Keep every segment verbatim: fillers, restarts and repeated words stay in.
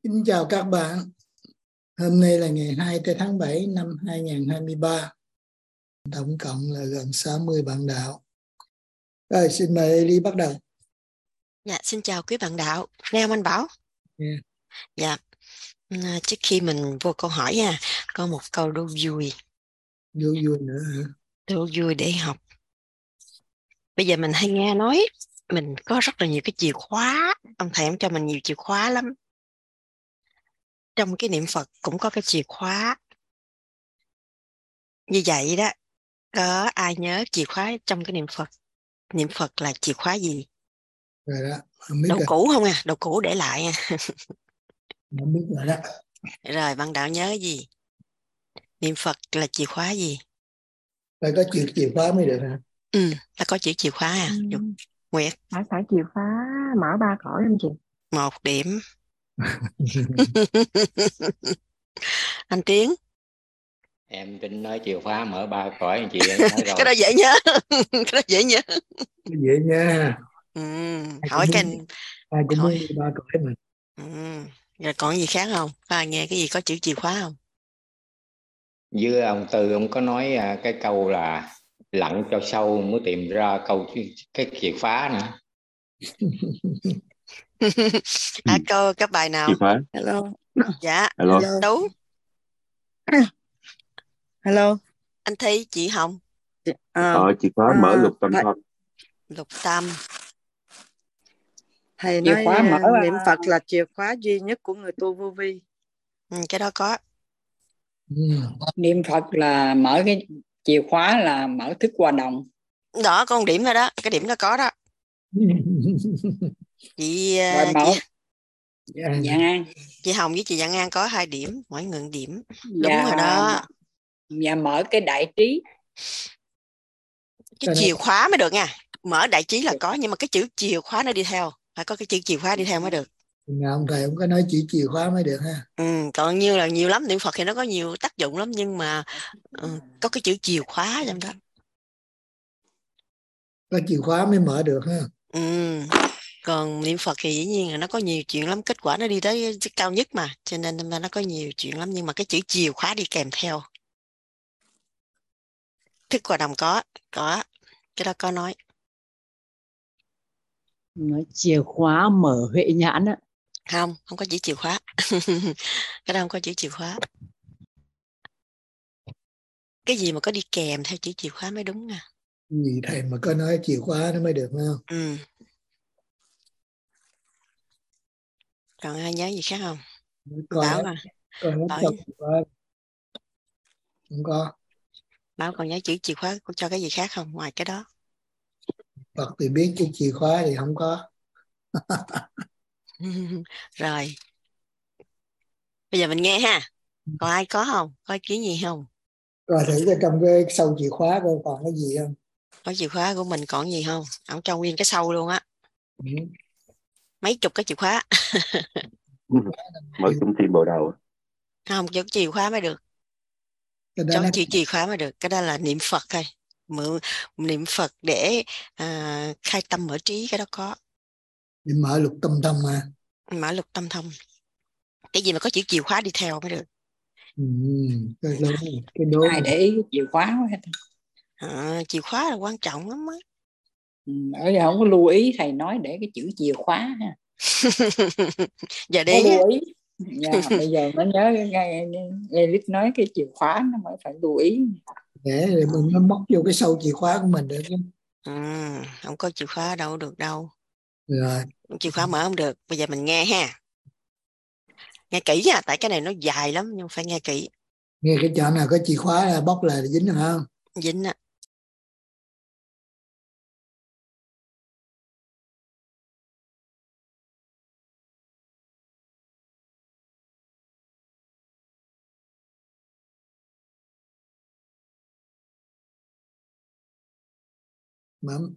Xin chào các bạn. Hôm nay là ngày hai tháng bảy năm hai nghìn không trăm hai mươi ba. Tổng cộng là gần sáu mươi bạn đạo. Rồi, xin mời Eli bắt đầu. Dạ, xin chào quý bạn đạo. Nghe không anh Bảo? Yeah. Dạ. À, trước khi mình vô câu hỏi nha, có một câu đố vui. Vui vui nữa hả? Đố vui để học. Bây giờ mình hay nghe nói mình có rất là nhiều cái chìa khóa. Ông thầy ông cho mình nhiều chìa khóa lắm. Trong cái niệm Phật cũng có cái chìa khóa. Như vậy đó, có ai nhớ chìa khóa trong cái niệm Phật? Niệm Phật là chìa khóa gì? Rồi đó, không biết Đồ rồi. cũ không à? Đồ cũ để lại nha. Không biết rồi đó. Rồi, bạn đạo nhớ gì? Niệm Phật là chìa khóa gì? Phải có chìa chìa khóa mới được hả? Ừ, ta có chữ chìa khóa à? Ừ. Nguyệt. Phải phải chìa khóa mở ba cõi không chị? Một điểm. Anh Tiến. Em tính nói chìa khóa mở ba cõi, anh chị nói rồi. Cái đó dễ nhớ. Cái đó dễ nhớ. Dễ nha. Ừ, Ai hỏi cũng cái muốn, ai cũng hỏi. muốn đi ba cõi mà. Ừ. Rồi còn gì khác không? Có ai nghe cái gì có chữ chìa khóa không? Với ông Tư ông có nói à, cái câu là lặn cho sâu mới tìm ra câu cái chìa khóa nữa. À, câu các bài nào? Chìa khóa. Hello. Dạ. Hello. Tú. Hello. Anh Thi, chị Hồng. À, Ờ, chìa khóa à, mở lục tâm thầy, thâm. Lục Tâm. thầy Chìa nói khóa mở uh, niệm Phật là chìa khóa duy nhất của người tu vô vi. Ừ, cái đó có. Ừ. niệm Phật là mở cái chìa khóa là mở thức hòa đồng. Đó, có một điểm rồi đó. Cái điểm đó có đó. Chị, Rồi uh, mở chị, Dạ. dạ An. chị Hồng với chị Văn An có hai điểm. Mỗi người một điểm. Đúng Và rồi đó. và mở cái đại trí. Cái Cái chìa này khóa mới được nha. Mở đại trí là có, nhưng mà cái chữ chìa khóa nó đi theo. Phải có cái chữ chìa khóa đi theo mới được. nhà ông thầy ông có nói chữ chìa khóa mới được ha. Ừ, còn như là nhiều lắm, niệm Phật thì nó có nhiều tác dụng lắm, nhưng mà ừ, có cái chữ chìa khóa trong đó. Có chìa khóa mới mở được ha. Ừ. Còn niệm Phật thì dĩ nhiên là nó có nhiều chuyện lắm, kết quả nó đi tới cao nhất mà, cho nên nó có nhiều chuyện lắm, nhưng mà cái chữ chìa khóa đi kèm theo. Thức hòa đồng có, có cái đó có nói. Nói chìa khóa mở huệ nhãn á. Không, không có chữ chìa khóa. Cái đó không có chữ chìa khóa. Cái gì mà có đi kèm theo chữ chìa khóa mới đúng nè. Gì thầy mà có nói chìa khóa nó mới được phải không? Ừ. Còn ai nhớ gì khác không? Coi Bảo hết, à. coi hết Bảo, xong chìa khóa. Không có. Bảo còn nhớ chữ chìa khóa cho cái gì khác không ngoài cái đó? Phật thì biết chứ chìa khóa thì không có. Rồi, bây giờ mình nghe ha. Còn ai có không? Có ý kiến gì không? Coi thử cái trong cái sâu chìa khóa coi còn cái gì không. Có chìa khóa của mình còn gì không? Ông cho nguyên cái sâu luôn á. Ừ. Mấy chục cái chìa khóa. Mở trung tim bộ đầu. Không, cho chìa khóa mới được. Cái đó Cho nó chìa chìa khóa mới được. Cái đó là niệm Phật thôi. Mượn niệm Phật để à, khai tâm mở trí, cái đó có. để mở lục tâm thông mà. Mở lục tâm thông. Cái gì mà có chữ chìa khóa đi theo mới được. Ừ. Cái đố, cái đố ai để ý cái chìa khóa quá hết. À, chìa khóa là quan trọng lắm á. Ừ, ở đây không có lưu ý thầy nói để cái chữ chìa khóa ha. Giờ Có đi. lưu ý. Dạ, bây giờ mới nhớ cái Lilith nói cái chìa khóa nó mới phải lưu ý. để mình nó móc vô cái sâu chìa khóa của mình được chứ. Ừ, không có chìa khóa đâu được đâu. Rồi. Chìa khóa mở không được. Bây giờ mình nghe ha. Nghe kỹ nha, tại cái này nó dài lắm, nhưng phải nghe kỹ. Nghe cái chỗ nào có chìa khóa là bóc là dính rồi không? Dính á. Mắm.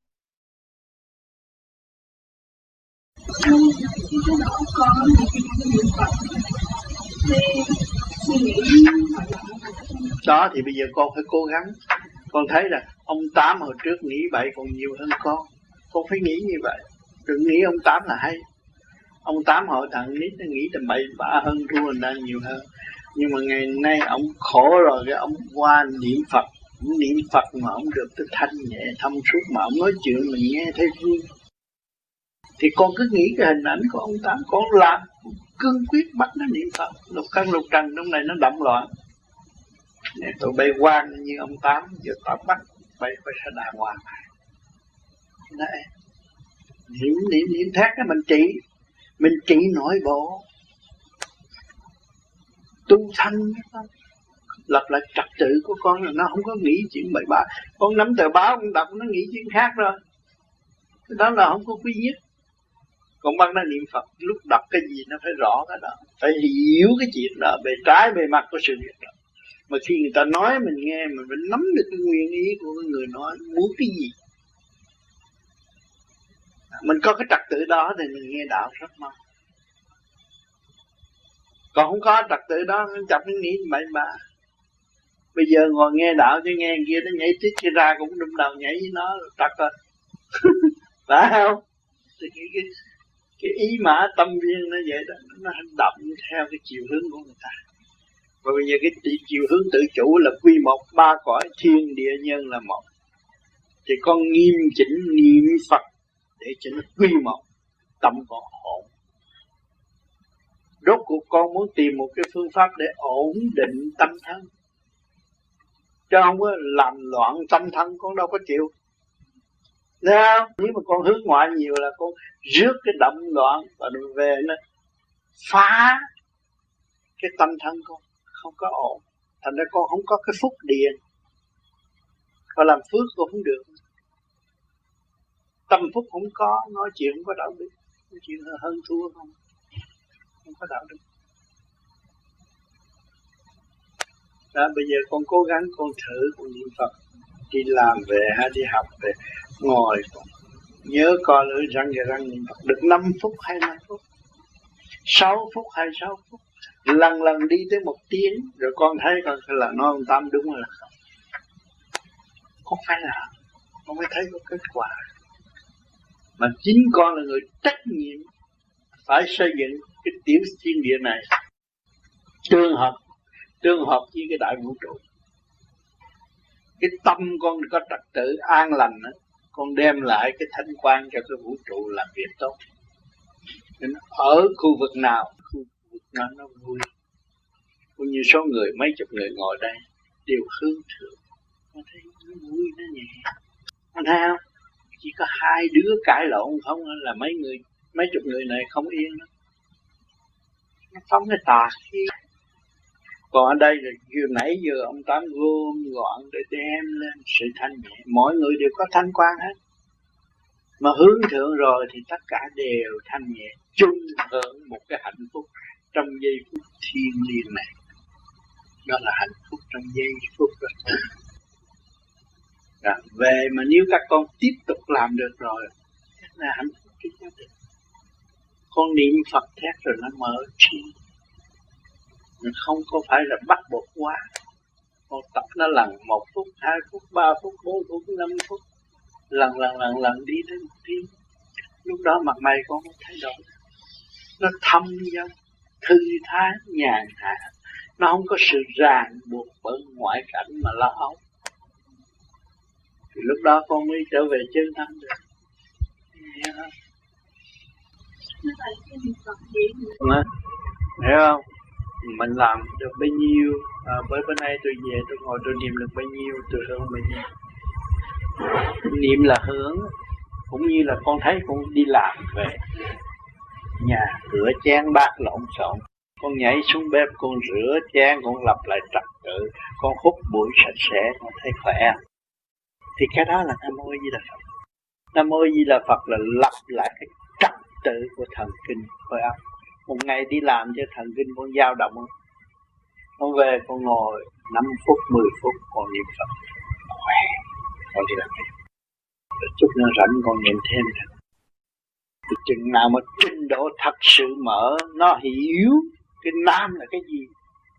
Đó thì bây giờ con phải cố gắng. Con thấy là ông Tám hồi trước nghĩ bậy còn nhiều hơn con. Con phải nghĩ như vậy. Đừng nghĩ ông Tám là hay. Ông Tám hỏi thằng nít nó nghĩ tầm bậy bạ hơn, thua người ta nhiều hơn. Nhưng mà ngày nay ông khổ rồi, cái ông qua niệm Phật, niệm Phật mà ông được cái thanh nhẹ thông suốt, mà ông nói chuyện mình nghe thấy vui. Thì con cứ nghĩ cái hình ảnh của ông Tám, con làm cương quyết bắt nó niệm Phật. Lục căn lục trần trong này nó động loạn. Nên tụi bay quan như ông Tám, giờ tao bắt bay phải sẽ đàng hoàng. Đấy. Niệm niệm niệm thác đó mình trị, mình trị nội bộ, tu thanh, lập lại trật tự của con là nó không có nghĩ chuyện bậy bạ. Con nắm tờ báo con đọc nó nghĩ chuyện khác rồi, cái đó là không có quý nhất. Còn bắt nó niệm Phật, lúc đọc cái gì nó phải rõ cái đó, phải hiểu cái chuyện đó, bề trái bề mặt của sự việc đó. Mà khi người ta nói mình nghe, mình phải nắm được cái nguyên ý của cái người nói muốn cái gì. Mình có cái trật tự đó thì mình nghe đạo rất mau. Còn không có trật tự đó, nó chọc nó nghĩ bậy bạ. Bây giờ ngồi nghe đạo chứ nghe kia nó nhảy tít kia ra cũng đụng đầu nhảy với nó trật rồi. Phải không? Thì cái, cái, cái ý mã tâm viên nó vậy đó, nó hành động theo cái chiều hướng của người ta. Và bây giờ cái chiều hướng tự chủ là quy một, ba cõi thiên địa nhân là một. Thì con nghiêm chỉnh niệm Phật để cho nó quy một, tâm con ổn. Rốt cuộc con muốn tìm một cái phương pháp để ổn định tâm thân, chứ không có làm loạn tâm thân, con đâu có chịu. Thấy không? Nếu mà con hướng ngoại nhiều là con rước cái động loạn và về nó phá cái tâm thân con, không có ổn. Thành ra con không có cái phúc điền, con làm phước con không được. Tâm phúc không có, nói chuyện không có đạo đức, nói chuyện hơn thua không, không có đạo đức. Đó, bây giờ con cố gắng con thử con niệm Phật, đi làm về hay đi học về, ngồi nhớ coi lưỡi răng và răng niệm Phật được năm phút hay năm phút, sáu phút hay sáu phút, lần lần đi tới một tiếng, rồi con thấy con là nói ông Tám đúng rồi là không. Con phải làm, con mới thấy có kết quả. Mà chính con là người trách nhiệm phải xây dựng cái tiểu thiên địa này tương hợp, tương hợp với cái đại vũ trụ. Cái tâm con có trật tự an lành đó, con đem lại cái thanh quan cho cái vũ trụ làm việc tốt. Nên ở khu vực nào, khu vực nào nó vui. Cũng như số người, mấy chục người ngồi đây đều hướng thượng, con thấy nó vui, nó nhẹ. Con thấy không? Chỉ có hai đứa cãi lộn không là mấy người, mấy chục người này không yên đó. Nó phóng cái tà khí. Còn ở đây là vừa nãy giờ ông Tám gom gọn để đem lên sự thanh nhẹ. Mỗi người đều có thanh quan hết. Mà hướng thượng rồi thì tất cả đều thanh nhẹ, chung hưởng một cái hạnh phúc trong giây phút thiêng liêng này. Đó là hạnh phúc trong giây phút đó. Rồi, về mà nếu các con tiếp tục làm được rồi, là hạnh phúc cái gia đình. Con niệm Phật thét rồi nó mở trí. Mình không có phải là bắt buộc quá. Con tập nó lần một phút, hai phút, ba phút, bốn phút, năm phút. Lần lần lần lần đi đến một tiếng. Lúc đó mặt mày con không thay đổi. Nó thâm dâm, thư thái, nhàn hạ. Nó không có sự ràng buộc bởi ngoại cảnh mà lo âu. Thì lúc đó con mới trở về chân thân được. Hiểu không? Hiểu không? Mình làm được bấy nhiêu, à, với bữa nay tôi về tôi ngồi tôi niệm được bấy nhiêu, tôi hưởng bấy nhiêu. Niệm là hướng, cũng như là con thấy con đi làm về, nhà rửa chén bát lộn xộn, con nhảy xuống bếp con rửa chén, con lập lại trật tự, con hút bụi sạch sẽ, con thấy khỏe. Thì cái đó là Nam Mô Di Đà Phật. Nam Mô Di Đà Phật là lập lại cái trật tự của thần kinh khối óc. Một ngày đi làm cho thần kinh con dao động, con về con ngồi năm phút, mười phút con niệm Phật khỏe, con đi làm việc. Rồi chút nữa rảnh con niệm thêm nữa. Thì chừng nào mà trình độ thật sự mở, nó hiểu cái nam là cái gì,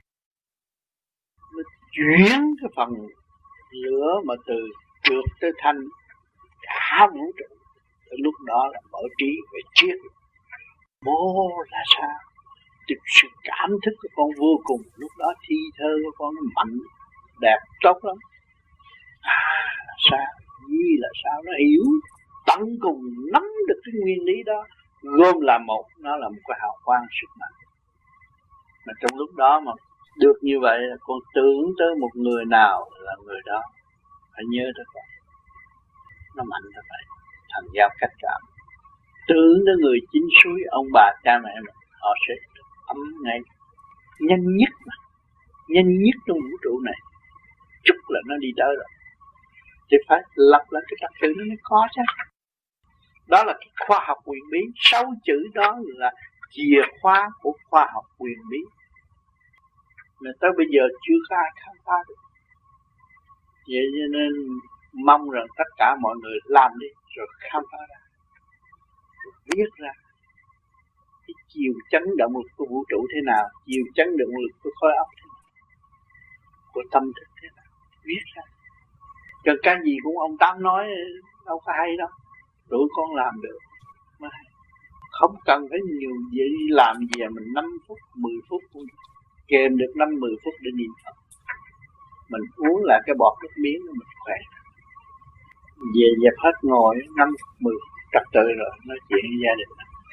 nó chuyển cái phần lửa mà từ trượt tới thanh cả vũ trụ. Lúc đó là mở trí về triết. Bố là sao? Thì sự cảm thức của con vô cùng. Lúc đó thi thơ của con nó mạnh, đẹp, tốt lắm. À là sao? Nhi là sao? Nó hiểu tận cùng, nắm được cái nguyên lý đó, gom là một, nó là một cái hào quang sức mạnh. Mà trong lúc đó mà được như vậy là con tưởng tới một người nào là người đó, phải nhớ tới con. Nó mạnh như vậy, thành giao cách cảm. Tưởng tới người chính suối, ông bà cha mẹ mình, họ sẽ ấm ngay. Nhanh nhất mà, nhanh nhất trong vũ trụ này, chút là nó đi tới rồi. Thì phải lập lại cái trật tự nó mới có chứ. Đó là cái khoa học quyền bí. Sáu chữ đó là chìa khóa của khoa học quyền bí. Mà tới bây giờ chưa có ai khám phá được. Vậy cho nên mong rằng tất cả mọi người làm đi, rồi khám phá ra, rồi viết ra cái chiều chấn động lực của vũ trụ thế nào, chiều chấn động lực của khối óc thế nào, của tâm thức thế nào, viết ra. Còn cái gì cũng ông Tám nói đâu có hay đâu, tụi con làm được mà không cần phải nhiều gì làm gì, mình năm phút mười phút cũng kèm được năm mười phút để niệm Phật. Mình uống lại cái bọt nước miếng mình khỏe. Về dẹp hết ngồi năm mười trật tự rồi nói chuyện với gia đình.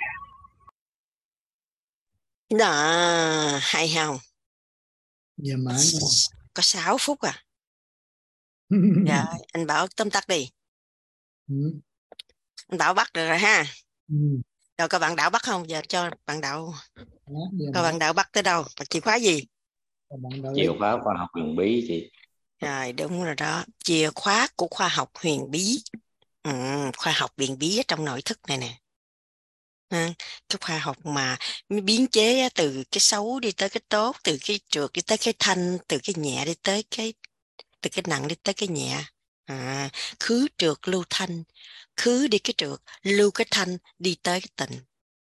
Đó, hay không? Giờ mãi có sáu phút à? Dạ, anh Bảo tóm tắt đi. Ừ. Anh Bảo bắt được rồi ha. Ừ. Rồi có bạn Đạo bắt không? Giờ cho bạn Đạo. Đó, Có bạn Đạo bắt tới đâu? Và chìa khóa gì? Chìa khóa khoa học huyền bí chị. Rồi, đúng rồi đó. Chìa khóa của khoa học huyền bí. Ừ, khoa học huyền bí ở trong nội thức này nè. À, cái khoa học mà biến chế từ cái xấu đi tới cái tốt, từ cái trượt đi tới cái thanh, từ cái nhẹ đi tới cái từ cái nặng đi tới cái nhẹ. À, khứ trượt lưu thanh, khứ đi cái trượt, lưu cái thanh, đi tới cái tịnh.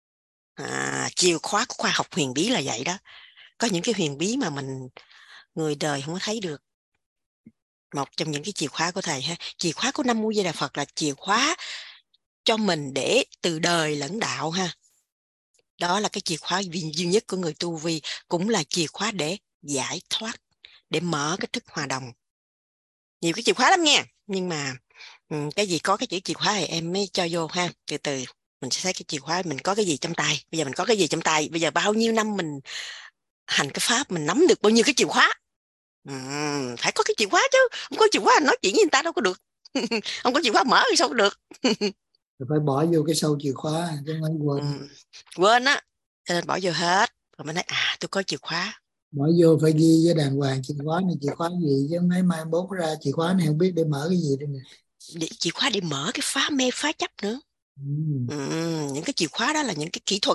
À, chìa khóa của khoa học huyền bí là vậy đó. Có những cái huyền bí mà mình người đời không có thấy được. Một trong những cái chìa khóa của thầy ha, chìa khóa của Nam Mô Di Đà Phật là chìa khóa cho mình để từ đời lẫn đạo ha. Đó là cái chìa khóa duy nhất của người tu vi, cũng là chìa khóa để giải thoát, để mở cái thức hòa đồng. Nhiều cái chìa khóa lắm nha, nhưng mà cái gì có cái chữ chìa khóa thì em mới cho vô ha. Từ từ mình sẽ thấy cái chìa khóa mình có cái gì trong tay. Bây giờ mình có cái gì trong tay, bây giờ bao nhiêu năm mình hành cái pháp, mình nắm được bao nhiêu cái chìa khóa. Uhm, phải có cái chìa khóa chứ, không có chìa khóa nói chuyện với người ta đâu có được. Không có chìa khóa mở thì sao có được. Phải bỏ vô cái sâu chìa khóa chứ không quên. Uhm, quên á, cho nên bỏ vô hết. Rồi mình nói à tôi có chìa khóa. Bỏ vô phải ghi với đàng hoàng chìa khóa này chìa khóa gì, chứ mấy mai bốt ra chìa khóa này không biết để mở cái gì đây nè. Để, chìa khóa để mở cái phá mê phá chấp nữa. Uhm. Uhm, những cái chìa khóa đó là những cái kỹ thuật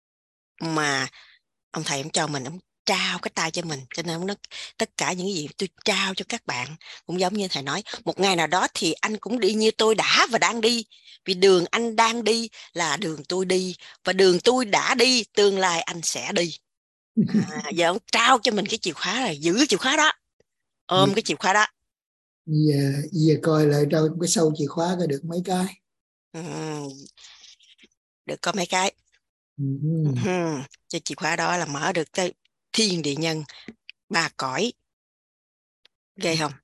mà ông thầy ông cho mình, ông trao cái tay cho mình, cho nên ông nói tất cả những gì tôi trao cho các bạn cũng giống như thầy nói, một ngày nào đó thì anh cũng đi như tôi đã và đang đi, vì đường anh đang đi là đường tôi đi, và đường tôi đã đi tương lai anh sẽ đi. À, giờ ông trao cho mình cái chìa khóa rồi, giữ cái chìa khóa đó, ôm cái chìa khóa đó. Giờ, giờ coi lại trong cái sâu chìa khóa có được mấy cái. Ừ, được có mấy cái. Uh-huh. Uh-huh. Cái chìa khóa đó là mở được cái thiên địa nhân ba cõi, ghê không?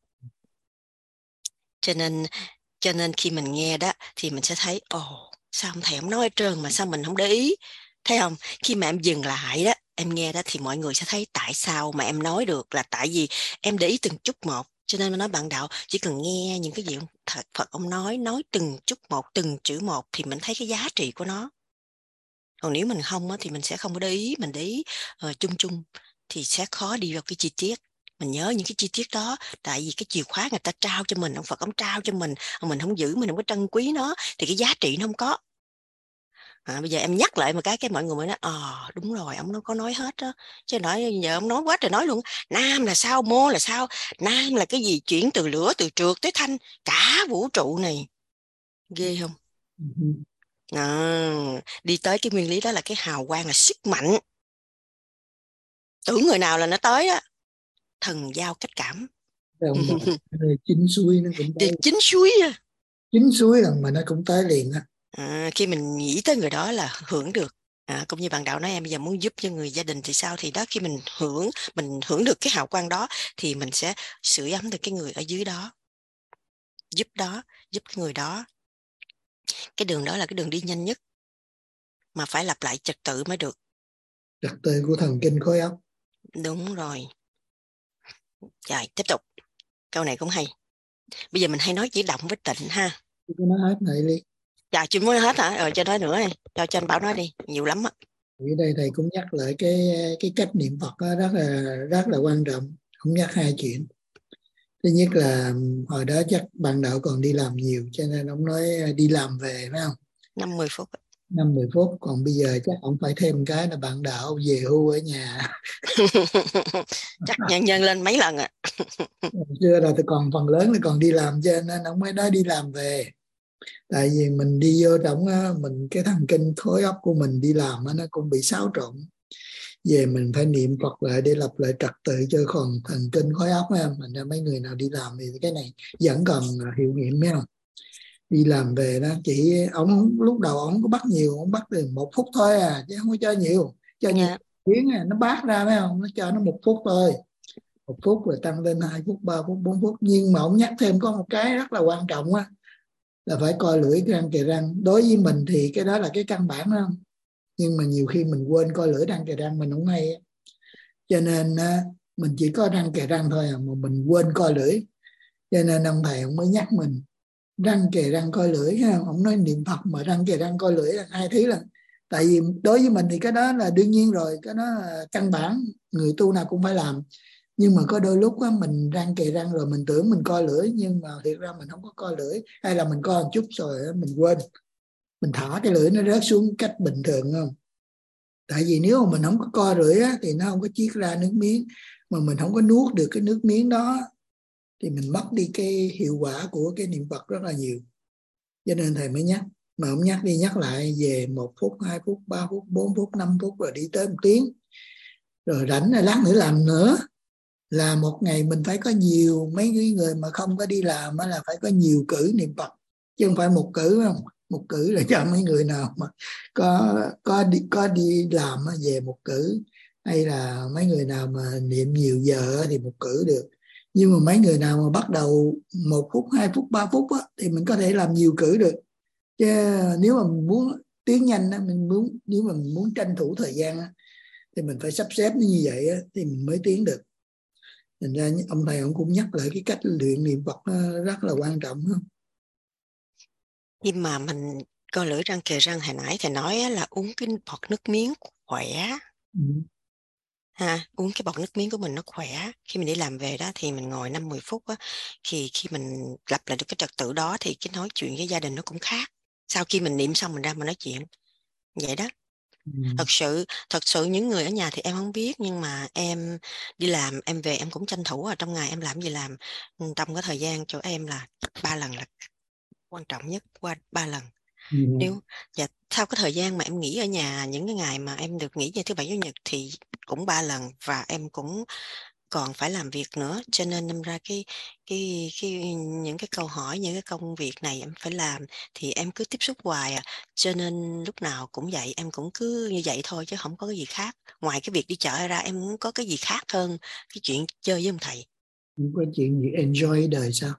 Cho nên cho nên khi mình nghe đó thì mình sẽ thấy ồ, oh, sao ông thầy ông nói hết trơn mà sao mình không để ý, thấy không? Khi mà em dừng lại đó, em nghe đó thì mọi người sẽ thấy tại sao mà em nói được, là tại vì em để ý từng chút một. Cho nên nói bạn đạo chỉ cần nghe những cái gì ông Phật, Phật ông nói nói từng chút một, từng chữ một thì mình thấy cái giá trị của nó. Còn nếu mình không á, thì mình sẽ không có để ý, mình để ý uh, chung chung thì sẽ khó đi vào cái chi tiết. Mình nhớ những cái chi tiết đó, tại vì cái chìa khóa người ta trao cho mình, ông Phật ông trao cho mình, mình không giữ, mình không có trân quý nó thì cái giá trị nó không có. À, bây giờ em nhắc lại một cái cái mọi người mới nói ờ à, đúng rồi, ông nó có nói hết đó, chứ nói giờ ông nói quá trời nói luôn. Nam là sao, mô là sao, nam là cái gì, chuyển từ lửa từ trượt tới thanh, cả vũ trụ này, ghê không? Uh-huh. À, đi tới cái nguyên lý đó là cái hào quang, là sức mạnh. Tưởng người nào là nó tới á, thần giao cách cảm. Chính suối nó cũng tới. Chính suối à. Chính suối lần mà nó cũng tới liền á. À, khi mình nghĩ tới người đó là hưởng được. À, cũng như bạn Đạo nói, em bây giờ muốn giúp cho người gia đình thì sao, thì đó, khi mình hưởng mình hưởng được cái hào quang đó thì mình sẽ sưởi ấm được cái người ở dưới đó, giúp đó giúp cái người đó. Cái đường đó là cái đường đi nhanh nhất, mà phải lặp lại trật tự mới được. Trật tự của thần kinh khối óc. Đúng rồi. Rồi tiếp tục, câu này cũng hay. Bây giờ mình hay nói chỉ động với tịnh ha. Cứ nói hết này đi. Dạ chưa muốn hết hả? Rồi cho nói nữa này, cho cho anh Bảo nói đi, nhiều lắm á. Ở đây thầy cũng nhắc lại cái cái cách niệm Phật đó, rất là rất là quan trọng. Không nhắc hai chuyện. Thứ nhất là hồi đó chắc bạn Đạo còn đi làm nhiều, cho nên ông nói đi làm về phải không? năm mười phút. năm mười phút, còn bây giờ chắc ông phải thêm cái là bạn Đạo về hưu ở nhà. Chắc nhân nhân lên mấy lần ạ. À. Chưa là thì còn phần lớn là còn đi làm, cho nên ông mới nói đi làm về. Tại vì mình đi vô trong mình cái thần kinh khối óc của mình đi làm nó cũng bị xáo trộn. Về mình phải niệm Phật lại để lập lại trật tự cho còn thần kinh khối óc á. Mình ra mấy người nào đi làm thì cái này vẫn còn hiệu nghiệm mấy không? Đi làm về đó chỉ ông lúc đầu ông có bắt nhiều, ông bắt từ một phút thôi à, chứ không có cho nhiều, cho nhiều Yeah. tiếng à, nó bát ra phải không, nó cho nó một phút thôi, một phút rồi tăng lên hai phút, ba phút, bốn phút. Nhưng mà ông nhắc thêm có một cái rất là quan trọng á, là phải coi lưỡi răng kề răng. Đối với mình thì cái đó là cái căn bản đó, nhưng mà nhiều khi mình quên coi lưỡi răng kề răng, mình không hay, cho nên mình chỉ có răng kề răng thôi à, mà mình quên coi lưỡi. Cho nên ông thầy ông mới nhắc mình răng kề răng coi lưỡi ha. Ông nói niệm Phật mà răng kề răng coi lưỡi là hai thứ là, tại vì đối với mình thì cái đó là đương nhiên rồi, cái đó là căn bản, người tu nào cũng phải làm. Nhưng mà có đôi lúc á, mình răng kề răng rồi mình tưởng mình coi lưỡi, nhưng mà thiệt ra mình không có coi lưỡi, hay là mình coi một chút rồi mình quên, mình thả cái lưỡi nó rớt xuống cách bình thường không. Tại vì nếu mà mình không có coi lưỡi á, thì nó không có chiết ra nước miếng, mà mình không có nuốt được cái nước miếng đó thì mình mất đi cái hiệu quả của cái niệm Phật rất là nhiều. Cho nên thầy mới nhắc, mà ông nhắc đi nhắc lại về một phút, hai phút, ba phút, bốn phút, năm phút, rồi đi tới một tiếng, rồi rảnh là lát nữa làm nữa. Là một ngày mình phải có nhiều, mấy cái người mà không có đi làm là phải có nhiều cử niệm Phật, chứ không phải một cử không. Một cử là cho mấy người nào mà có có đi có đi làm về một cử, hay là mấy người nào mà niệm nhiều giờ thì một cử được. Nhưng mà mấy người nào mà bắt đầu một phút, hai phút, ba phút á, thì mình có thể làm nhiều cử được. Chứ nếu mà mình muốn tiến nhanh á, mình muốn nếu mà mình muốn tranh thủ thời gian á, thì mình phải sắp xếp như vậy á, thì mình mới tiến được. Thành ra ông thầy ông cũng nhắc lại cái cách luyện niệm Phật rất là quan trọng không? Nhưng mà mình coi lưỡi răng kề răng hồi nãy thầy nói là uống cái bọt nước miếng khỏe. Ừ. Ha, uống cái bọt nước miếng của mình nó khỏe. Khi mình đi làm về đó thì mình ngồi năm mười phút á, thì khi mình lập lại được cái trật tự đó thì cái nói chuyện với gia đình nó cũng khác. Sau khi mình niệm xong mình ra mình nói chuyện. Vậy đó. Ừ. Thật sự thật sự những người ở nhà thì em không biết, nhưng mà em đi làm, em về em cũng tranh thủ ở trong ngày em làm gì làm. Trong cái thời gian chỗ em là ba lần là quan trọng nhất, qua ba lần. Ừ. Nếu dạ, sau cái thời gian mà em nghỉ ở nhà, những cái ngày mà em được nghỉ như thứ bảy chủ nhật thì cũng ba lần, và em cũng còn phải làm việc nữa, cho nên đâm ra cái cái cái những cái câu hỏi, những cái công việc này em phải làm thì em cứ tiếp xúc hoài à, cho nên lúc nào cũng vậy, em cũng cứ như vậy thôi chứ không có cái gì khác. Ngoài cái việc đi chợ ra em muốn có cái gì khác hơn cái chuyện chơi với ông thầy. Không có chuyện gì enjoy đời sao?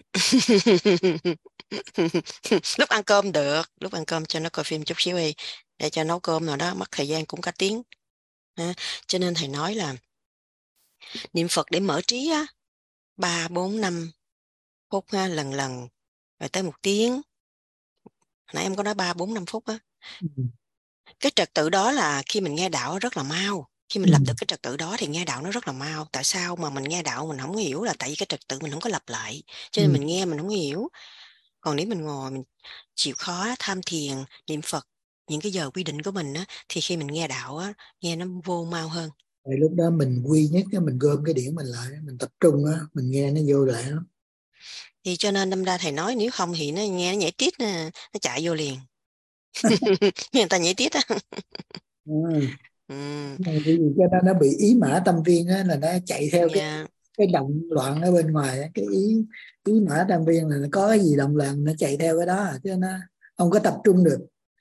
Lúc ăn cơm được, lúc ăn cơm cho nó coi phim chút xíu đi, để cho nấu cơm rồi đó, mất thời gian cũng cả tiếng. À, cho nên thầy nói là niệm Phật để mở trí á, ba bốn năm phút ha, lần lần rồi tới một tiếng. Nãy em có nói ba bốn năm phút á. Ừ. Cái trật tự đó là khi mình nghe đạo rất là mau. Khi mình Ừ. lập được cái trật tự đó thì nghe đạo nó rất là mau. Tại sao mà mình nghe đạo mình không hiểu, là tại vì cái trật tự mình không có lập lại, cho nên Ừ. mình nghe mình không hiểu. Còn nếu mình ngồi mình chịu khó tham thiền niệm Phật những cái giờ quy định của mình á, thì khi mình nghe đạo á, nghe nó vô mau hơn. Tại lúc đó mình quy nhất cái mình gom cái điểm mình lại, mình tập trung á, mình nghe nó vô lại lắm. Thì cho nên đâm ra thầy nói nếu không thì nó nghe nó nhảy tiết, nó, nó chạy vô liền. Người ta nhảy tiết á. Ừ. Ừ. Vì cho nên nó bị ý mã tâm viên á, là nó chạy theo cái Yeah. cái động loạn ở bên ngoài á. Cái ý ý mã tâm viên là nó có cái gì động loạn nó chạy theo cái đó à, chứ nó không có tập trung được.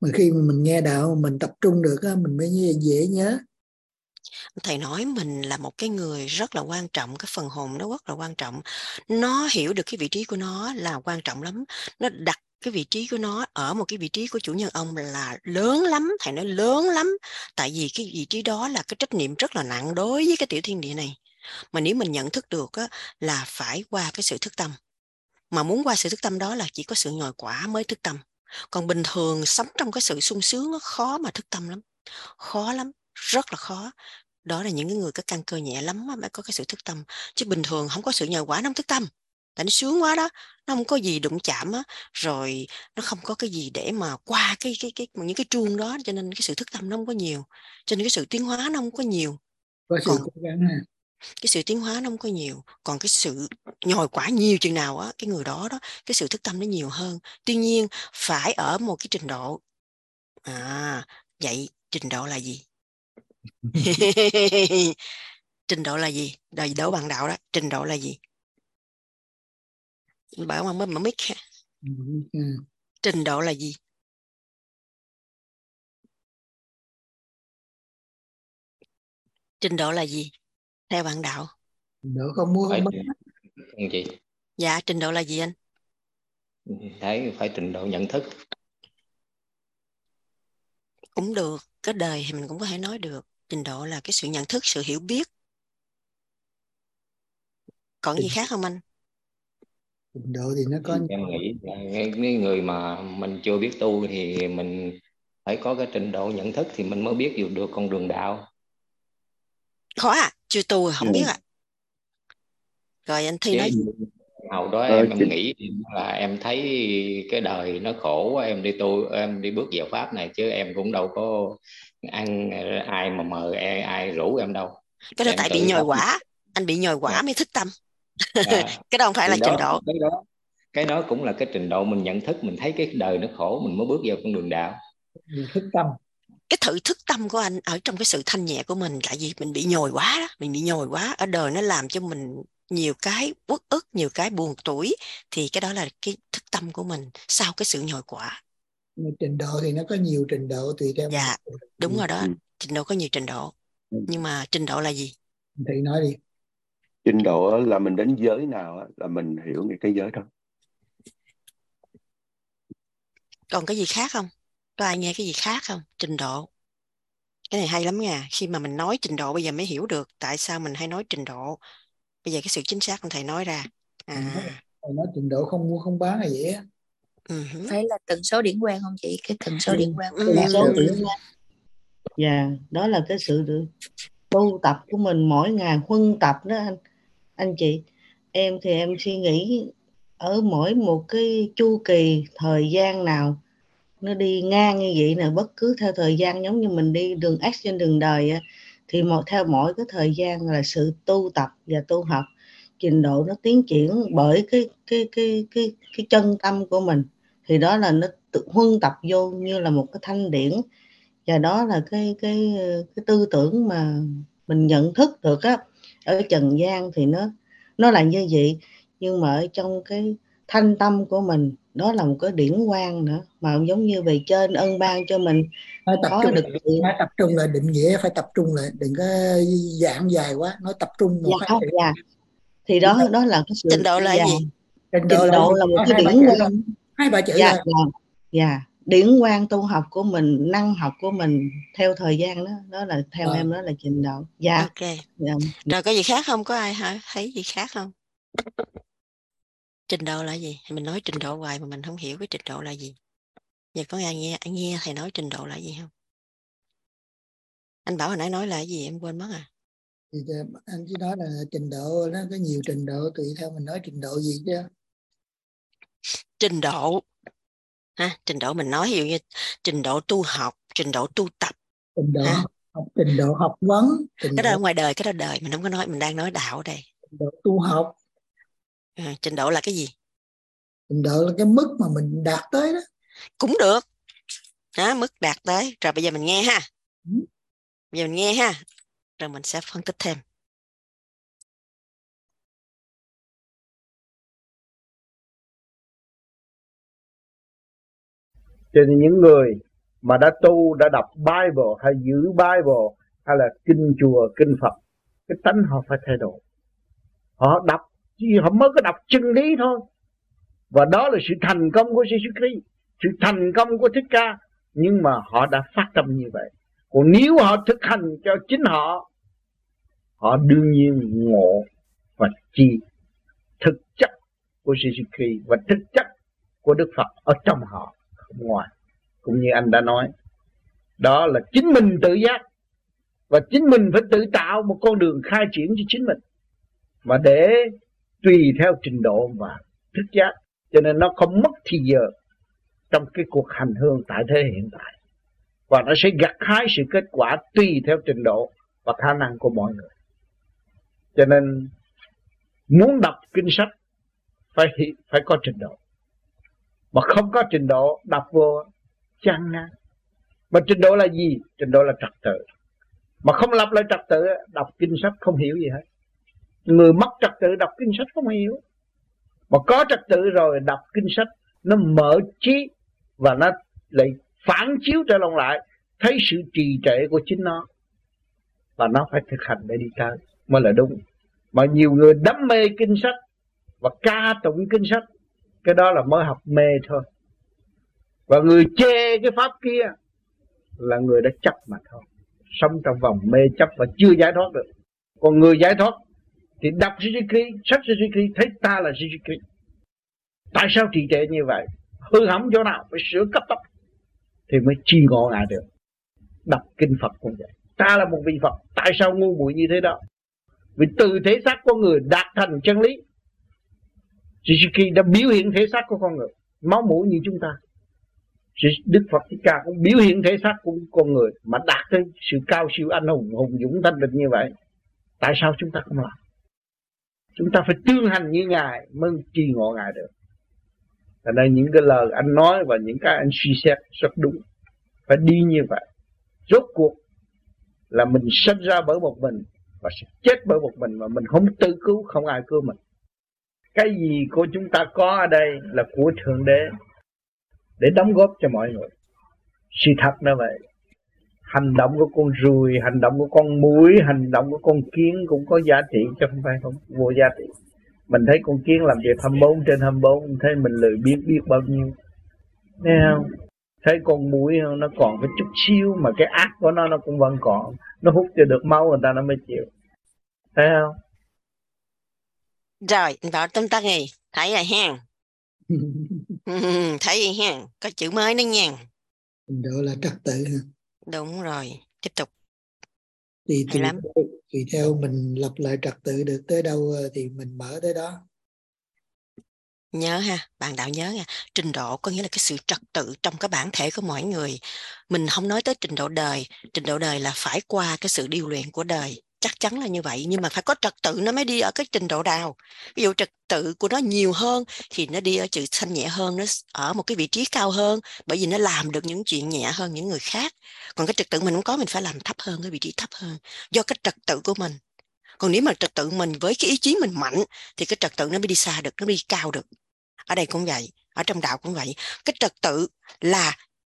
mà khi mà mình nghe đạo mình tập trung được á, mình mới dễ nhớ. Thầy nói mình là một cái người rất là quan trọng, cái phần hồn nó rất là quan trọng. Nó hiểu được cái vị trí của nó là quan trọng lắm. Nó đặt cái vị trí của nó ở một cái vị trí của chủ nhân ông là lớn lắm. Thầy nói lớn lắm. Tại vì cái vị trí đó là cái trách nhiệm rất là nặng đối với cái tiểu thiên địa này. Mà nếu mình nhận thức được á, là phải qua cái sự thức tâm. Mà muốn qua sự thức tâm đó là chỉ có sự nhồi quả mới thức tâm. Còn bình thường sống trong cái sự sung sướng nó khó mà thức tâm lắm. Khó lắm, rất là khó. Đó là những người có căn cơ nhẹ lắm mới có cái sự thức tâm. Chứ bình thường không có sự nhồi quả nó không thức tâm. Tại nó sướng quá đó, nó không có gì đụng chạm á, rồi nó không có cái gì để mà qua cái cái cái những cái chuông đó, cho nên cái sự thức tâm nó không có nhiều. Cho nên cái sự tiến hóa nó không có nhiều. Có sự Còn cố gắng ha. cái sự tiến hóa nó không có nhiều, còn cái sự nhồi quả nhiều chừng nào á, cái người đó đó cái sự thức tâm nó nhiều hơn. Tuy nhiên phải ở một cái trình độ. À, vậy trình độ là gì? Trình độ là gì? Đời đổ bằng đạo đó, trình độ là gì? Bảo mà mới mở mic. Trình độ là gì? Trình độ là gì theo bạn đạo? Trình độ không mua không bán. Không chị? Dạ, trình độ là gì anh? Thấy phải trình độ nhận thức. Cũng được, cái đời thì mình cũng có thể nói được. Trình độ là cái sự nhận thức, sự hiểu biết. Còn gì khác không anh? Trình độ thì nó có. Em nghĩ là cái người mà mình chưa biết tu thì mình phải có cái trình độ nhận thức thì mình mới biết được được con đường đạo. Khó à? Chưa tu rồi không Ừ. biết à? Rồi anh Thi nói. Hồi đó Ờ, em em trình- nghĩ là em thấy cái đời nó khổ quá, em đi tu, em đi bước vào pháp này chứ em cũng đâu có ăn ai mà mời ai, ai rủ em đâu. Cái đó Em tại bị tự nhồi sống. quả. Anh bị nhồi quả Dạ. mới thức tâm. Dạ. Cái đó không phải là Thì trình đó, độ. cái đó cái đó cũng là cái trình độ mình nhận thức, mình thấy cái đời nó khổ mình mới bước vào con đường đạo. Thức tâm. Cái thử thức tâm của anh ở trong cái sự thanh nhẹ của mình, tại vì mình bị nhồi quá đó, mình bị nhồi quá ở đời, nó làm cho mình nhiều cái uất ức, nhiều cái buồn tủi, thì cái đó là cái thức tâm của mình sau cái sự nhồi quả. Trình độ thì nó có nhiều trình độ tùy theo mình. Dạ, đúng rồi đó. ừ. Trình độ có nhiều trình độ, nhưng mà trình độ là gì? Thì nói đi. Trình độ là mình đến giới nào á, là mình hiểu những cái giới đó. Còn cái gì khác không? Có ai nghe cái gì khác không? Trình độ, cái này hay lắm nha. Khi mà mình nói trình độ bây giờ mới hiểu được tại sao mình hay nói trình độ. Bây giờ cái sự chính xác của thầy nói ra. À, Nói, nói trình độ không mua không bán là vậy á. uh-huh. Phải là tần số điển quang không chị? Cái tần số Ừ, điển quang tần đạt số được. điện quang. Dạ, đó là cái sự tu tập của mình mỗi ngày, huân tập đó anh anh chị. Em thì em suy nghĩ ở mỗi một cái chu kỳ thời gian nào nó đi ngang như vậy nè, bất cứ theo thời gian giống như mình đi đường X trên đường đời á, thì một theo mỗi cái thời gian là sự tu tập và tu học, trình độ nó tiến triển bởi cái cái cái cái cái chân tâm của mình, thì đó là nó tự huân tập vô như là một cái thanh điển, và đó là cái cái cái tư tưởng mà mình nhận thức được á. Ở trần gian thì nó nó là như vậy, nhưng mà ở trong cái thanh tâm của mình đó là một cái điển quang nữa, mà giống như bề trên ân ban cho mình Nói tập có trung, được sự. nói tập trung là định nghĩa phải tập trung lại, đừng có dạng dài quá, nói tập trung một Dạ hai không, chữ. dạ thì đó đó là cái Trình sự độ là cái dạ, gì? Trình trình độ là, độ là một nói cái hai ba điển chữ thôi, quang. hai ba chữ Dạ, thôi. dạ, dạ, điển quang tu học của mình, năng học của mình theo thời gian đó, đó là theo Rồi. em đó là trình độ. Dạ. Ok. Dạ. Rồi có gì khác không? Có ai hả? Thấy gì khác không? Trình độ là gì? Mình nói trình độ hoài mà mình không hiểu cái trình độ là gì. Giờ có ai nghe, ai nghe thầy nói trình độ là gì không? Anh bảo hồi nãy nói là cái gì em quên mất à? Thì anh chỉ nói là trình độ nó có nhiều trình độ, tùy theo mình nói trình độ gì chứ. Trình độ ha, trình độ mình nói ví dụ như trình độ tu học, trình độ tu tập, Trình độ ha? học, trình độ học vấn, trình Cái đó độ, ở ngoài đời, cái đó đời mình không có nói, mình đang nói đạo ở đây. trình độ tu học. À, trình độ là cái gì? Trình độ là cái mức mà mình đạt tới đó. Cũng được đó, mức đạt tới. Rồi bây giờ mình nghe ha. Ừ. Bây giờ mình nghe ha, rồi mình sẽ phân tích thêm. Cho nên những người mà đã tu, đã đọc Bible hay giữ Bible hay là kinh chùa, kinh Phật, cái tánh họ phải thay đổi. Họ đọc, họ mới có đọc chân lý thôi. Và đó là sự thành công của Jesus Christ, sự thành công của Thích Ca. Nhưng mà họ đã phát tâm như vậy. Còn nếu họ thực hành cho chính họ, họ đương nhiên ngộ và chi thực chất của Jesus Christ và thực chất của Đức Phật ở trong họ, không ngoài. Cũng như anh đã nói, đó là chính mình tự giác. Và chính mình phải tự tạo một con đường khai triển cho chính mình, mà để tùy theo trình độ và thức giác. Cho nên nó không mất thì giờ trong cái cuộc hành hương tại thế hiện tại. Và nó sẽ gặt hái sự kết quả tùy theo trình độ và khả năng của mọi người. Cho nên muốn đọc kinh sách phải, phải có trình độ. Mà không có trình độ đọc vô chán ngán. Mà trình độ là gì? Trình độ là trật tự. Mà không lập lại trật tự, đọc kinh sách không hiểu gì hết. Người mất trật tự đọc kinh sách không hiểu. Mà có trật tự rồi đọc kinh sách, nó mở trí và nó lại phản chiếu trở lòng lại, thấy sự trì trệ của chính nó. Và nó phải thực hành để đi tới mới là đúng. Mà nhiều người đắm mê kinh sách và ca tụng kinh sách, cái đó là mới học mê thôi. Và người chê cái pháp kia là người đã chấp mà thôi, sống trong vòng mê chấp và chưa giải thoát được. Còn người giải thoát thì đọc Jesus Christ, sách Jesus Christ, thấy ta là Jesus Christ. Tại sao trì trệ như vậy? Hư hỏng chỗ nào? Phải sửa cấp tốc thì mới chi ngộ ngại được. Đọc kinh Phật cũng vậy. Ta là một vị Phật, tại sao ngu muội như thế đó? Vì từ thể xác con người đạt thành chân lý. Jesus Christ đã biểu hiện thể xác của con người, máu mũi như chúng ta. Đức Phật Thích Ca cũng biểu hiện thể xác của con người mà đạt tới sự cao siêu anh hùng, hùng dũng thanh định như vậy. Tại sao chúng ta không làm? Chúng ta phải tương hành như Ngài mới trì ngộ Ngài được. Cho nên những cái lời anh nói và những cái anh suy xét rất đúng. Phải đi như vậy. Rốt cuộc là mình sinh ra bởi một mình và sẽ chết bởi một mình, mà mình không tự cứu, không ai cứu mình. Cái gì của chúng ta có ở đây là của Thượng Đế để đóng góp cho mọi người. Sự thật là vậy. Hành động của con ruồi, hành động của con muỗi, hành động của con kiến cũng có giá trị, chứ không phải không vô giá trị. Mình thấy con kiến làm việc hai mươi bốn trên hai mươi bốn, thấy mình lười biết biết bao nhiêu. Thấy không? Thấy con muỗi nó còn cái chút xíu mà cái ác của nó nó cũng vẫn còn. Nó hút cho được máu người ta nó mới chịu. Thấy không? Rồi, bảo chúng ta nghe, thấy rồi ha. Thấy vậy ha, có chữ mới đó nha. Đó là trật tự. Đúng rồi, tiếp tục. Thì tùy, lắm. tùy theo mình lập lại trật tự được tới đâu thì mình mở tới đó. Nhớ ha, bạn đạo nhớ nha, trình độ có nghĩa là cái sự trật tự trong cái bản thể của mỗi người. Mình không nói tới trình độ đời, trình độ đời là phải qua cái sự điêu luyện của đời. Chắc chắn là như vậy, nhưng mà phải có trật tự nó mới đi ở cái trình độ nào. Ví dụ trật tự của nó nhiều hơn thì nó đi ở chữ thanh nhẹ hơn, nó ở một cái vị trí cao hơn, bởi vì nó làm được những chuyện nhẹ hơn những người khác. Còn cái trật tự mình không có, mình phải làm thấp hơn, cái vị trí thấp hơn, do cái trật tự của mình. Còn nếu mà trật tự mình với cái ý chí mình mạnh thì cái trật tự nó mới đi xa được, nó mới đi cao được. Ở đây cũng vậy, ở trong đạo cũng vậy. Cái trật tự là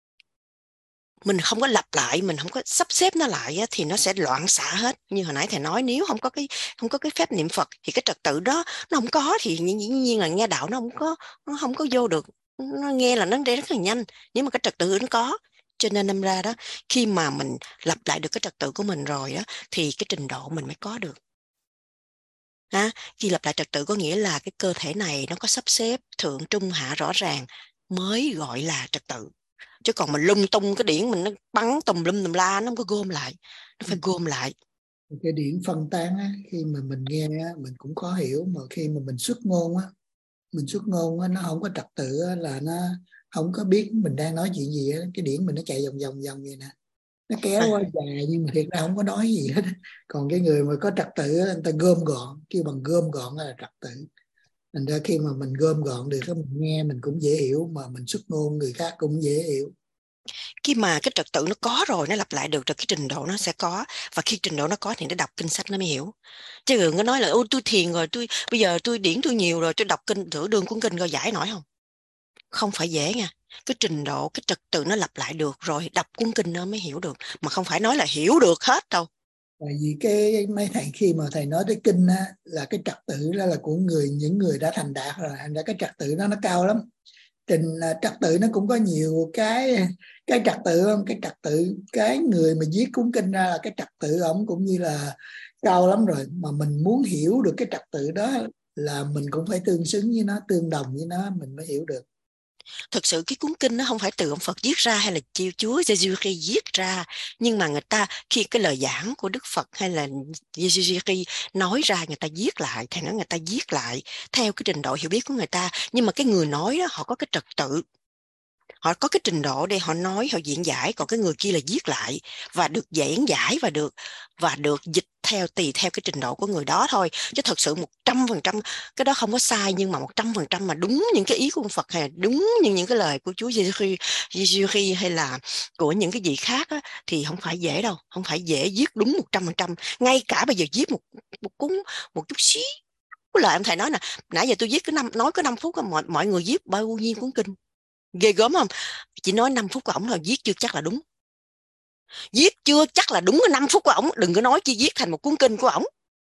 mình không có lặp lại, mình không có sắp xếp nó lại thì nó sẽ loạn xạ hết. Như hồi nãy thầy nói, nếu không có cái không có cái phép niệm Phật thì cái trật tự đó nó không có, thì dĩ nhiên là nghe đạo nó không có nó không có vô được. Nó nghe là nó đi rất là nhanh, nếu mà cái trật tự nó có. Cho nên năm ra đó, khi mà mình lặp lại được cái trật tự của mình rồi á, thì cái trình độ mình mới có được. À, khi lặp lại trật tự có nghĩa là cái cơ thể này nó có sắp xếp thượng trung hạ rõ ràng mới gọi là trật tự. Chứ còn mình lung tung cái điển mình nó bắn tùm lum tùm la, nó không có gom lại, nó phải gom lại. Cái điển phân tán á, khi mà mình nghe á, mình cũng khó hiểu, mà khi mà mình xuất ngôn á, mình xuất ngôn á, nó không có trật tự á, là nó không có biết mình đang nói chuyện gì á, cái điển mình nó chạy vòng vòng vòng vậy nè, nó kéo qua dài nhưng mà thiệt ra không có nói gì hết. Còn cái người mà có trật tự á, người ta gom gọn, kêu bằng gom gọn là trật tự. Thành ra khi mà mình gom gọn được, mình nghe mình cũng dễ hiểu, mà mình xuất ngôn người khác cũng dễ hiểu. Khi mà cái trật tự nó có rồi, nó lặp lại được rồi, cái trình độ nó sẽ có. Và khi trình độ nó có thì nó đọc kinh sách nó mới hiểu. Chứ đừng có nói là ôi tôi thiền rồi, tôi bây giờ tôi điển tôi nhiều rồi, tôi đọc kinh thử đường cuốn kinh rồi giải nổi không? Không phải dễ nha. cái trình độ, cái trật tự nó lặp lại được rồi đọc cuốn kinh nó mới hiểu được, mà không phải nói là hiểu được hết đâu. Tại vì cái mấy thầy khi mà thầy nói tới kinh á, là cái trật tự đó là của người những người đã thành đạt rồi, thành ra cái trật tự đó nó cao lắm. Trình trật tự nó cũng có nhiều cái cái trật tự không, cái trật tự cái người mà viết cuốn kinh ra là cái trật tự ổng cũng như là cao lắm rồi, mà mình muốn hiểu được cái trật tự đó là mình cũng phải tương xứng với nó, tương đồng với nó mình mới hiểu được. Thực sự cái cuốn kinh nó không phải từ ông Phật viết ra hay là chiêu Chúa Giêsu viết ra, nhưng mà người ta khi cái lời giảng của Đức Phật hay là Giêsu nói ra, người ta viết lại, thầy nói người ta viết lại theo cái trình độ hiểu biết của người ta, nhưng mà cái người nói đó họ có cái trật tự, họ có cái trình độ để họ nói, họ diễn giải, còn cái người kia là viết lại và được diễn giải và được và được dịch theo tùy theo cái trình độ của người đó thôi. Chứ thật sự một trăm phần trăm cái đó không có sai, nhưng mà một trăm phần trăm mà đúng những cái ý của ông Phật hay đúng như những cái lời của Chúa Giêsu hay là của những cái gì khác á, thì không phải dễ đâu, không phải dễ viết đúng một trăm phần trăm. Ngay cả bây giờ viết một một cuốn một chút xíu lời ông thầy nói nè, nãy giờ tôi viết cái năm nói có năm phút, mọi mọi người viết bao nhiêu cuốn kinh, ghê gớm không? Chỉ nói năm phút của ổng thôi, viết chưa chắc là đúng, viết chưa chắc là đúng cái năm phút của ổng, đừng có nói chi viết thành một cuốn kinh của ổng.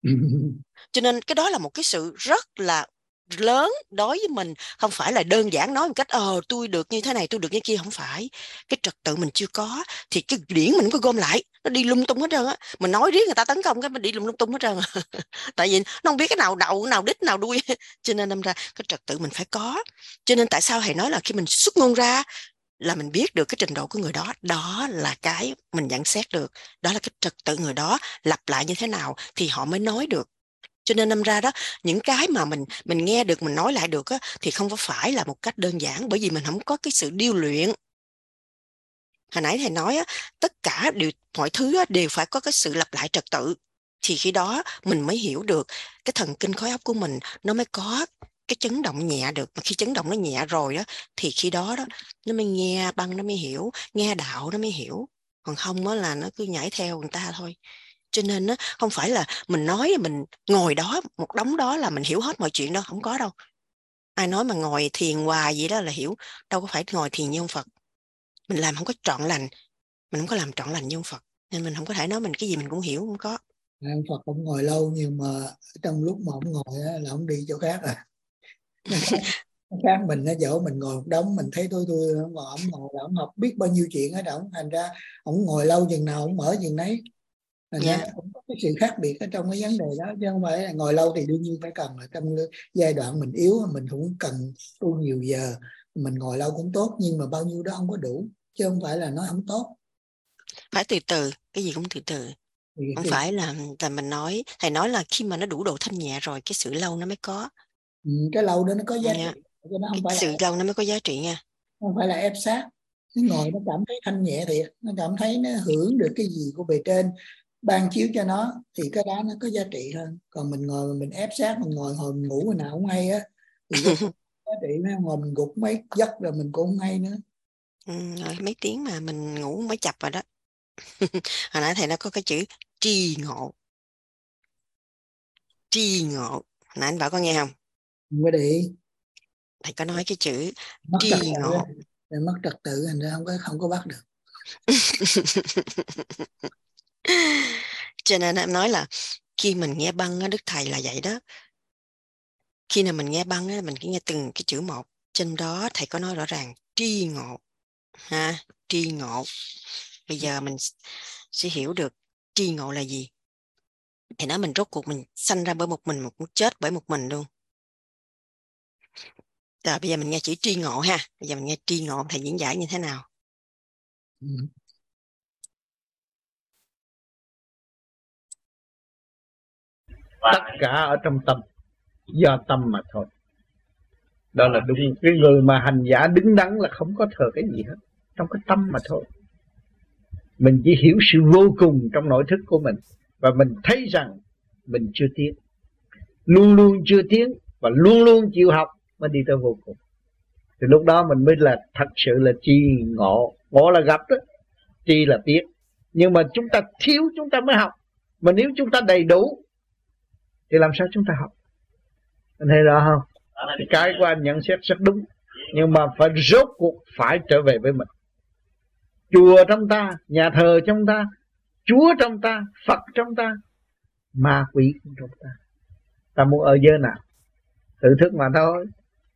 Cho nên cái đó là một cái sự rất là lớn đối với mình, không phải là đơn giản nói một cách ờ tôi được như thế này, tôi được như kia, không phải. Cái trật tự mình chưa có thì cái điển mình có gom lại, nó đi lung tung hết trơn á. Mình nói riết người ta tấn công cái mình đi lung lung tung hết trơn. Tại vì nó không biết cái nào đầu, cái nào đít, nào đuôi. Cho nên đâm ra cái trật tự mình phải có. Cho nên tại sao thầy nói là khi mình xuất ngôn ra là mình biết được cái trình độ của người đó, đó là cái mình nhận xét được, đó là cái trật tự người đó lặp lại như thế nào thì họ mới nói được. Cho nên đâm ra đó, những cái mà mình mình nghe được, mình nói lại được á, thì không có phải là một cách đơn giản, bởi vì mình không có cái sự điêu luyện. Hồi nãy thầy nói á, tất cả đều mọi thứ á, đều phải có cái sự lặp lại trật tự, thì khi đó mình mới hiểu được cái thần kinh khối óc của mình, nó mới có cái chấn động nhẹ được. Mà khi chấn động nó nhẹ rồi đó, thì khi đó đó nó mới nghe băng, nó mới hiểu, nghe đạo nó mới hiểu, còn không á là nó cứ nhảy theo người ta thôi. Cho nên á, không phải là mình nói mình ngồi đó một đống đó là mình hiểu hết mọi chuyện đâu, không có đâu. Ai nói mà ngồi thiền hoài vậy đó là hiểu, đâu có phải ngồi thiền như ông Phật. Mình làm không có trọn lành, mình không có làm trọn lành như ông Phật, nên mình không có thể nói mình cái gì mình cũng hiểu, không có. Ông Phật ông ngồi lâu, nhưng mà trong lúc mà ông ngồi á, là ông đi chỗ khác à. Khác mình, nó dỗ mình ngồi một đống, mình thấy tôi tôi ông ngồi, ông ngồi là ông học biết bao nhiêu chuyện hết ông, thành ra ông ngồi lâu chừng nào ông mở chừng nấy. Thành ra Yeah. cũng có cái sự khác biệt ở trong cái vấn đề đó, chứ không phải là ngồi lâu thì đương nhiên phải cần, là trong giai đoạn mình yếu mình cũng cần tu nhiều giờ, mình ngồi lâu cũng tốt, nhưng mà bao nhiêu đó không có đủ, chứ không phải là nói không tốt. Phải từ từ, cái gì cũng từ từ. Thì, Không thì, phải là là mình nói, thầy nói là khi mà nó đủ độ thanh nhẹ rồi, cái sự lâu nó mới có. ừ, cái lâu đó nó có giá Yeah. trị, chứ nó không Cái phải sự là lâu nó mới có giá trị nha. không phải là ép sát. Nó ngồi nó cảm thấy thanh nhẹ thiệt, nó cảm thấy nó hưởng được cái gì của bề trên ban chiếu cho nó, thì cái đó nó có giá trị hơn. Còn mình ngồi mình ép sát, mình ngồi hồi mình ngủ hồi nào cũng hay á, thì cái giá trị nó ngồi mình gục mấy giấc rồi mình cũng không hay nữa. Ừ, rồi mấy tiếng mà mình ngủ mới chập rồi đó. Hồi nãy thầy nó có cái chữ tri ngộ, tri ngộ, nãy anh bảo có nghe không? Không có để ý. Thầy có nói cái chữ Mất trật tri tự, ngộ. rồi mất trật tự thành ra không có không có bắt được. Cho nên em nói là khi mình nghe băng á, Đức Thầy là vậy đó. Khi nào mình nghe băng á, mình cứ nghe từng cái chữ một. Trên đó thầy có nói rõ ràng tri ngộ, ha, tri ngộ. Bây giờ mình sẽ hiểu được tri ngộ là gì. Thì nói mình rốt cuộc mình sanh ra bởi một mình, mà cũng chết bởi một mình luôn. Rồi bây giờ mình nghe chữ tri ngộ ha. Bây giờ mình nghe tri ngộ thầy diễn giải như thế nào? Ừ. Tất cả ở trong tâm, do tâm mà thôi. Đó là đúng. Cái người mà hành giả đứng đắn là không có thờ cái gì hết, trong cái tâm mà thôi. Mình chỉ hiểu sự vô cùng trong nội thức của mình, và mình thấy rằng mình chưa tiến, luôn luôn chưa tiến, và luôn luôn chịu học mới đi tới vô cùng. Thì lúc đó mình mới là thật sự là tri ngộ. Ngộ là gặp đó, tri là biết. Nhưng mà chúng ta thiếu chúng ta mới học. Mà nếu chúng ta đầy đủ thì làm sao chúng ta học? Anh thấy rõ không? Cái của anh nhận xét rất đúng. Nhưng mà phải rốt cuộc phải trở về với mình. Chùa trong ta, nhà thờ trong ta, Chúa trong ta, Phật trong ta, ma quỷ cũng trong ta. Ta muốn ở giới nào? Tự thức mà thôi.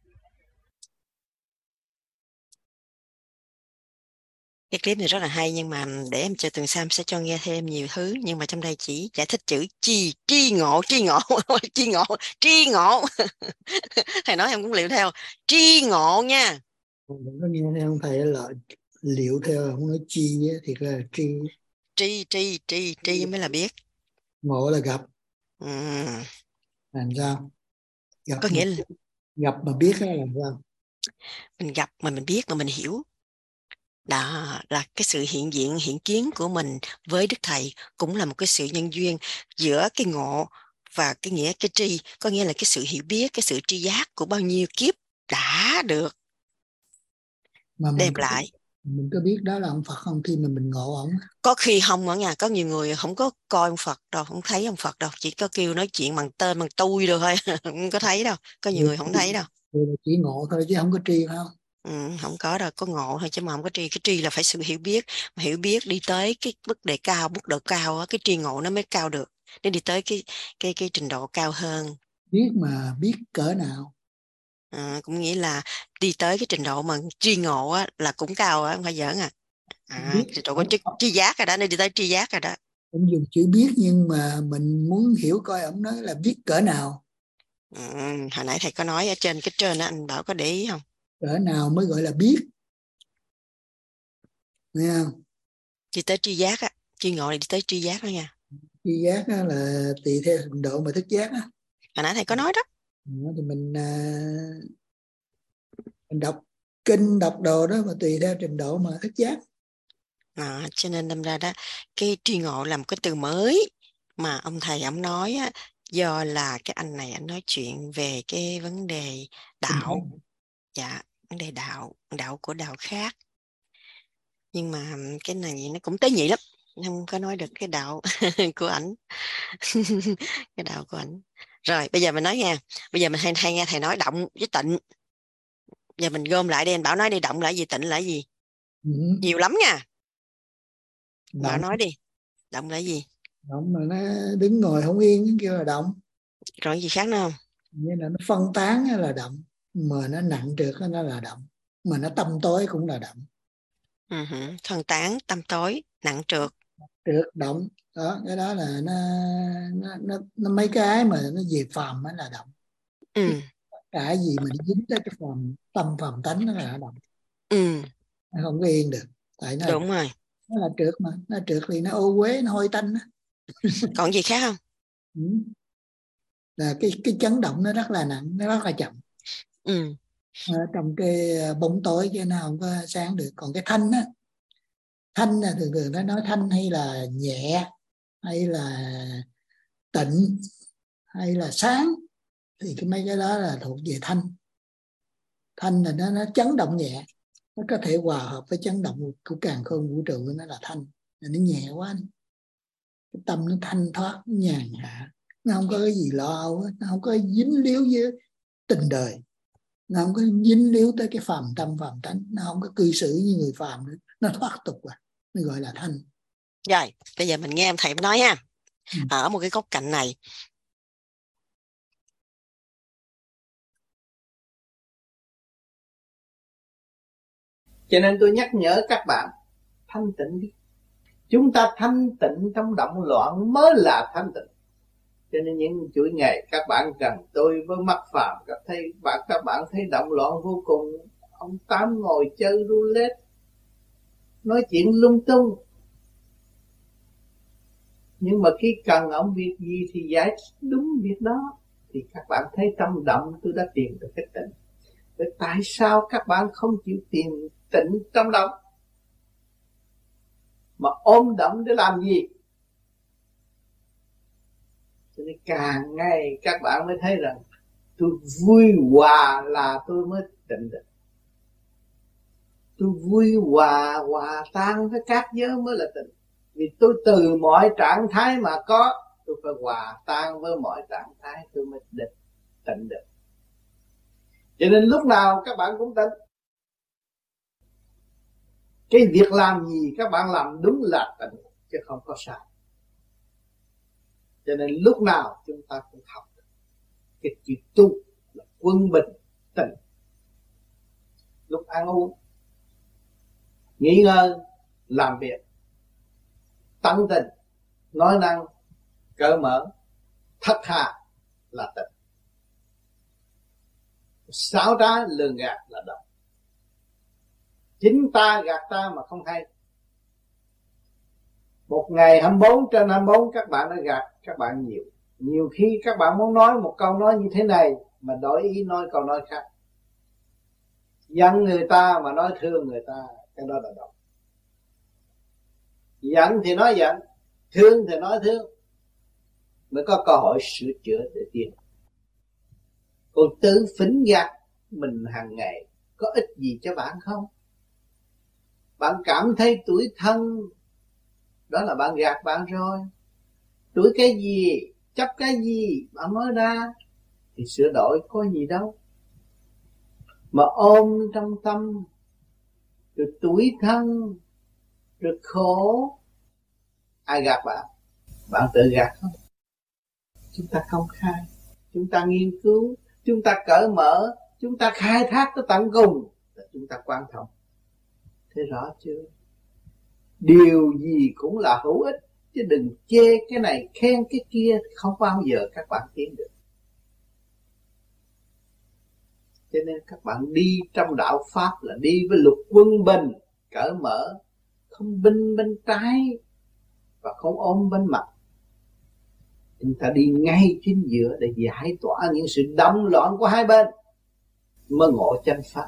Cái clip này rất là hay, nhưng mà để em chờ tuần sau em sẽ cho nghe thêm nhiều thứ, nhưng mà trong đây chỉ giải thích chữ chi tri ngộ tri ngộ tri ngộ tri ngộ thầy nói em cũng liệu theo tri ngộ nha. Đừng có nghe theo ông thầy là liệu theo, không nói chi thì là tri tri tri tri tri mới là biết, ngộ là gặp. ừ. Làm sao gặp Có nghĩa là gặp mà biết là làm sao? Mình gặp mà mình biết mà mình hiểu. Đó là cái sự hiện diện hiện kiến của mình với Đức Thầy cũng là một cái sự nhân duyên giữa cái ngộ và cái nghĩa cái tri, có nghĩa là cái sự hiểu biết, cái sự tri giác của bao nhiêu kiếp đã được Mà mình đem có, lại. mình có biết đó là ông Phật không khi mà mình ngộ ổng? Có khi không ở nhà, có nhiều người không có coi ông Phật đâu, không thấy ông Phật đâu, chỉ có kêu nói chuyện bằng tên bằng tôi rồi thôi không có thấy đâu, có nhiều người không thấy đâu. Chỉ ngộ thôi chứ không có tri phải không? Ừ, không có đâu, có ngộ thôi chứ mà không có tri. Cái tri là phải sự hiểu biết, mà hiểu biết đi tới cái mức đề cao, mức độ cao á, cái tri ngộ nó mới cao được, để đi tới cái cái cái trình độ cao hơn. Biết mà biết cỡ nào? À, cũng nghĩa là đi tới cái trình độ mà tri ngộ á, là cũng cao á, không phải giỡn à. À, trình độ có tri, tri giác rồi đó, nên đi tới tri giác rồi đó. Ông dùng chữ biết nhưng mà mình muốn hiểu coi ông nói là biết cỡ nào. Ừ, hồi nãy thầy có nói ở trên cái trên đó, anh Bảo có để ý không? Cỡ nào mới gọi là biết? Nghe không? Đi tới tri giác á, tri ngộ là đi tới tri giác đó nha. Tri giác á là tùy theo trình độ mà thức giác á. Hồi nãy thầy có nói đó. Thì mình mình đọc kinh đọc đồ đó mà tùy theo trình độ mà thức giác. À, cho nên đâm ra đó, cái tri ngộ là một cái từ mới mà ông thầy ông nói á, do là cái anh này anh nói chuyện về cái vấn đề đạo. Dạ, vấn đề đạo, đạo của đạo khác. Nhưng mà cái này nó cũng tế nhị lắm, không có nói được cái đạo của ảnh cái đạo của ảnh. Rồi bây giờ mình nói nha, bây giờ mình hay, hay nghe thầy nói động với tịnh. Giờ mình gom lại đi, anh Bảo nói đi, động là gì, tịnh là gì? Ừ. Nhiều lắm nha. Động. Bảo nói đi, động là gì? Động mà nó đứng ngồi không yên kêu là động. Rồi gì khác nữa không? Như là nó phân tán là động, mà nó nặng trược nó là động, mà nó tâm tối cũng là động. Uh-huh. Phân tán, tâm tối, nặng trược. Trược động đó, cái đó là nó nó nó, nó mấy cái mà nó về phàm mới là động. Ừ. Cả gì mà nó dính tới cái phàm tâm phàm tánh nó là động. Ừ. Nó không có yên được, tại nó đúng rồi, nó là trược mà, nó trược thì nó ô uế, nó hôi tanh đó. Còn gì khác không? Ừ. Là cái cái chấn động nó rất là nặng, nó rất là chậm. Ừ. À, trong cái bóng tối cho nó không có sáng được. Còn cái thanh á, thanh là thường thường nó nói thanh hay là nhẹ hay là tịnh hay là sáng, thì cái mấy cái đó là thuộc về thanh. Thanh là nó, nó chấn động nhẹ, nó có thể hòa hợp với chấn động của càn khôn vũ trụ, nó là thanh. Nó nhẹ quá, cái tâm nó thanh thoát, nó nhàn hạ, nó không có cái gì lo âu, nó không có dính líu với tình đời, nó không có dính líu tới cái phàm tâm phàm tánh, nó không có cư xử như người phàm nữa, nó thoát tục à, nó gọi là thanh. Rồi bây giờ mình nghe em thầy nói ha. Ừ. Ở một cái góc cạnh này, cho nên tôi nhắc nhở các bạn thanh tịnh đi. Chúng ta thanh tịnh trong động loạn mới là thanh tịnh. Cho nên những chuỗi ngày các bạn gần tôi với mắt phàm, các thấy bạn các bạn thấy động loạn vô cùng. Ông Tám ngồi chơi roulette, nói chuyện lung tung. Nhưng mà khi cần ông việc gì thì giải đúng việc đó, thì các bạn thấy trong động tôi đã tìm được cái tịnh. Vậy tại sao các bạn không chịu tìm tịnh trong động, mà ôm động để làm gì? Cho nên càng ngày các bạn mới thấy rằng tôi vui hòa là tôi mới tịnh được. Tôi vui hòa, hòa tan với các giới mới là tịnh. Vì tôi từ mọi trạng thái mà có, tôi phải hòa tan với mọi trạng thái tôi mới định tịnh được. Cho nên lúc nào các bạn cũng tin. Cái việc làm gì các bạn làm đúng là tịnh, chứ không có sai. Cho nên lúc nào chúng ta cũng học cái chữ tu là quân bình tịnh. Lúc ăn uống, nghỉ ngơi, làm việc, tận tình, nói năng, cởi mở, thật thà là tịnh. Xảo trá lường gạt là độc. Chính ta gạt ta mà không hay. Một ngày hai mươi bốn trên hai mươi bốn các bạn đã gạt các bạn nhiều. Nhiều khi các bạn muốn nói một câu nói như thế này mà đổi ý nói câu nói khác. Giận người ta mà nói thương người ta, cái đó là độc. Giận thì nói giận, thương thì nói thương, mới có cơ hội sửa chữa để tiến. Còn tự phỉnh gạt mình hàng ngày có ích gì cho bạn không? Bạn cảm thấy tủi thân, đó là bạn gạt bạn rồi. Tủi cái gì, chấp cái gì, bạn nói ra thì sửa đổi có gì đâu. Mà ôm trong tâm, rồi tủi thân, rồi khổ, ai gạt bạn? Bạn tự gạt không? Chúng ta công khai, chúng ta nghiên cứu, chúng ta cởi mở, chúng ta khai thác tới tận cùng là chúng ta quan trọng. Thế rõ chưa? Điều gì cũng là hữu ích, chứ đừng chê cái này khen cái kia, không bao giờ các bạn tiến được. Cho nên các bạn đi trong đạo Pháp là đi với luật quân bình, cởi mở, không binh bên trái và không ôm bên mặt. Chúng ta đi ngay chính giữa để giải tỏa những sự động loạn của hai bên, mới ngộ chân Pháp.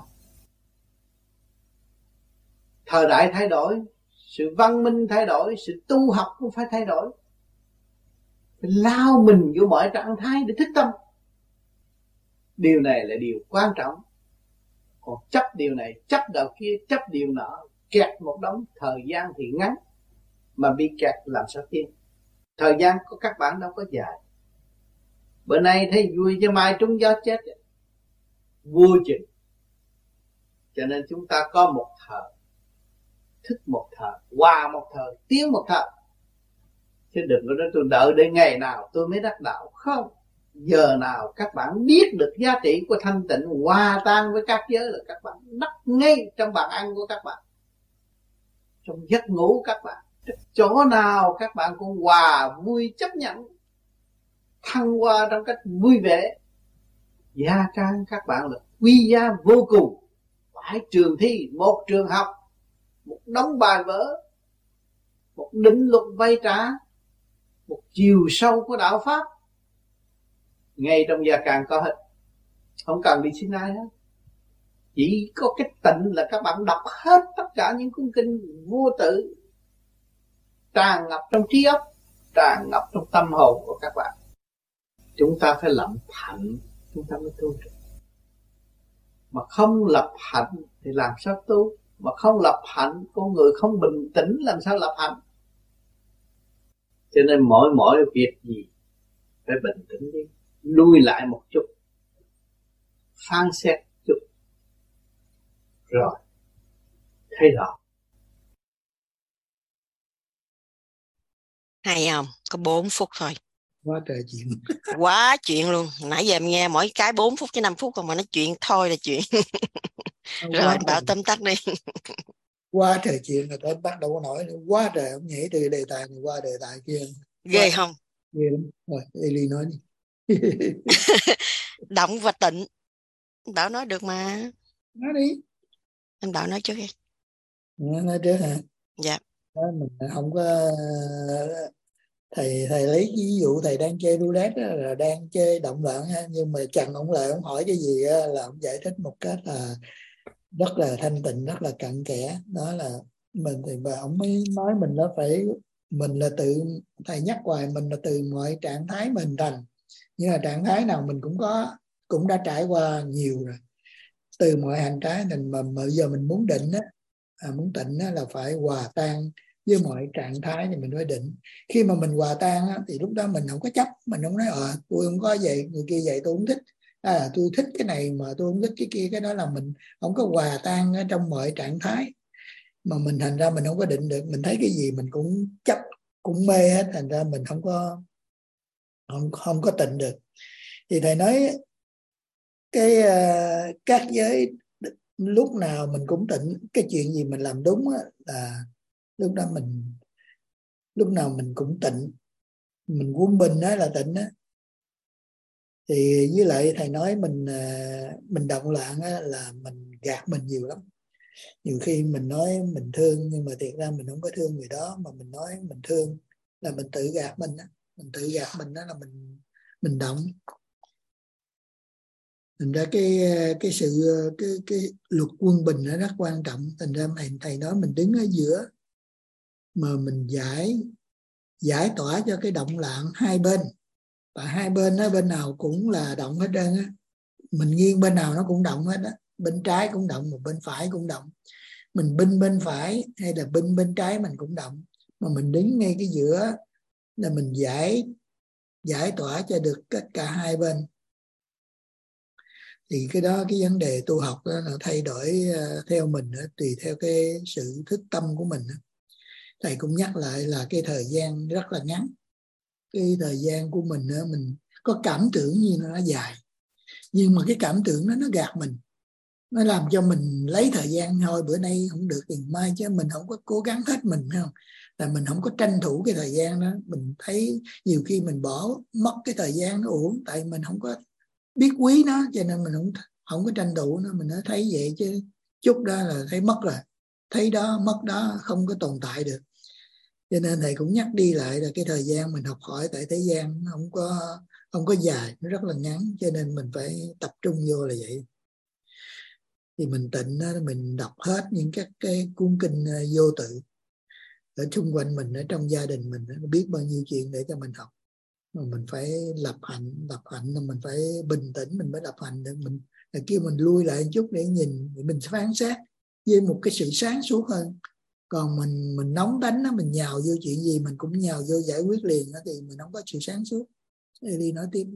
Thời đại thay đổi, sự văn minh thay đổi, sự tu học cũng phải thay đổi. Phải lao mình vô mọi trạng thái để thức tâm. Điều này là điều quan trọng. Còn chấp điều này, chấp đạo kia, chấp điều nọ, kẹt một đống, thời gian thì ngắn, mà bị kẹt làm sao tiến? Thời gian của các bạn đâu có dài. Bữa nay thấy vui chứ mai trúng gió chết, vô chừng. Cho nên chúng ta có một thời, thức một thời, qua một thời, tiến một thời. Chứ đừng có nói tôi đợi đến ngày nào tôi mới đắc đạo. Không, giờ nào các bạn biết được giá trị của thanh tịnh, hòa tan với các giới là các bạn đắc ngay trong bàn ăn của các bạn, trong giấc ngủ các bạn. Chỗ nào các bạn cũng hòa vui chấp nhận, thăng hoa trong cách vui vẻ. Gia trang các bạn là quý giá vô cùng. Phải trường thi, một trường học, một đống bài vở, một định luật vay trả, một chiều sâu của đạo Pháp. Ngay trong gia càng có hết, không cần đi xin ai hết. Chỉ có cái tịnh là các bạn đọc hết tất cả những cuốn kinh vô tự, tràn ngập trong trí óc, tràn ngập trong tâm hồn của các bạn. Chúng ta phải lập hạnh, chúng ta mới tu được. Mà không lập hạnh thì làm sao tu? Mà không lập hạnh, con người không bình tĩnh làm sao lập hạnh? Cho nên mỗi mỗi việc gì phải bình tĩnh đi, lui lại một chút, phán xét chút, rồi thấy rõ. Hay không? Có bốn phút thôi. Quá trời chuyện. Quá chuyện luôn. Nãy giờ em nghe mỗi cái bốn phút chứ năm phút, còn mà nói chuyện thôi là chuyện. Rồi Bảo tóm tắt đi. Quá trời chuyện rồi tóm tắt đâu có nổi nữa. Quá trời, ông nhảy từ đề tài này qua đề tài kia. Ghê quá, không? Ghê lắm. Rồi Eli nói đi. Động và tịnh. Bảo nói được mà. Nói đi. Anh Bảo nói trước đi. Nói trước hả? Dạ. Đó, mình không có... Thầy thầy lấy ví dụ thầy đang chơi roulette đó, là đang chơi động loạn ha, nhưng mà Trần ông lại ông hỏi cái gì đó, là ông giải thích một cách là rất là thanh tịnh, rất là cặn kẽ. Đó là mình thì bà ông mới nói mình nó phải, mình là tự, thầy nhắc hoài mình là từ mọi trạng thái mình hình thành, nhưng mà trạng thái nào mình cũng có, cũng đã trải qua nhiều rồi. Từ mọi hành trái mình mà bây giờ mình muốn định á, à, muốn tịnh á, là phải hòa tan với mọi trạng thái thì mình mới định. Khi mà mình hòa tan á, thì lúc đó mình không có chấp, mình không nói ờ tôi không có vậy, người kia vậy tôi không thích, à, tôi thích cái này mà tôi không thích cái kia, cái đó là mình không có hòa tan ở trong mọi trạng thái, mà mình thành ra mình không có định được, mình thấy cái gì mình cũng chấp cũng mê hết, thành ra mình không có không không có tịnh được. Thì thầy nói cái uh, các giới lúc nào mình cũng tịnh, cái chuyện gì mình làm đúng á, là lúc đó mình lúc nào mình cũng tịnh, mình quân bình đó là tịnh đó. Thì với lại thầy nói mình uh, mình động loạn á, là mình gạt mình nhiều lắm. Nhiều khi mình nói mình thương nhưng mà thiệt ra mình không có thương người đó, mà mình nói mình thương là mình tự gạt mình đó. Mình tự gạt mình đó là mình mình động. Thành ra cái cái sự cái cái luật quân bình nó rất quan trọng. Thành ra thầy, thầy nói mình đứng ở giữa mà mình giải giải tỏa cho cái động loạn hai bên. Tại hai bên đó, bên nào cũng là động hết trơn á. Mình nghiêng bên nào nó cũng động hết á. Bên trái cũng động, một bên phải cũng động. Mình binh bên phải hay là binh bên trái mình cũng động. Mà mình đứng ngay cái giữa là mình giải giải tỏa cho được tất cả hai bên. Thì cái đó, cái vấn đề tu học đó là thay đổi theo mình đó, tùy theo cái sự thức tâm của mình đó. Thầy cũng nhắc lại là cái thời gian rất là ngắn. Cái thời gian của mình đó, mình có cảm tưởng như nó dài, nhưng mà cái cảm tưởng đó nó gạt mình, nó làm cho mình lấy thời gian thôi, bữa nay không được thì mai, chứ mình không có cố gắng hết mình, phải không? Là mình không có tranh thủ cái thời gian đó. Mình thấy nhiều khi mình bỏ mất cái thời gian nó uổng, tại mình không có biết quý nó, cho nên mình không không có tranh thủ nó. Mình nó thấy vậy chứ chút đó là thấy mất rồi, thấy đó mất đó, không có tồn tại được. Cho nên thầy cũng nhắc đi lại là cái thời gian mình học hỏi tại thế gian nó không có không có dài, nó rất là ngắn, cho nên mình phải tập trung vô là vậy. Thì mình tịnh đó, mình đọc hết những các cái cuốn kinh vô tự ở xung quanh mình, ở trong gia đình mình, biết bao nhiêu chuyện để cho mình học. Mà mình phải lập hạnh, lập hạnh là mình phải bình tĩnh, mình mới lập hành được. Mình là kia mình lui lại một chút để nhìn, mình phán xét với một cái sự sáng suốt hơn. Còn mình mình nóng đánh đó, mình nhào vô chuyện gì mình cũng nhào vô giải quyết liền đó, thì mình không có sự sáng suốt. Để đi nói tiếp.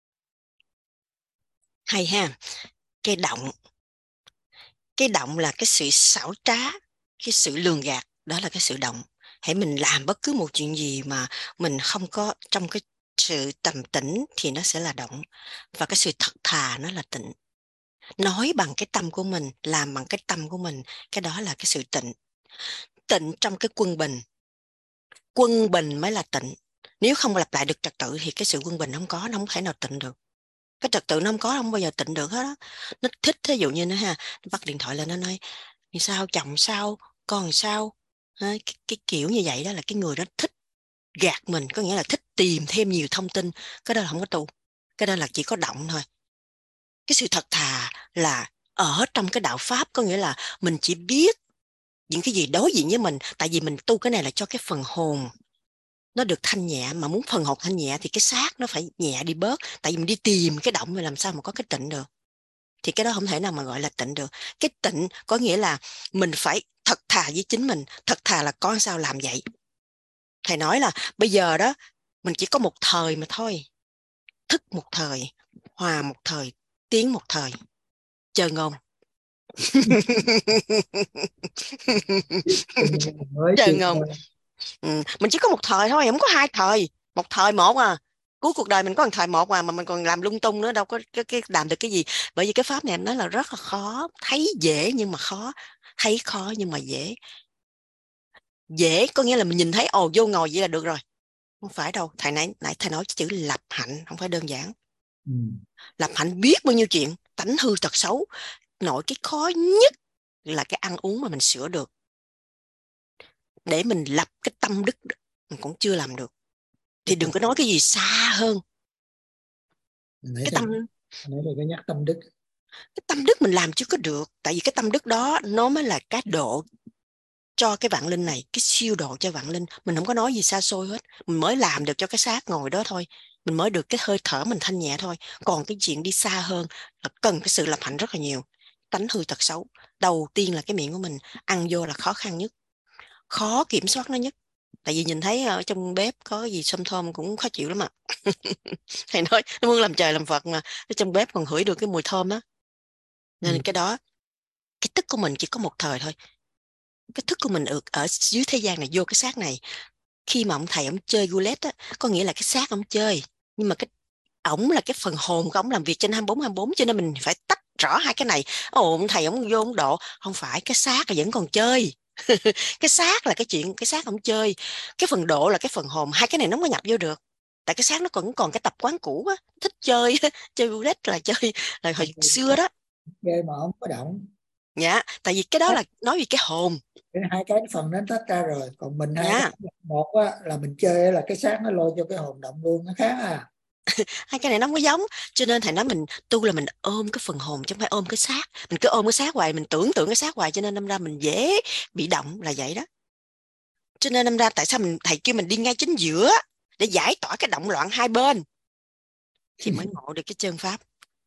Hay ha. Cái động, cái động là cái sự xảo trá, cái sự lường gạt, đó là cái sự động. Hãy mình làm bất cứ một chuyện gì mà mình không có trong cái sự trầm tĩnh thì nó sẽ là động. Và cái sự thật thà nó là tịnh. Nói bằng cái tâm của mình, làm bằng cái tâm của mình, cái đó là cái sự tịnh. Tịnh trong cái quân bình. Quân bình mới là tịnh. Nếu không lặp lại được trật tự thì cái sự quân bình không có, nó không thể nào tịnh được. Cái trật tự nó không có, không bao giờ tịnh được hết đó. Nó thích, thí dụ như nó ha, nó bắt điện thoại lên, nó nói sao chồng sao, con sao, cái, cái kiểu như vậy đó là cái người đó thích gạt mình, có nghĩa là thích tìm thêm nhiều thông tin. Cái đó là không có tu, cái đó là chỉ có động thôi. Cái sự thật thà là ở trong cái đạo pháp, có nghĩa là mình chỉ biết những cái gì đối diện với mình. Tại vì mình tu cái này là cho cái phần hồn nó được thanh nhẹ, mà muốn phần hồn thanh nhẹ thì cái xác nó phải nhẹ đi bớt. Tại vì mình đi tìm cái động rồi làm sao mà có cái tịnh được, thì cái đó không thể nào mà gọi là tịnh được. Cái tịnh có nghĩa là mình phải thật thà với chính mình. Thật thà là con sao làm vậy. Thầy nói là bây giờ đó mình chỉ có một thời mà thôi. Thức một thời, hòa một thời, tiến một thời. Chờ ngôn. Chờ ngôn. Ừ, mình chỉ có một thời thôi, không có hai thời. Một thời một à. Cuối cuộc đời mình có một thời một à, mà mình còn làm lung tung nữa, đâu có cái, cái làm được cái gì. Bởi vì cái pháp này em nói là rất là khó. Thấy dễ nhưng mà khó. Thấy khó nhưng mà dễ. Dễ có nghĩa là mình nhìn thấy ồ vô ngồi vậy là được rồi. Không phải đâu. Thầy nãy, nãy thầy nói chữ lập hạnh không phải đơn giản. Ừ. Lập hạnh biết bao nhiêu chuyện, tánh hư tật xấu. Nội cái khó nhất là cái ăn uống mà mình sửa được. Để mình lập cái tâm đức mình cũng chưa làm được. Thì đừng có nói cái gì xa hơn. Nãy cái thầy, tâm nãy thầy có nhắc tâm đức. Cái tâm đức mình làm chưa có được. Tại vì cái tâm đức đó nó mới là cái độ cho cái vạn linh này, cái siêu độ cho vạn linh. Mình không có nói gì xa xôi hết. Mình mới làm được cho cái xác ngồi đó thôi. Mình mới được cái hơi thở mình thanh nhẹ thôi. Còn cái chuyện đi xa hơn là cần cái sự lập hạnh rất là nhiều. Tánh hư tật xấu. Đầu tiên là cái miệng của mình ăn vô là khó khăn nhất, khó kiểm soát nó nhất. Tại vì nhìn thấy ở trong bếp có gì xôm thơm cũng khó chịu lắm ạ. Thầy nói nó muốn làm trời làm Phật mà ở trong bếp còn hửi được cái mùi thơm đó. Nên Ừ. cái đó, cái thức của mình chỉ có một thời thôi. Cái thức của mình ở, ở dưới thế gian này, vô cái xác này. Khi mà ông thầy ông chơi roulette á, có nghĩa là cái xác ông chơi, nhưng mà cái ổng là cái phần hồn của ổng làm việc trên hai mươi bốn hai mươi bốn, cho nên mình phải tách rõ hai cái này. Ồ, ông thầy ông vô ông độ, không phải, cái xác là vẫn còn chơi. Cái xác là cái chuyện cái xác ông chơi, cái phần độ là cái phần hồn, hai cái này nó không có nhập vô được. Tại cái xác nó còn còn cái tập quán cũ á, thích chơi chơi roulette là chơi là hồi xưa đó. Chơi mà không có động. Dạ, tại vì cái đó là nói về cái hồn. Cái hai cái phần nó tách ra rồi, còn mình hai Dạ. cái một á, là mình chơi là cái xác nó lôi cho cái hồn động luôn, nó khác à. Hai cái này nó không có giống, cho nên thầy nói mình tu là mình ôm cái phần hồn chứ không phải ôm cái xác. Mình cứ ôm cái xác hoài, mình tưởng tượng cái xác hoài, cho nên đâm ra mình dễ bị động là vậy đó. Cho nên đâm ra tại sao mình thầy kêu mình đi ngay chính giữa để giải tỏa cái động loạn hai bên thì mới ngộ được cái chân pháp.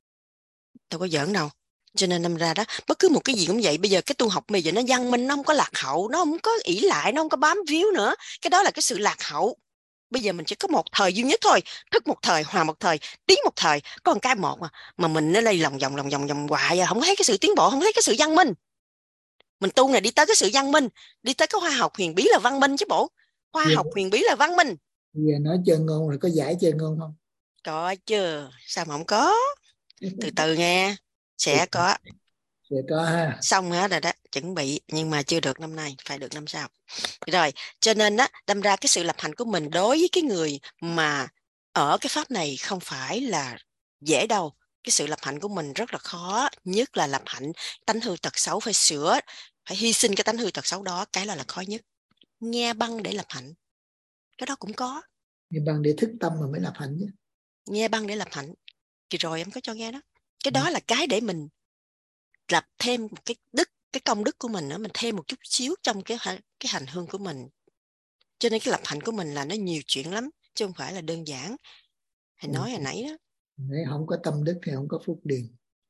Đâu có giỡn đâu. Cho nên đâm ra đó, bất cứ một cái gì cũng vậy. Bây giờ cái tu học bây giờ nó văn minh, nó không có lạc hậu, nó không có ỷ lại, nó không có bám víu nữa. Cái đó là cái sự lạc hậu. Bây giờ mình chỉ có một thời duy nhất thôi, thức một thời, hòa một thời, tiến một thời, có một cái một mà mà mình nó lây lòng vòng lòng vòng vòng hoài, không thấy cái sự tiến bộ, không thấy cái sự văn minh. Mình tu này đi tới cái sự văn minh, đi tới cái khoa học huyền bí là văn minh chứ bộ. Khoa Giờ, học huyền bí là văn minh. giờ nói chơi ngôn rồi có giải chơi ngôn không? Có chứ, sao mà không có. Từ từ nghe, sẽ có. Sẽ có ha. Xong hết rồi đó, chuẩn bị, nhưng mà chưa được năm nay, phải được năm sau. Rồi, cho nên đó, đâm ra cái sự lập hành của mình đối với cái người mà ở cái pháp này không phải là dễ đâu. Cái sự lập hạnh của mình rất là khó, nhất là lập hạnh tánh hư tật xấu phải sửa, phải hy sinh cái tánh hư tật xấu đó, cái là là khó nhất. Nghe băng để lập hạnh, cái đó cũng có. Nghe băng để thức tâm mà mới lập hạnh chứ. Nghe băng để lập hạnh, kỳ rồi em có cho nghe đó. Cái đó là cái để mình lập thêm một cái đức, cái công đức của mình nữa, mình thêm một chút xíu trong cái cái hành hương của mình. Cho nên cái lập hạnh của mình là nó nhiều chuyện lắm, chứ không phải là đơn giản. Thầy nói hồi nãy đó. Nếu không có tâm đức thì không có phúc điền.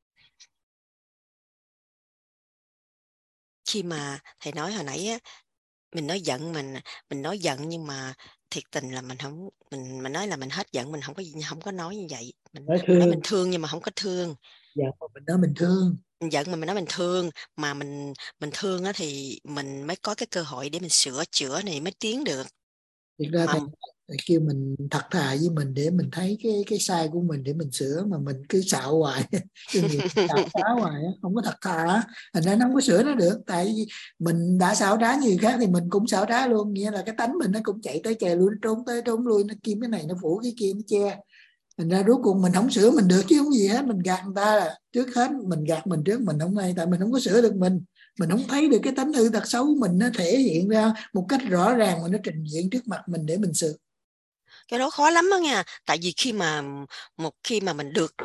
Khi mà thầy nói hồi nãy á, mình nói giận mình mình nói giận nhưng mà thiệt tình là mình không mình mình nói là mình hết giận, mình không có không có nói như vậy. Mình nói, mình, nói mình thương nhưng mà không có thương. Dạ, mình nói mình thương. Mình giận mà mình nói mình thương, mà mình mình thương á thì mình mới có cái cơ hội để mình sửa chữa này mới tiến được. Thực ra mà... thầy, thầy kêu mình thật thà với mình để mình thấy cái cái sai của mình để mình sửa, mà mình cứ xạo hoài cái người xạo đá hoài không có thật thà, thành ra nó không có sửa nó được. Tại vì mình đã xạo đá như người khác thì mình cũng xạo đá luôn, nghĩa là cái tánh mình nó cũng chạy tới chạy lui, nó trốn tới trốn lui, nó kim cái này nó phủ cái kia nó che. Thành ra rốt cuộc mình không sửa mình được chứ không gì hết, mình gạt người ta là trước hết mình gạt mình trước, mình không hay, tại mình không có sửa được mình mình không thấy được cái tánh hư tật xấu của mình nó thể hiện ra một cách rõ ràng mà nó trình diện trước mặt mình để mình sửa. Cái đó khó lắm đó nha, tại vì khi mà một khi mà mình được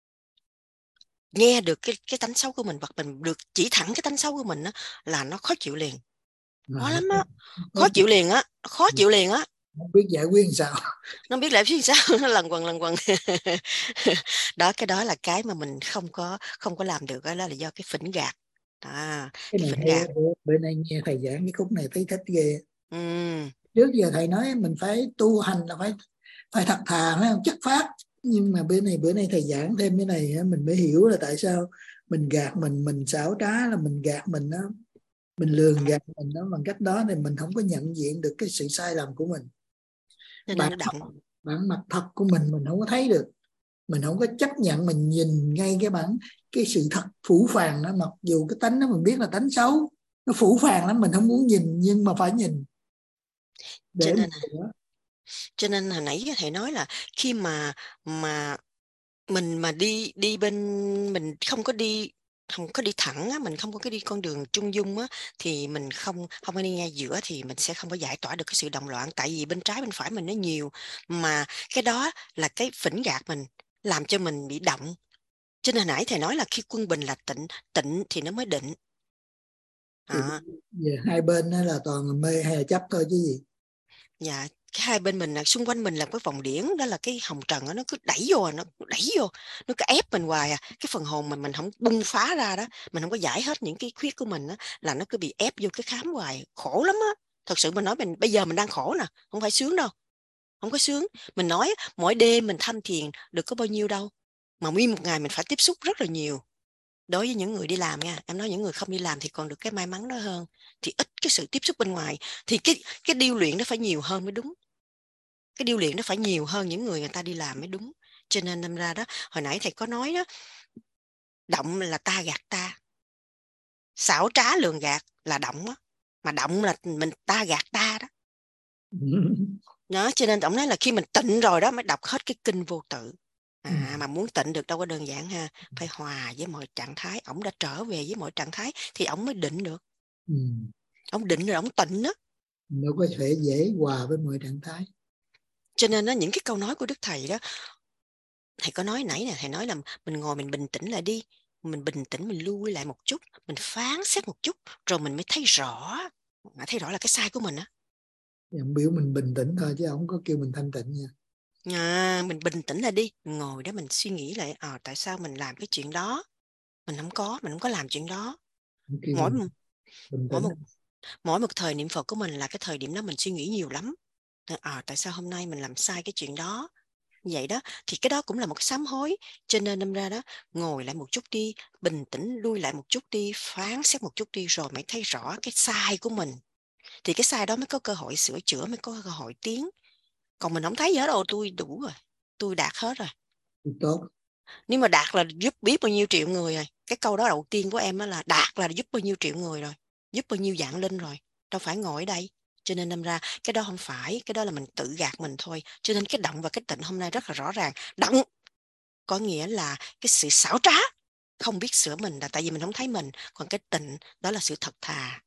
nghe được cái cái tánh xấu của mình, hoặc mình được chỉ thẳng cái tánh xấu của mình đó, là nó khó chịu liền, khó lắm á, khó chịu liền á, khó chịu liền á. Không biết giải quyết sao, nó biết lại phía sao, nó lần quần lần quần đó. Cái đó là cái mà mình không có không có làm được, đó là do cái phỉnh gạt. À, cái này phỉnh gạt. bữa nay nghe thầy giảng cái khúc này thấy thích ghê. Ừ. Trước giờ thầy nói mình phải tu hành là phải phải thật thà, phải không, chất phát, nhưng mà bữa này bữa nay thầy giảng thêm cái này mình mới hiểu là tại sao mình gạt mình mình xảo trá, là mình gạt mình đó, mình lường gạt mình đó, bằng cách đó thì mình không có nhận diện được cái sự sai lầm của mình. Bản, bản mặt thật của mình mình không có thấy được, mình không có chấp nhận, mình nhìn ngay cái bản cái sự thật phũ phàng đó, mặc dù cái tánh đó mình biết là tánh xấu, nó phũ phàng lắm, mình không muốn nhìn nhưng mà phải nhìn. Để cho nên cho nên hồi nãy thầy nói là khi mà mà mình mà đi đi bên mình không có đi không có đi thẳng á, mình không có cái đi con đường trung dung á, thì mình không không có đi ngay giữa thì mình sẽ không có giải tỏa được cái sự động loạn, tại vì bên trái bên phải mình nó nhiều, mà cái đó là cái phỉnh gạt mình làm cho mình bị động. Cho nên hồi nãy thầy nói là khi quân bình là tịnh, tịnh thì nó mới định. À. Về hai bên đó là toàn là mê hay là chấp thôi chứ gì. Dạ, cái hai bên mình là xung quanh mình là cái vòng điển, đó là cái hồng trần đó, nó cứ đẩy vô, nó đẩy vô, nó cứ ép mình hoài à. Cái phần hồn mình mình không bung phá ra đó, mình không có giải hết những cái khuyết của mình đó, là nó cứ bị ép vô cái khám hoài, khổ lắm á. Thật sự mình nói mình bây giờ mình đang khổ nè, không phải sướng đâu. Không có sướng. Mình nói mỗi đêm mình tham thiền được có bao nhiêu đâu. Mà nguyên một ngày mình phải tiếp xúc rất là nhiều. Đối với những người đi làm nha, em nói những người không đi làm thì còn được cái may mắn đó hơn. Thì ít cái sự tiếp xúc bên ngoài. Thì cái cái điêu luyện nó phải nhiều hơn mới đúng. Cái điêu luyện nó phải nhiều hơn những người người ta đi làm mới đúng. Cho nên đâm ra đó, hồi nãy thầy có nói đó, động là ta gạt ta, xảo trá lường gạt là động đó. Mà động là mình ta gạt ta đó. Đó, cho nên ông nói là khi mình tịnh rồi đó mới đọc hết cái kinh Vô Tự. À, ừ. Mà muốn tịnh được đâu có đơn giản ha, phải hòa với mọi trạng thái. Ông đã trở về với mọi trạng thái thì ông mới định được. Ừ. Ông định rồi ông tịnh đó. Nó có thể dễ hòa với mọi trạng thái. Cho nên đó, những cái câu nói của Đức Thầy đó, thầy có nói nãy nè, thầy nói là mình ngồi mình bình tĩnh lại đi, mình bình tĩnh mình lui lại một chút, mình phán xét một chút, rồi mình mới thấy rõ, thấy rõ là cái sai của mình á. Ông biểu mình bình tĩnh thôi chứ không có kêu mình thanh tịnh nha. À, mình bình tĩnh lại đi, mình ngồi đó mình suy nghĩ lại, à, tại sao mình làm cái chuyện đó, mình không có, mình không có làm chuyện đó. Mỗi mình, mỗi một mỗi một thời niệm Phật của mình là cái thời điểm đó mình suy nghĩ nhiều lắm. À, tại sao hôm nay mình làm sai cái chuyện đó? Vậy đó, thì cái đó cũng là một cái sám hối. Cho nên đâm ra đó, ngồi lại một chút đi, bình tĩnh lui lại một chút đi, phán xét một chút đi, rồi mới thấy rõ cái sai của mình. Thì cái sai đó mới có cơ hội sửa chữa, mới có cơ hội tiến. Còn mình không thấy gì hết đâu, tôi đủ rồi, tôi đạt hết rồi. Tốt. Nếu mà đạt là giúp biết bao nhiêu triệu người rồi. Cái câu đó đầu tiên của em là đạt là giúp bao nhiêu triệu người rồi, giúp bao nhiêu vạn linh rồi, đâu phải ngồi ở đây. Cho nên đâm ra cái đó không phải, cái đó là mình tự gạt mình thôi. Cho nên cái động và cái tịnh hôm nay rất là rõ ràng. Động có nghĩa là cái sự xảo trá, không biết sửa mình là tại vì mình không thấy mình. Còn cái tịnh đó là sự thật thà.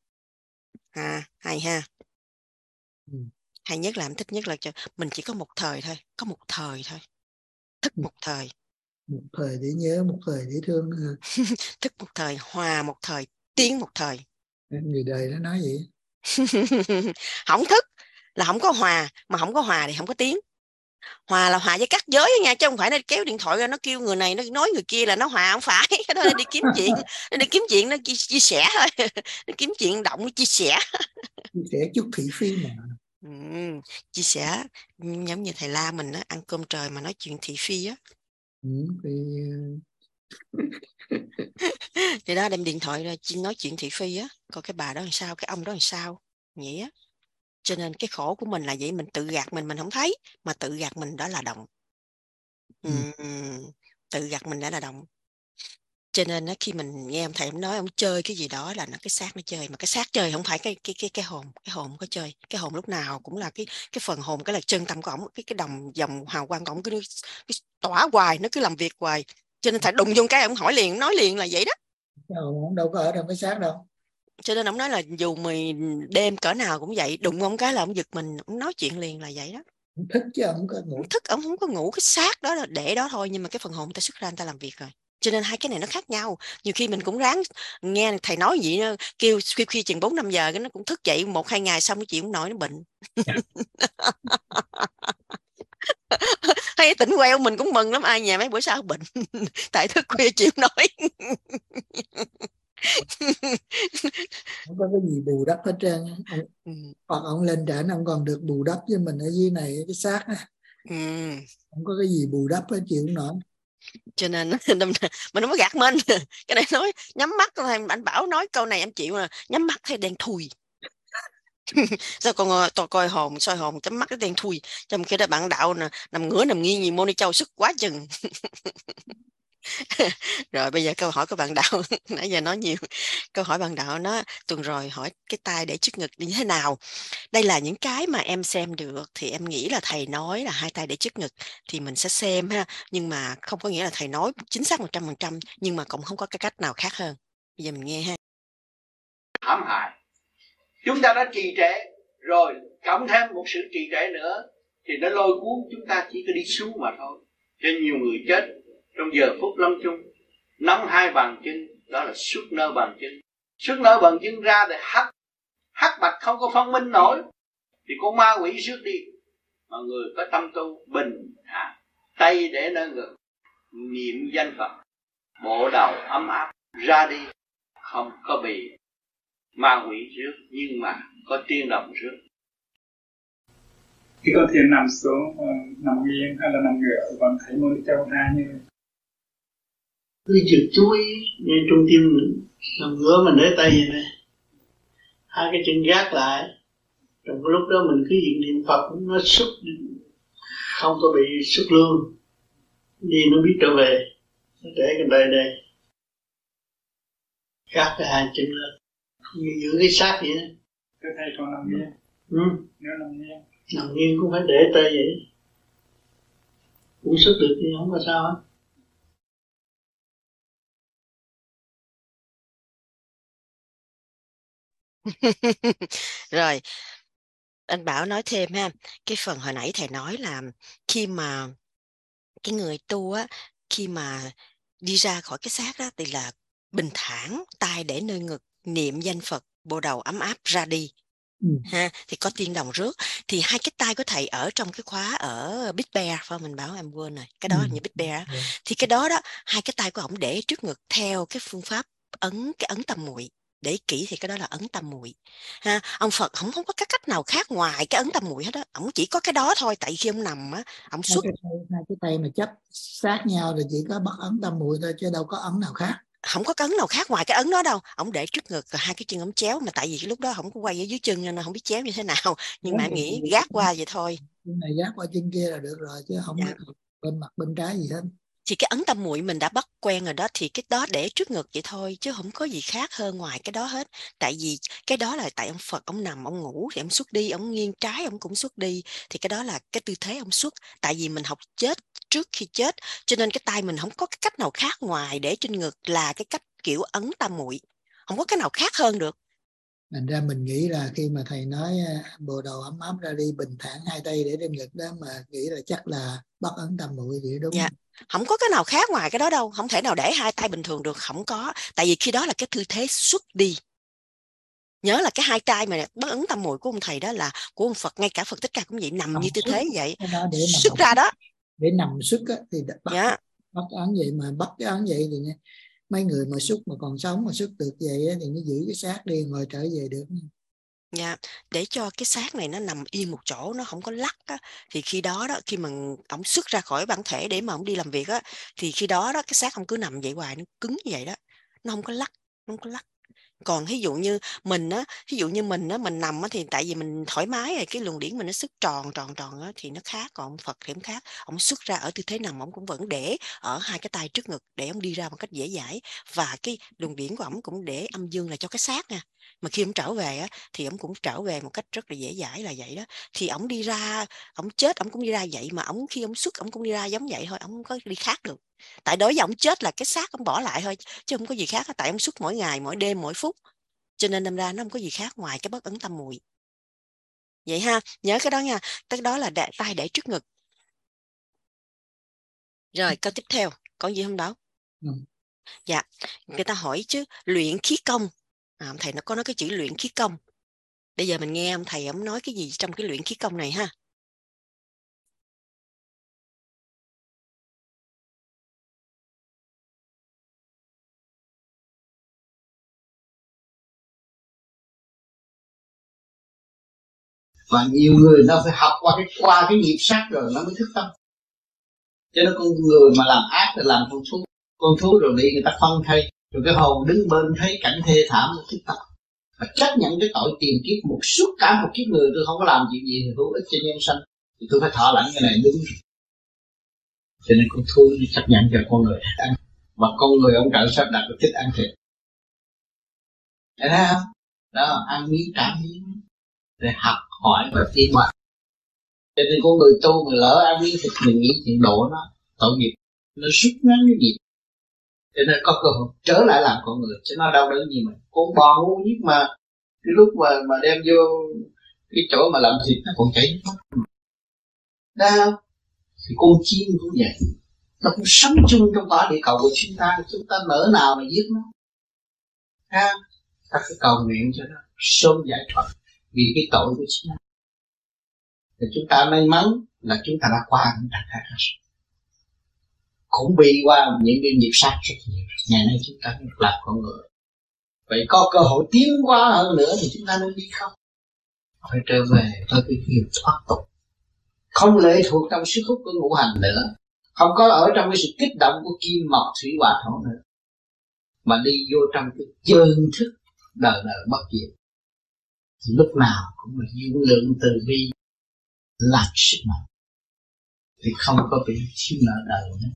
À, hay ha. Ừ. Hay nhất là em thích nhất là cho mình chỉ có một thời thôi, có một thời thôi, thức một thời, một thời để nhớ, một thời để thương. thức một thời, hòa một thời, tiến một thời. Người đời nó nói vậy. Không thức là không có hòa, mà không có hòa thì không có tiến. Hòa là hòa với cắt giới nha, chứ không phải nó kéo điện thoại ra nó kêu người này nó nói người kia là nó hòa, không phải. Cái đó là đi kiếm chuyện, nó đi kiếm chuyện nó chia, chia sẻ thôi, nó kiếm chuyện động nó chia sẻ. Chia sẻ chút thị phi mà. Ừ, chia sẻ giống như thầy La mình đó, ăn cơm trời mà nói chuyện thị phi á. Ừ, thì... thì đó đem điện thoại ra nói chuyện thị phi á, coi cái bà đó làm sao, cái ông đó làm sao vậy á. Cho nên cái khổ của mình là vậy, mình tự gạt mình mình không thấy, mà tự gạt mình đó là động. Ừ. Uhm, tự gạt mình đã là động. Cho nên đó, khi mình nghe ông thầy ông nói ông chơi cái gì đó là nó cái xác nó chơi, mà cái xác chơi không phải cái cái cái cái hồn, cái hồn không có chơi. Cái hồn lúc nào cũng là cái cái phần hồn, cái là chân tâm của ổng, cái cái đồng dòng hào quang của ổng cứ cái tỏa hoài, nó cứ làm việc hoài. Cho nên thầy đụng vô cái ông hỏi liền, nói liền là vậy đó. Ông đâu có ở trong cái xác đâu. Cho nên ông nói là dù mười đêm cỡ nào cũng vậy, đụng ông cái là ông giật mình, ông nói chuyện liền là vậy đó. Thức chứ ông không có ngủ. Thức ông không có ngủ, cái xác đó là để đó thôi, nhưng mà cái phần hồn người ta xuất ra người ta làm việc rồi. Cho nên hai cái này nó khác nhau. Nhiều khi mình cũng ráng nghe thầy nói gì đó, kêu khuya khuya chừng bốn năm giờ cái nó cũng thức dậy một hai ngày xong cái chuyện cũng nổi nó bệnh. Hay tỉnh queo mình cũng mừng lắm, ai nhà mấy bữa sau bệnh tại thức khuya chịu nói. Không có cái gì bù đắp hết trơn. Ông, ừ. Hoặc ông lên trển ông còn được bù đắp với mình ở dưới này cái xác á. Ừ. Không có cái gì bù đắp hết, chịu nổi. Cho nên mình không có gạt mình. Cái này nói nhắm mắt thôi, anh Bảo nói câu này em chịu mà, nhắm mắt thấy đen thui. Sao còn tôi coi hồn soi hồn chấm mắt cái đen thui, trong khi đó bạn đạo nè, nằm ngửa nằm nghiêng gì Moni Châu sức quá chừng. Rồi bây giờ câu hỏi của bạn đạo nãy giờ nói nhiều. Câu hỏi bạn đạo nó tuần rồi hỏi cái tay để trước ngực như thế nào. Đây là những cái mà em xem được, thì em nghĩ là thầy nói là hai tay để trước ngực thì mình sẽ xem ha, nhưng mà không có nghĩa là thầy nói chính xác một trăm phần trăm, nhưng mà cũng không có cái cách nào khác hơn. Bây giờ mình nghe ha. Hãm hại chúng ta đã trì trệ rồi, cộng thêm một sự trì trệ nữa thì nó lôi cuốn chúng ta chỉ có đi xuống mà thôi. Cho nhiều người chết trong giờ phút lâm chung, nắm hai bàn chân, đó là xuất nơ bàn chân. Xuất nơ bàn chân ra để hắc hắc bạch không có phân minh nổi thì con ma quỷ rước đi. Mà người có tâm tu bình thản, tay để nơi ngực, niệm danh Phật, bộ đầu ấm áp ra đi, không có bị ma quỷ trước, nhưng mà có tiên đồng trước. Khi có thiền nằm xuống, uh, nằm nghiêng hay là nằm ngửa, còn thấy môn châu hai như cứ chịu chú ý ngay trung tim mình, nằm ngửa mình để tay vậy này, hai cái chân gác lại, trong cái lúc đó mình cứ diện niệm Phật, nó xuất, không có bị xuất lương, đi nó biết trở về, nó để cái đây đây, gác cái hai chân lên, như giữ cái xác vậy đó. Cái thầy còn nằm nghiêng. Ừ. Nếu nằm nghiêng. Nằm nghiêng cũng phải để tay vậy, cũng xuất được thì không có sao hết. Rồi anh Bảo nói thêm ha, cái phần hồi nãy thầy nói là khi mà cái người tu á, khi mà đi ra khỏi cái xác đó thì là bình thản, tay để nơi ngực, niệm danh Phật, bộ đầu ấm áp ra đi. Ừ. Ha, thì có tiên đồng rước. Thì hai cái tay của thầy ở trong cái khóa ở Big Bear, phải không? Mình bảo em quên rồi, cái đó ừ. như Big Bear. Ừ. Thì cái đó đó, hai cái tay của ổng để trước ngực theo cái phương pháp ấn cái ấn tam muội. Để kỹ thì cái đó là ấn tam muội. Ha, ông Phật không không có cái cách nào khác ngoài cái ấn tam muội hết đó, ổng chỉ có cái đó thôi. Tại khi ông nằm á, ổng xuất hai cái tay, hai cái tay mà chấp sát nhau rồi chỉ có bắt ấn tam muội thôi, chứ đâu có ấn nào khác. Không có ấn nào khác ngoài cái ấn đó đâu. Ổng để trước ngực rồi hai cái chân ổng chéo, mà tại vì cái lúc đó không có quay ở dưới chân nên không biết chéo như thế nào, nhưng mà em nghĩ gác qua vậy thôi. Chân này gác qua chân kia là được rồi, chứ không dạ. có bên mặt bên trái gì hết. Thì cái ấn tam muội mình đã bắt quen rồi đó, thì cái đó để trước ngực vậy thôi, chứ không có gì khác hơn ngoài cái đó hết. Tại vì cái đó là tại ông Phật ông nằm ông ngủ thì ông xuất đi, ông nghiêng trái ông cũng xuất đi, thì cái đó là cái tư thế ông xuất. Tại vì mình học chết trước khi chết, cho nên cái tay mình không có cái cách nào khác ngoài để trên ngực là cái cách kiểu ấn tam muội, không có cái nào khác hơn được. Thành ra mình nghĩ là khi mà thầy nói bộ đầu ấm áp ra đi, bình thản hai tay để trên ngực đó, mà nghĩ là chắc là bắt ấn tam muội vậy đúng dạ. Không có cái nào khác ngoài cái đó đâu, không thể nào để hai tay bình thường được, không có. Tại vì khi đó là cái tư thế xuất đi. Nhớ là cái hai tay mà bắt ấn tam muội của ông thầy đó là của ông Phật, ngay cả Phật Thích Ca cũng vậy, nằm nằm như tư xuất, thế vậy, để xuất ra đó. Để nằm xuất á, thì bắt, dạ. bắt ấn vậy, mà bắt cái ấn vậy thì mấy người mà xuất mà còn sống mà xuất được vậy á, thì nó giữ cái xác đi rồi trở về được. Dạ, để cho cái xác này nó nằm yên một chỗ, nó không có lắc á, thì khi đó đó khi mà ổng xuất ra khỏi bản thể để mà ổng đi làm việc á, thì khi đó đó cái xác không cứ nằm vậy hoài, nó cứng như vậy đó, nó không có lắc, nó không có lắc. Còn ví dụ như mình á, ví dụ như mình á, mình nằm á thì tại vì mình thoải mái rồi, cái luồng điển mình nó xuất tròn tròn tròn á thì nó khác. Còn ông Phật thì không khác, ông xuất ra ở tư thế nằm, ông cũng vẫn để ở hai cái tay trước ngực để ông đi ra một cách dễ dãi, và cái luồng điển của ông cũng để âm dương là cho cái xác nha. Mà khi ông trở về á thì ông cũng trở về một cách rất là dễ dãi là vậy đó. Thì ông đi ra, ông chết ông cũng đi ra vậy, mà ông khi ông xuất ông cũng đi ra giống vậy thôi, ông không có đi khác được. Tại đối với ông chết là cái xác ông bỏ lại thôi, chứ không có gì khác. Tại ông xuất mỗi ngày, mỗi đêm, mỗi phút, cho nên đâm ra nó không có gì khác ngoài cái bất ấn tam muội. Vậy ha, nhớ cái đó nha. Cái đó là để, tay để trước ngực. Rồi câu tiếp theo, có gì không Bảo? Ừ. Dạ, người ta hỏi chứ luyện khí công. À, ông thầy nó có nói cái chữ luyện khí công. Bây giờ mình nghe ông thầy ông nói cái gì trong cái luyện khí công này ha. Và nhiều người nó phải học qua cái qua cái nghiệp sát rồi nó mới thức tâm. Cho nên con người mà làm ác thì làm con thú, con thú rồi bị người ta phân thây, rồi cái hồn đứng bên thấy cảnh thê thảm nó thức tâm. Và chấp nhận cái tội tiền kiếp một suốt cả một kiếp người tôi không có làm chuyện gì thì hữu ích cho nhân sanh, thì tôi phải thọ lãnh cái này đúng. Cho nên con thú chấp nhận cho con người ăn, và con người ông trời sắp đặt thích ăn thịt. Thấy không? Đó, ăn miếng trả miếng để học hỏi và tiến hóa. Cho nên con người tu mà lỡ ăn miếng thịt mình nghĩ chuyện độ nó tội nghiệp, nó rút ngắn cái nghiệp. Cho nên có cơ hội trở lại làm con người, chứ nó đau đớn gì mà con bò ngu nhất mà cái lúc mà mà đem vô cái chỗ mà làm thịt nó còn chảy nước mắt. Đó, thì con chim cũng vậy, nó cũng sống chung trong cõi địa cầu của chúng ta, chúng ta nỡ nào mà giết nó. Ha, ta phải cầu nguyện cho nó sớm giải thoát vì cái tội của chúng ta. Thì chúng ta may mắn là chúng ta đã qua những trạng thái khác, cũng bị qua những cái nghiệp sát rất nhiều. Ngày nay chúng ta làm con người Vậy có cơ hội tiến qua hơn nữa thì chúng ta nên đi không? Phải trở về với cái việc thoát tục, không lệ thuộc trong sức hút của ngũ hành nữa, không có ở trong cái sự kích động của kim mộc thủy hỏa thổ nữa, mà đi vô trong cái chân thức đời đời bất diệt. Thì lúc nào cũng là dung lượng từ bi làm sức mạnh, thì không có bị thiếu nợ đời nữa.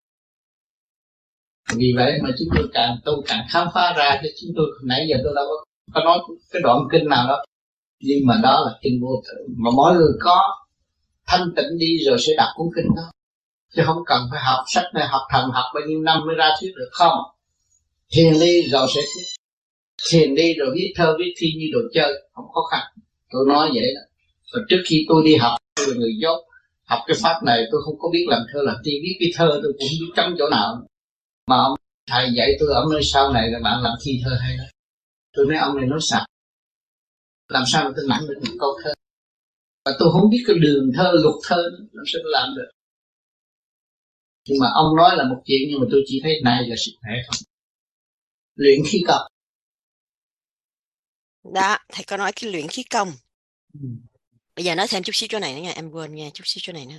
Vì vậy mà chúng tôi càng tôi càng khám phá ra, chứ chúng tôi nãy giờ tôi đâu có, có nói cái đoạn kinh nào đâu, nhưng mà đó là kinh vô tự, mà mỗi người có thanh tịnh đi rồi sẽ đọc cuốn kinh đó, chứ không cần phải học sách này, học thần học bao nhiêu năm mới ra thuyết được. Không, thiền đi rồi sẽ thuyết, thiền đi rồi viết thơ viết thi như đồ chơi, không khó khăn. Tôi nói vậy đó. Và trước khi tôi đi học, tôi là người dốt, học cái pháp này tôi không có biết làm thơ làm thi, viết cái thơ tôi cũng không biết chấm chỗ nào. Mà ông thầy dạy tôi, ông nói sau này là bạn làm thi thơ hay đó. Tôi nói ông này nói sạch, làm sao mà tôi nặng được một câu thơ. Và tôi không biết cái đường thơ, luật thơ nữa, làm sao tôi làm được. Nhưng mà ông nói là một chuyện, nhưng mà tôi chỉ thấy này là sức khỏe không. Luyện khí công. Đó, thầy có nói cái luyện khí công. Ừ. Bây giờ nói thêm chút xíu chỗ này nữa nha, em quên nha, chút xíu chỗ này nữa.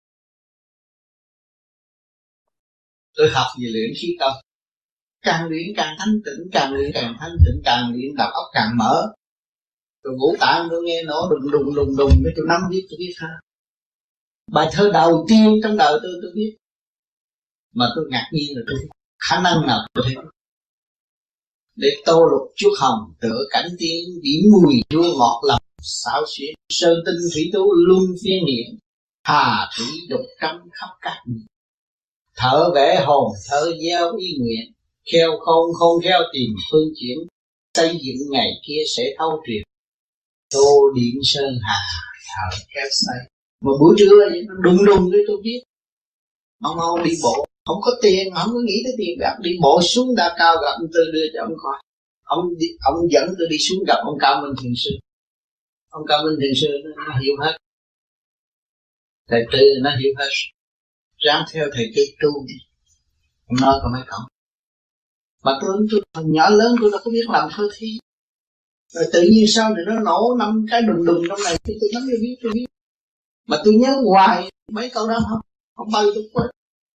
Tôi học về luyện khí công. Càng luyện càng thanh tịnh, càng luyện càng thanh tịnh, càng luyện đầu óc càng mở. Rồi ngũ tạng tôi nghe nổ đùng đùng đùng đùng, với tôi nắm viết tôi viết thơ. Bài thơ đầu tiên trong đời tôi tôi viết, mà tôi ngạc nhiên là tôi khả năng nào tôi thấy. Để tô lục chuốt hồng tựa cảnh tiên, điểm mùi chua ngọt lòng xảo xuyến, sơn tinh thủy tú luân phiên niệm, hà thủy đục trăm khắp các miền. Thở vẽ hồn thở gieo ý nguyện, kheo khôn khôn khéo tìm phương chuyển, xây dựng ngày kia sẽ thâu truyền. Tô điện sơn hà thở khéo xây. Mà buổi trưa nó đùng đùng với tôi biết. Ông ông đi bộ, không có tiền, không có nghĩ tới tiền bạc, đi bộ xuống Đa Cao gặp ông Tư đưa cho ông coi. Ông đi, ông dẫn tôi đi xuống gặp ông Cao Minh Thiền Sư. Ông Cao Minh Thiền Sư nó, nó hiểu hết. Thầy Tư nó hiểu hết. Ráng theo thầy Tư tu đi. Ông nói có mấy câu. Mà tôi, tôi thằng nhỏ lớn tôi đâu có biết làm thơ thi. Rồi tự nhiên sau này nó nổ năm cái đùng đùng trong này, tôi nắm vô viết tôi viết. Mà tôi nhớ hoài mấy câu đó không, không bao giờ tôi quên.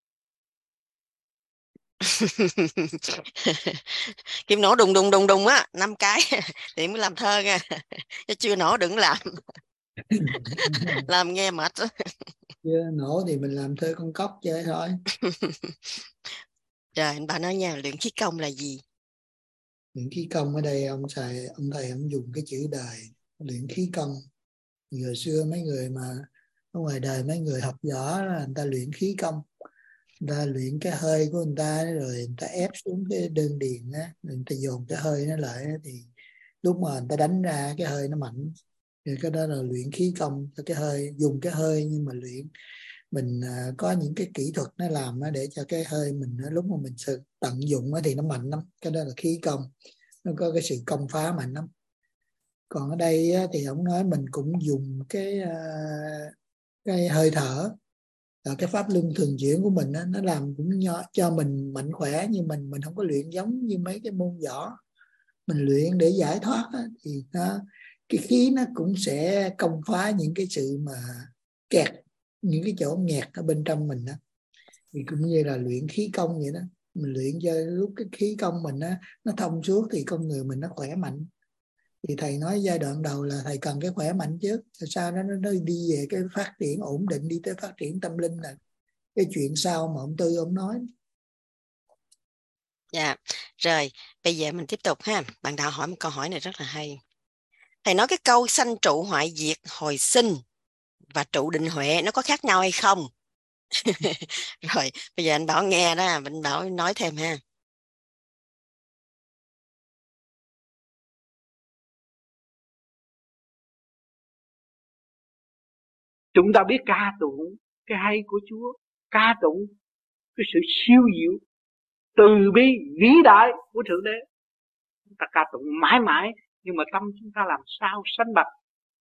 Kim nổ đùng đùng đùng đùng á, năm cái thì mới làm thơ nha. Chứ chưa nổ đừng làm. Làm nghe mệt. Chưa nổ thì mình làm thơ con cóc chơi thôi. Rồi anh bà nói nha, luyện khí công là gì? Luyện khí công ở đây ông thầy ông thầy ông dùng cái chữ đời luyện khí công. Hồi xưa mấy người mà ở ngoài đời mấy người học võ là người ta luyện khí công, người ta luyện cái hơi của người ta rồi người ta ép xuống cái đơn điền á, người ta dồn cái hơi nó lại thì lúc mà người ta đánh ra cái hơi nó mạnh, thì cái đó là luyện khí công. Cái hơi dùng cái hơi nhưng mà luyện mình uh, có những cái kỹ thuật nó làm để cho cái hơi mình lúc mà mình sự tận dụng thì nó mạnh lắm. Cái đó là khí công, nó có cái sự công phá mạnh lắm. Còn ở đây thì ông nói mình cũng dùng cái uh, cái hơi thở là cái pháp luân thường chuyển của mình đó, nó làm cũng cho mình mạnh khỏe, nhưng mình mình không có luyện giống như mấy cái môn võ. Mình luyện để giải thoát đó, thì nó cái khí nó cũng sẽ công phá những cái sự mà kẹt, những cái chỗ nghẹt ở bên trong mình đó. Thì cũng như là luyện khí công vậy đó, mình luyện cho lúc cái khí công mình đó, nó thông suốt thì con người mình nó khỏe mạnh. Thì thầy nói giai đoạn đầu là thầy cần cái khỏe mạnh trước, sau đó nó đi về cái phát triển ổn định, đi tới phát triển tâm linh là cái chuyện sau mà ông Tư ông nói. Dạ, rồi bây giờ mình tiếp tục ha. Bạn đạo hỏi một câu hỏi này rất là hay. Thầy nói cái câu sanh trụ hoại diệt hồi sinh và trụ định huệ nó có khác nhau hay không? Rồi bây giờ anh Bảo nghe đó, anh Bảo nói thêm ha. Chúng ta biết ca tụng cái hay của Chúa, ca tụng cái sự siêu diệu, từ bi vĩ đại của Thượng Đế. Chúng ta ca tụng mãi mãi, nhưng mà tâm chúng ta làm sao sanh bạch.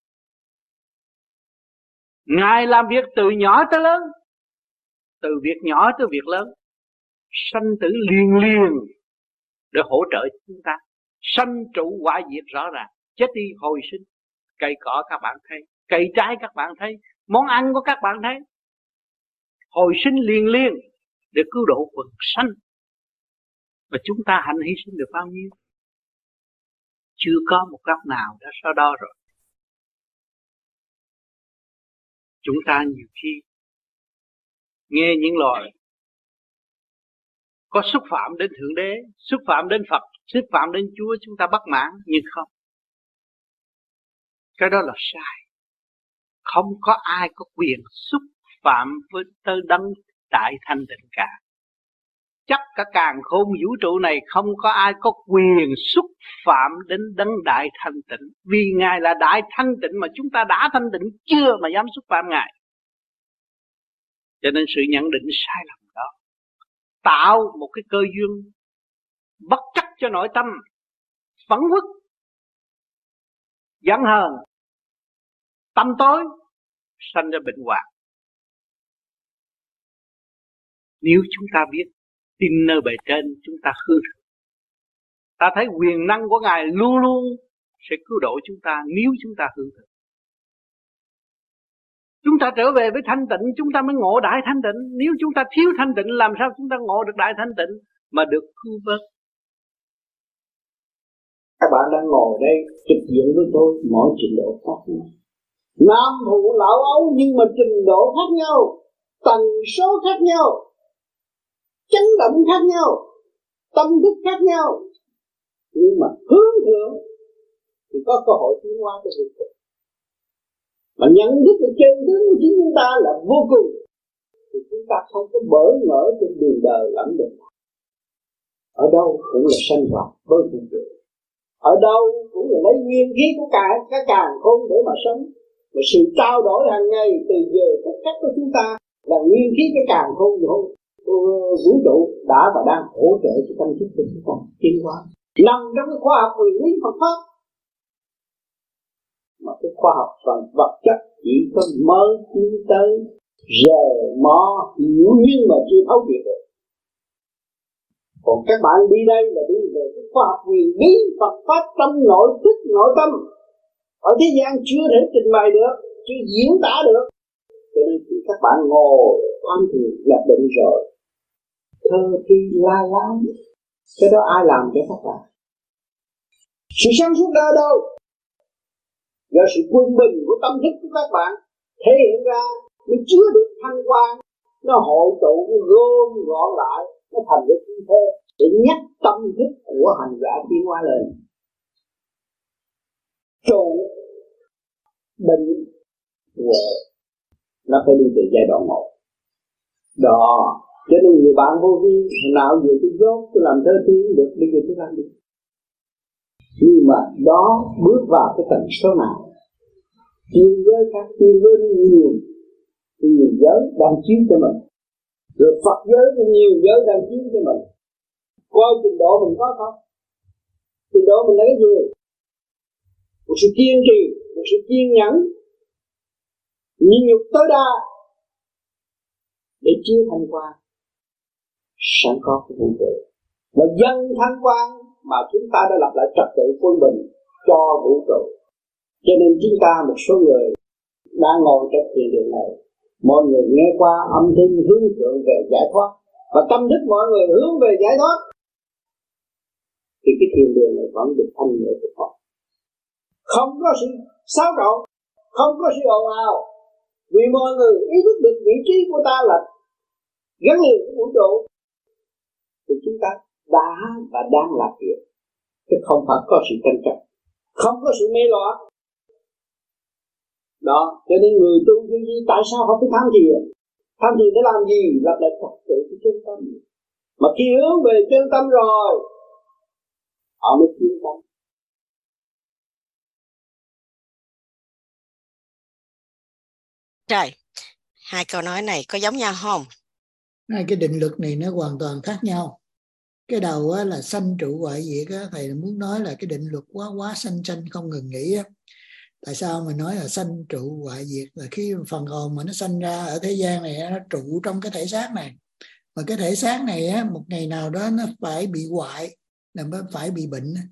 Ngài làm việc từ nhỏ tới lớn, từ việc nhỏ tới việc lớn, sanh tử liền liền để hỗ trợ chúng ta Sanh trụ hoại diệt rõ ràng, chết đi hồi sinh. Cây cỏ các bạn thấy, cây trái các bạn thấy, món ăn của các bạn thấy, hồi sinh liền liền để cứu độ quần sanh. Và chúng ta hạnh hy sinh được bao nhiêu? Chưa có một góc nào đã so đo rồi. Chúng ta nhiều khi nghe những lời có xúc phạm đến Thượng Đế, xúc phạm đến Phật, xúc phạm đến Chúa, chúng ta bất mãn, nhưng không. Cái đó là sai. Không có ai có quyền xúc phạm với tới đấng đại thanh tịnh cả. Chắc cả càn khôn vũ trụ này không có ai có quyền xúc phạm đến đấng đại thanh tịnh. Vì Ngài là đại thanh tịnh mà chúng ta đã thanh tịnh chưa mà dám xúc phạm Ngài. Cho nên sự nhận định sai lầm đó tạo một cái cơ duyên bất chấp cho nội tâm phẫn uất, giận hờn, tâm tối, sanh ra bệnh hoạn. Nếu chúng ta biết tin nơi bề trên, chúng ta hư thực. Ta thấy quyền năng của Ngài luôn luôn sẽ cứu độ chúng ta nếu chúng ta hư thực. Chúng ta trở về với thanh tịnh, chúng ta mới ngộ đại thanh tịnh. Nếu chúng ta thiếu thanh tịnh, làm sao chúng ta ngộ được đại thanh tịnh mà được cứu vớt? Các bạn đang ngồi đây trực diện với tôi, mọi trình độ khác nhau. Nam phụ lão ấu nhưng mà trình độ khác nhau, tần số khác nhau, chấn động khác nhau, tâm thức khác nhau. Nhưng mà hướng thượng thì có cơ hội tiến hóa cho việc thực. Mà nhận thức được chân tướng của chính chúng ta là vô cùng, thì chúng ta không có bỡ ngỡ trên đường đời lẫn đường. Ở đâu cũng là sanh hoạt với vũ trụ, ở đâu cũng là lấy nguyên khí của cả cả càn khôn để mà sống. Và sự trao đổi hàng ngày từ giờ phút khắc của chúng ta là nguyên khí cái càn khôn vũ trụ đã và đang hỗ trợ cho tâm thức của chúng ta tiến hóa. Nằm trong cái khoa học nguyên lý Phật pháp, mà cái khoa học phần vật chất chỉ có mới tiến tới giờ mò hiểu nhưng mà chưa thấu hiểu được. Còn các bạn đi đây là đi về cái khoa học nguyên lý Phật pháp trong nội thức nội tâm, ở thế gian chưa thể trình bày được, chưa diễn tả được. Cho nên khi các bạn ngồi tham thiền là định rồi, thơ thi la láng, cái đó ai làm cho các bạn? Sự sáng suốt đó đâu? Do sự quân bình của tâm thức của các bạn thể hiện ra, nó chưa được thăng quan, nó hội tụ, nó gom gọn lại, nó thành cái khí thơ để nhắc tâm thức của hành giả tiến hóa lên. Trụ bệnh huệ nó phải đi từ giai đoạn một đó. Cho nên nhiều bạn vô vi nào vừa tôi dốt tôi làm thơ thi được, bây giờ tôi làm được. Nhưng mà đó bước vào cái tầng số nào, nhiều giới khác, nhiều giới nhiều nhiều giới đang chiếu cho mình, rồi Phật giới nhiều giới đang chiếu cho mình. Coi trình độ mình có không? Trình độ mình lấy gì? Một sự kiên trì, một sự kiên nhẫn, nhịn nhục tối đa để chiếu thanh quan sẵn có cái vũ trụ. Và dân thanh quan mà chúng ta đã lập lại trật tự quân bình cho vũ trụ. Cho nên chúng ta một số người đang ngồi trong thiền đường này, mọi người nghe qua âm thanh hướng thượng về giải thoát, và tâm thức mọi người hướng về giải thoát, thì cái thiền đường này vẫn được thanh nhẹ thực pháp. Không có sự xáo trộn, không có sự ồn ào, vì mọi người ý thức được vị trí của ta là gắn liền với vũ trụ, thì chúng ta đã và đang làm việc, chứ không phải có sự tranh chấp, không có sự mê loạn. Đó, cho nên người tu như gì, tại sao họ phải tham thiền? Tham thiền để làm gì? Lập lại trật tự của chân tâm. Mà khi hướng về chân tâm rồi, họ mới tiến tâm. Trời, hai câu nói này có giống nhau không? Hai cái định luật này nó hoàn toàn khác nhau. Cái đầu á, là sanh trụ hoại diệt á, thầy muốn nói là cái định luật quá quá sanh sanh không ngừng nghỉ á. Tại sao mà nói là sanh trụ hoại diệt? Là khi phần hồn mà nó sanh ra ở thế gian này, nó trụ trong cái thể xác này, mà cái thể xác này á, một ngày nào đó nó phải bị hoại, là phải bị bệnh.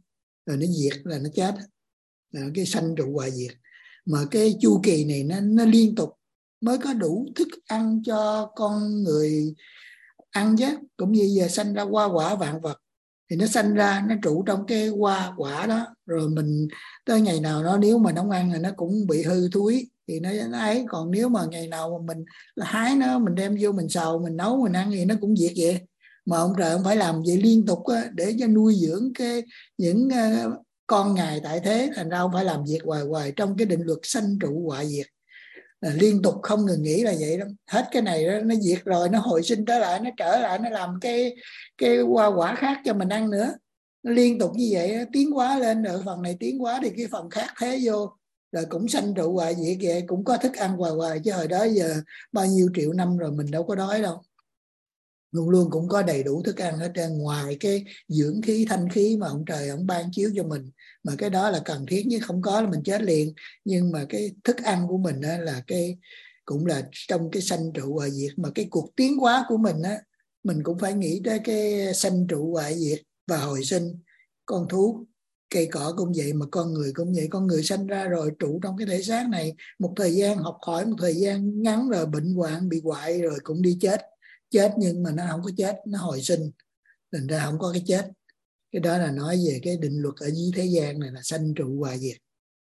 rồi nó diệt là nó chết, là cái sanh trụ hoại diệt. Mà cái chu kỳ này nó, nó liên tục mới có đủ thức ăn cho con người ăn chứ. Cũng như giờ sanh ra hoa quả vạn vật thì nó sanh ra, nó trụ trong cái hoa quả đó, rồi mình tới ngày nào nó nếu mà nấu ăn thì nó cũng bị hư thúi thì nó, nó ấy. Còn nếu mà ngày nào mà mình là hái nó, mình đem vô mình xào, mình nấu, mình ăn thì nó cũng diệt vậy. Mà ông trời ông phải làm vậy liên tục á, để cho nuôi dưỡng cái những uh, con ngài tại thế. Thành ra ông phải làm việc hoài hoài trong cái định luật sanh trụ hoại diệt, là liên tục không ngừng nghỉ, là vậy đó. Hết cái này đó, nó diệt rồi nó hồi sinh trở lại, nó trở lại, nó làm cái cái hoa quả khác cho mình ăn nữa. Nó liên tục như vậy, tiến hóa lên, rồi phần này tiến hóa thì cái phần khác thế vô, rồi cũng sanh trụ hoại diệt vậy, cũng có thức ăn hoài hoài. Chứ hồi đó giờ bao nhiêu triệu năm rồi mình đâu có đói đâu, luôn luôn cũng có đầy đủ thức ăn hết trơn, ngoài cái dưỡng khí thanh khí mà ông trời ông ban chiếu cho mình. Mà cái đó là cần thiết, nhưng không có là mình chết liền. Nhưng mà cái thức ăn của mình á, là cái cũng là trong cái sanh trụ hoại diệt. Mà cái cuộc tiến hóa của mình á, mình cũng phải nghĩ tới cái sanh trụ hoại diệt và hồi sinh. Con thú cây cỏ cũng vậy, mà con người cũng vậy. Con người sanh ra rồi trụ trong cái thể xác này một thời gian, học hỏi một thời gian ngắn rồi bệnh hoạn bị hoại rồi cũng đi chết. Chết nhưng mà nó không có chết, nó hồi sinh, thành ra không có cái chết. Cái đó là nói về cái định luật ở dưới thế gian này là sanh trụ hoại diệt.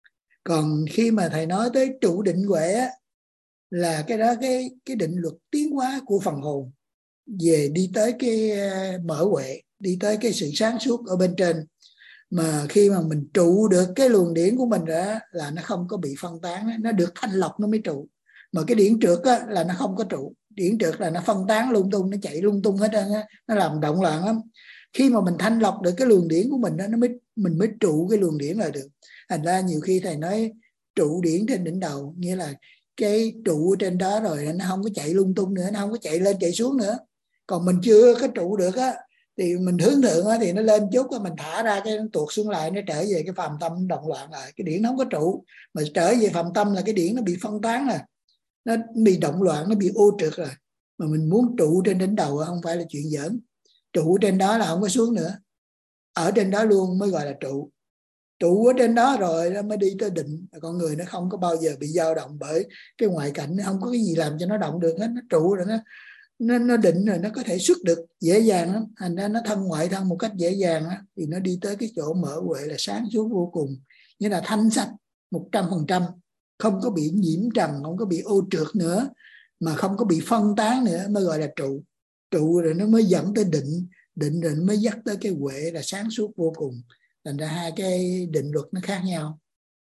Còn khi mà thầy nói tới trụ định huệ á, là cái đó cái cái định luật tiến hóa của phần hồn, về đi tới cái mở huệ, đi tới cái sự sáng suốt ở bên trên. Mà khi mà mình trụ được cái luồng điển của mình đó, là nó không có bị phân tán, nó được thanh lọc nó mới trụ. Mà cái điển trượt á, là nó không có trụ. Điển trượt là nó phân tán lung tung, nó chạy lung tung hết trơn á, nó làm động loạn lắm. Khi mà mình thanh lọc được cái luồng điển của mình đó, nó mới mình mới trụ cái luồng điển là được. Thành ra nhiều khi thầy nói trụ điển trên đỉnh đầu, nghĩa là cái trụ trên đó rồi nó không có chạy lung tung nữa, nó không có chạy lên chạy xuống nữa. Còn mình chưa có trụ được á, thì mình hướng thượng á, thì nó lên chút mình thả ra cái nó tuột xuống lại, nó trở về cái phàm tâm động loạn lại, cái điển nó không có trụ. Mà trở về phàm tâm là cái điển nó bị phân tán rồi, nó bị động loạn, nó bị ô trượt rồi. Mà mình muốn trụ trên đỉnh đầu không phải là chuyện giỡn. Trụ trên đó là không có xuống nữa, ở trên đó luôn mới gọi là trụ. Trụ ở trên đó rồi nó mới đi tới định. Con người nó không có bao giờ bị dao động bởi cái ngoại cảnh, nó không có cái gì làm cho nó động được hết. Nó trụ rồi, nó nó, nó định rồi, nó có thể xuất được dễ dàng lắm. Thành ra nó thân ngoại thân một cách dễ dàng á, thì nó đi tới cái chỗ mở huệ là sáng suốt vô cùng, như là thanh sạch một trăm phần trăm, không có bị nhiễm trần, không có bị ô trượt nữa, mà không có bị phân tán nữa, mới gọi là trụ. Trụ rồi nó mới dẫn tới định, định rồi nó mới dắt tới cái huệ là sáng suốt vô cùng. Thành ra hai cái định luật nó khác nhau.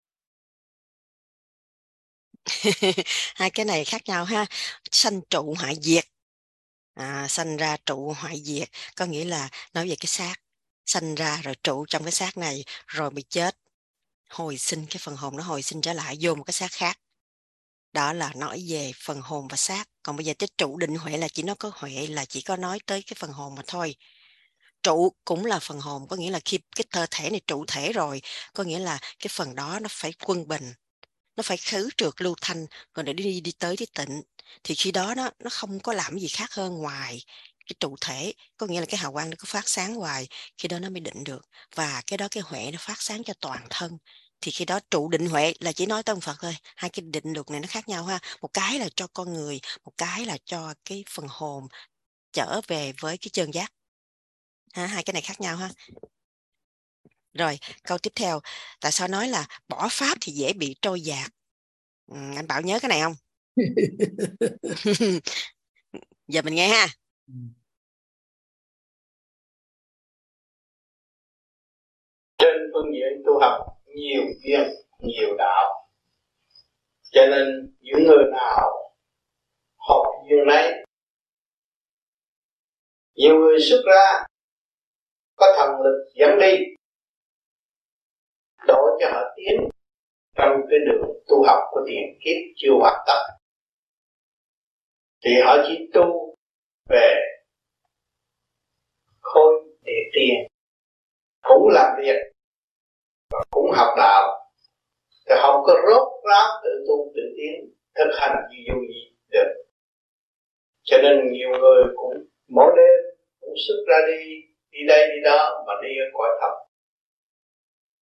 Hai cái này khác nhau ha. Sanh trụ hoại diệt, à, sanh ra trụ hoại diệt có nghĩa là nói về cái xác, sanh ra rồi trụ trong cái xác này rồi bị chết, hồi sinh, cái phần hồn nó hồi sinh trở lại vô một cái xác khác. Đó là nói về phần hồn và xác. Còn bây giờ cái trụ định huệ là chỉ nó có huệ, là chỉ có nói tới cái phần hồn mà thôi. Trụ cũng là phần hồn, có nghĩa là khi cái cơ thể này trụ thể rồi, có nghĩa là cái phần đó nó phải quân bình, nó phải khứ trượt lưu thanh, rồi để đi đi tới cái tịnh. Thì khi đó nó nó không có làm gì khác hơn ngoài cái trụ thể, có nghĩa là cái hào quang nó cứ phát sáng hoài, khi đó nó mới định được. Và cái đó cái huệ nó phát sáng cho toàn thân. Thì khi đó trụ định huệ là chỉ nói tới ông Phật thôi. Hai cái định luật này nó khác nhau ha. Một cái là cho con người, một cái là cho cái phần hồn trở về với cái chân giác ha. Hai cái này khác nhau ha. Rồi câu tiếp theo, tại sao nói là bỏ pháp thì dễ bị trôi dạt? Ừ, anh Bảo nhớ cái này không? Giờ mình nghe ha. Trên phương diện tu học nhiều duyên, nhiều đạo, cho nên những người nào học duyên này, nhiều người xuất ra có thần lực dẫn đi, đổ cho họ tiến trong cái đường tu học của tiền kiếp chưa hoàn tất, thì họ chỉ tu về khối địa tiền, cũng làm việc và cũng học đạo, thì không có rốt ráo tự tu tự tiến thực hành gì dù gì được. Cho nên nhiều người cũng mỗi đêm cũng xuất ra đi đi đây đi đó mà đi ở cõi thấp,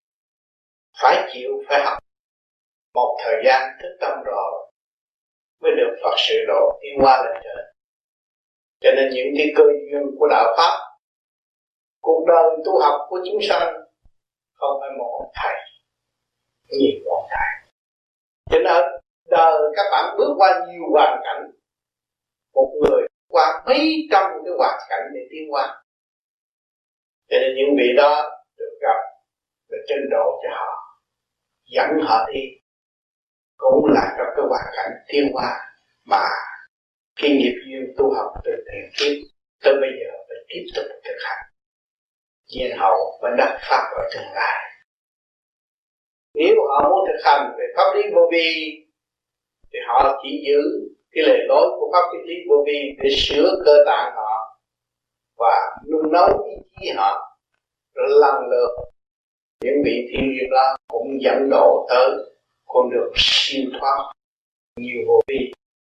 chịu phải học một thời gian thức tâm rồi mới được Phật sự độ tiến hóa lên trời. Cho nên những cái cơ duyên của đạo pháp, cuộc đời tu học của chúng sanh không phải một ông thầy, nhiều ông thầy. Cho nên đời các bạn bước qua nhiều hoàn cảnh, một người qua mấy trăm cái hoàn cảnh để tiến hóa. Cho nên những vị đó được gặp và trình độ cho họ, dẫn họ đi, cũng là trong cái hoàn cảnh tiến hóa mà cái nghiệp duyên tu học từ tiền kiếp tới bây giờ phải tiếp tục thực hành, nhiên hậu và đắc pháp ở tương lai. Nếu họ muốn thực hành về pháp lý vô vi thì họ chỉ giữ cái lề lối của pháp lý vô vi để sửa cơ tạng họ và nung nấu ý chí họ, rồi lần lượt những vị thiên liêng đó cũng dẫn độ tới con đường siêu thoát nhiều vô vi.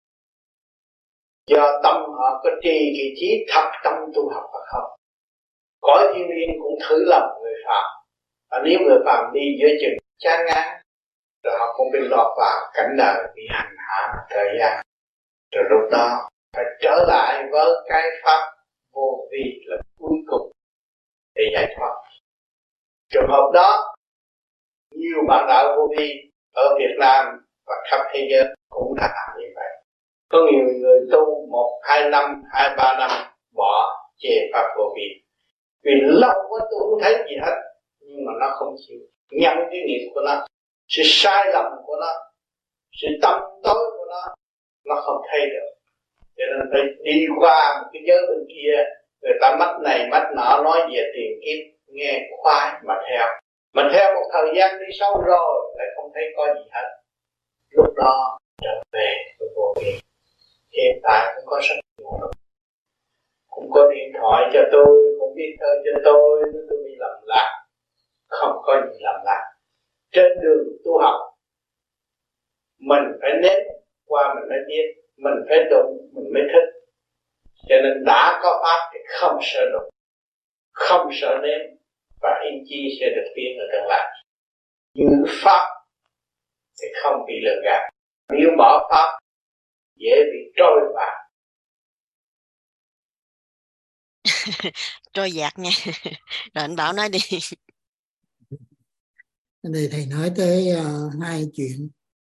Do tâm họ có trì kỳ trí thập tâm tu học hoặc không. Cõi thiên liêng cũng thử lòng người phạm, và nếu người phạm đi giữa chừng chán ngán, rồi họ cũng bị lọt vào cảnh đời bị hành hạ một thời gian, rồi lúc đó phải trở lại với cái pháp vô vi là cuối cùng để giải thoát. Trường hợp đó nhiều bạn đạo vô vi ở Việt Nam và khắp thế giới cũng đã làm như vậy. Có nhiều người tu một hai năm, hai ba năm bỏ chê pháp vô vi, vì lâu quá tôi không thấy gì hết, nhưng mà nó không chịu nhận cái nghiệp của nó, sự sai lầm của nó, sự tâm tối của nó, nó không thấy được. Cho nên phải đi qua một cái giới bên kia, người ta mắt này mắt nọ nói về tiền kiếp, nghe khoái mà theo, mà theo một thời gian đi sâu rồi lại không thấy có gì hết. Lúc đó trở về với vô vi. Hiện tại cũng có rất nhiều người cũng có điện thoại cho tôi, cũng viết thơ cho tôi, nếu tôi bị lầm lạc. Không có gì lầm lạc. Trên đường tu học, mình phải nếm qua mình mới biết, mình phải đụng mình mới thích. Cho nên đã có pháp thì không sợ đụng, không sợ nếm, và yên chi sẽ được tiến ở tương lai. Giữ pháp thì không bị lừa gạt, nếu bỏ pháp dễ bị trôi vào. Trôi dạt nha. Rồi anh Bảo nói đi. Đây thầy nói tới uh, hai chuyện.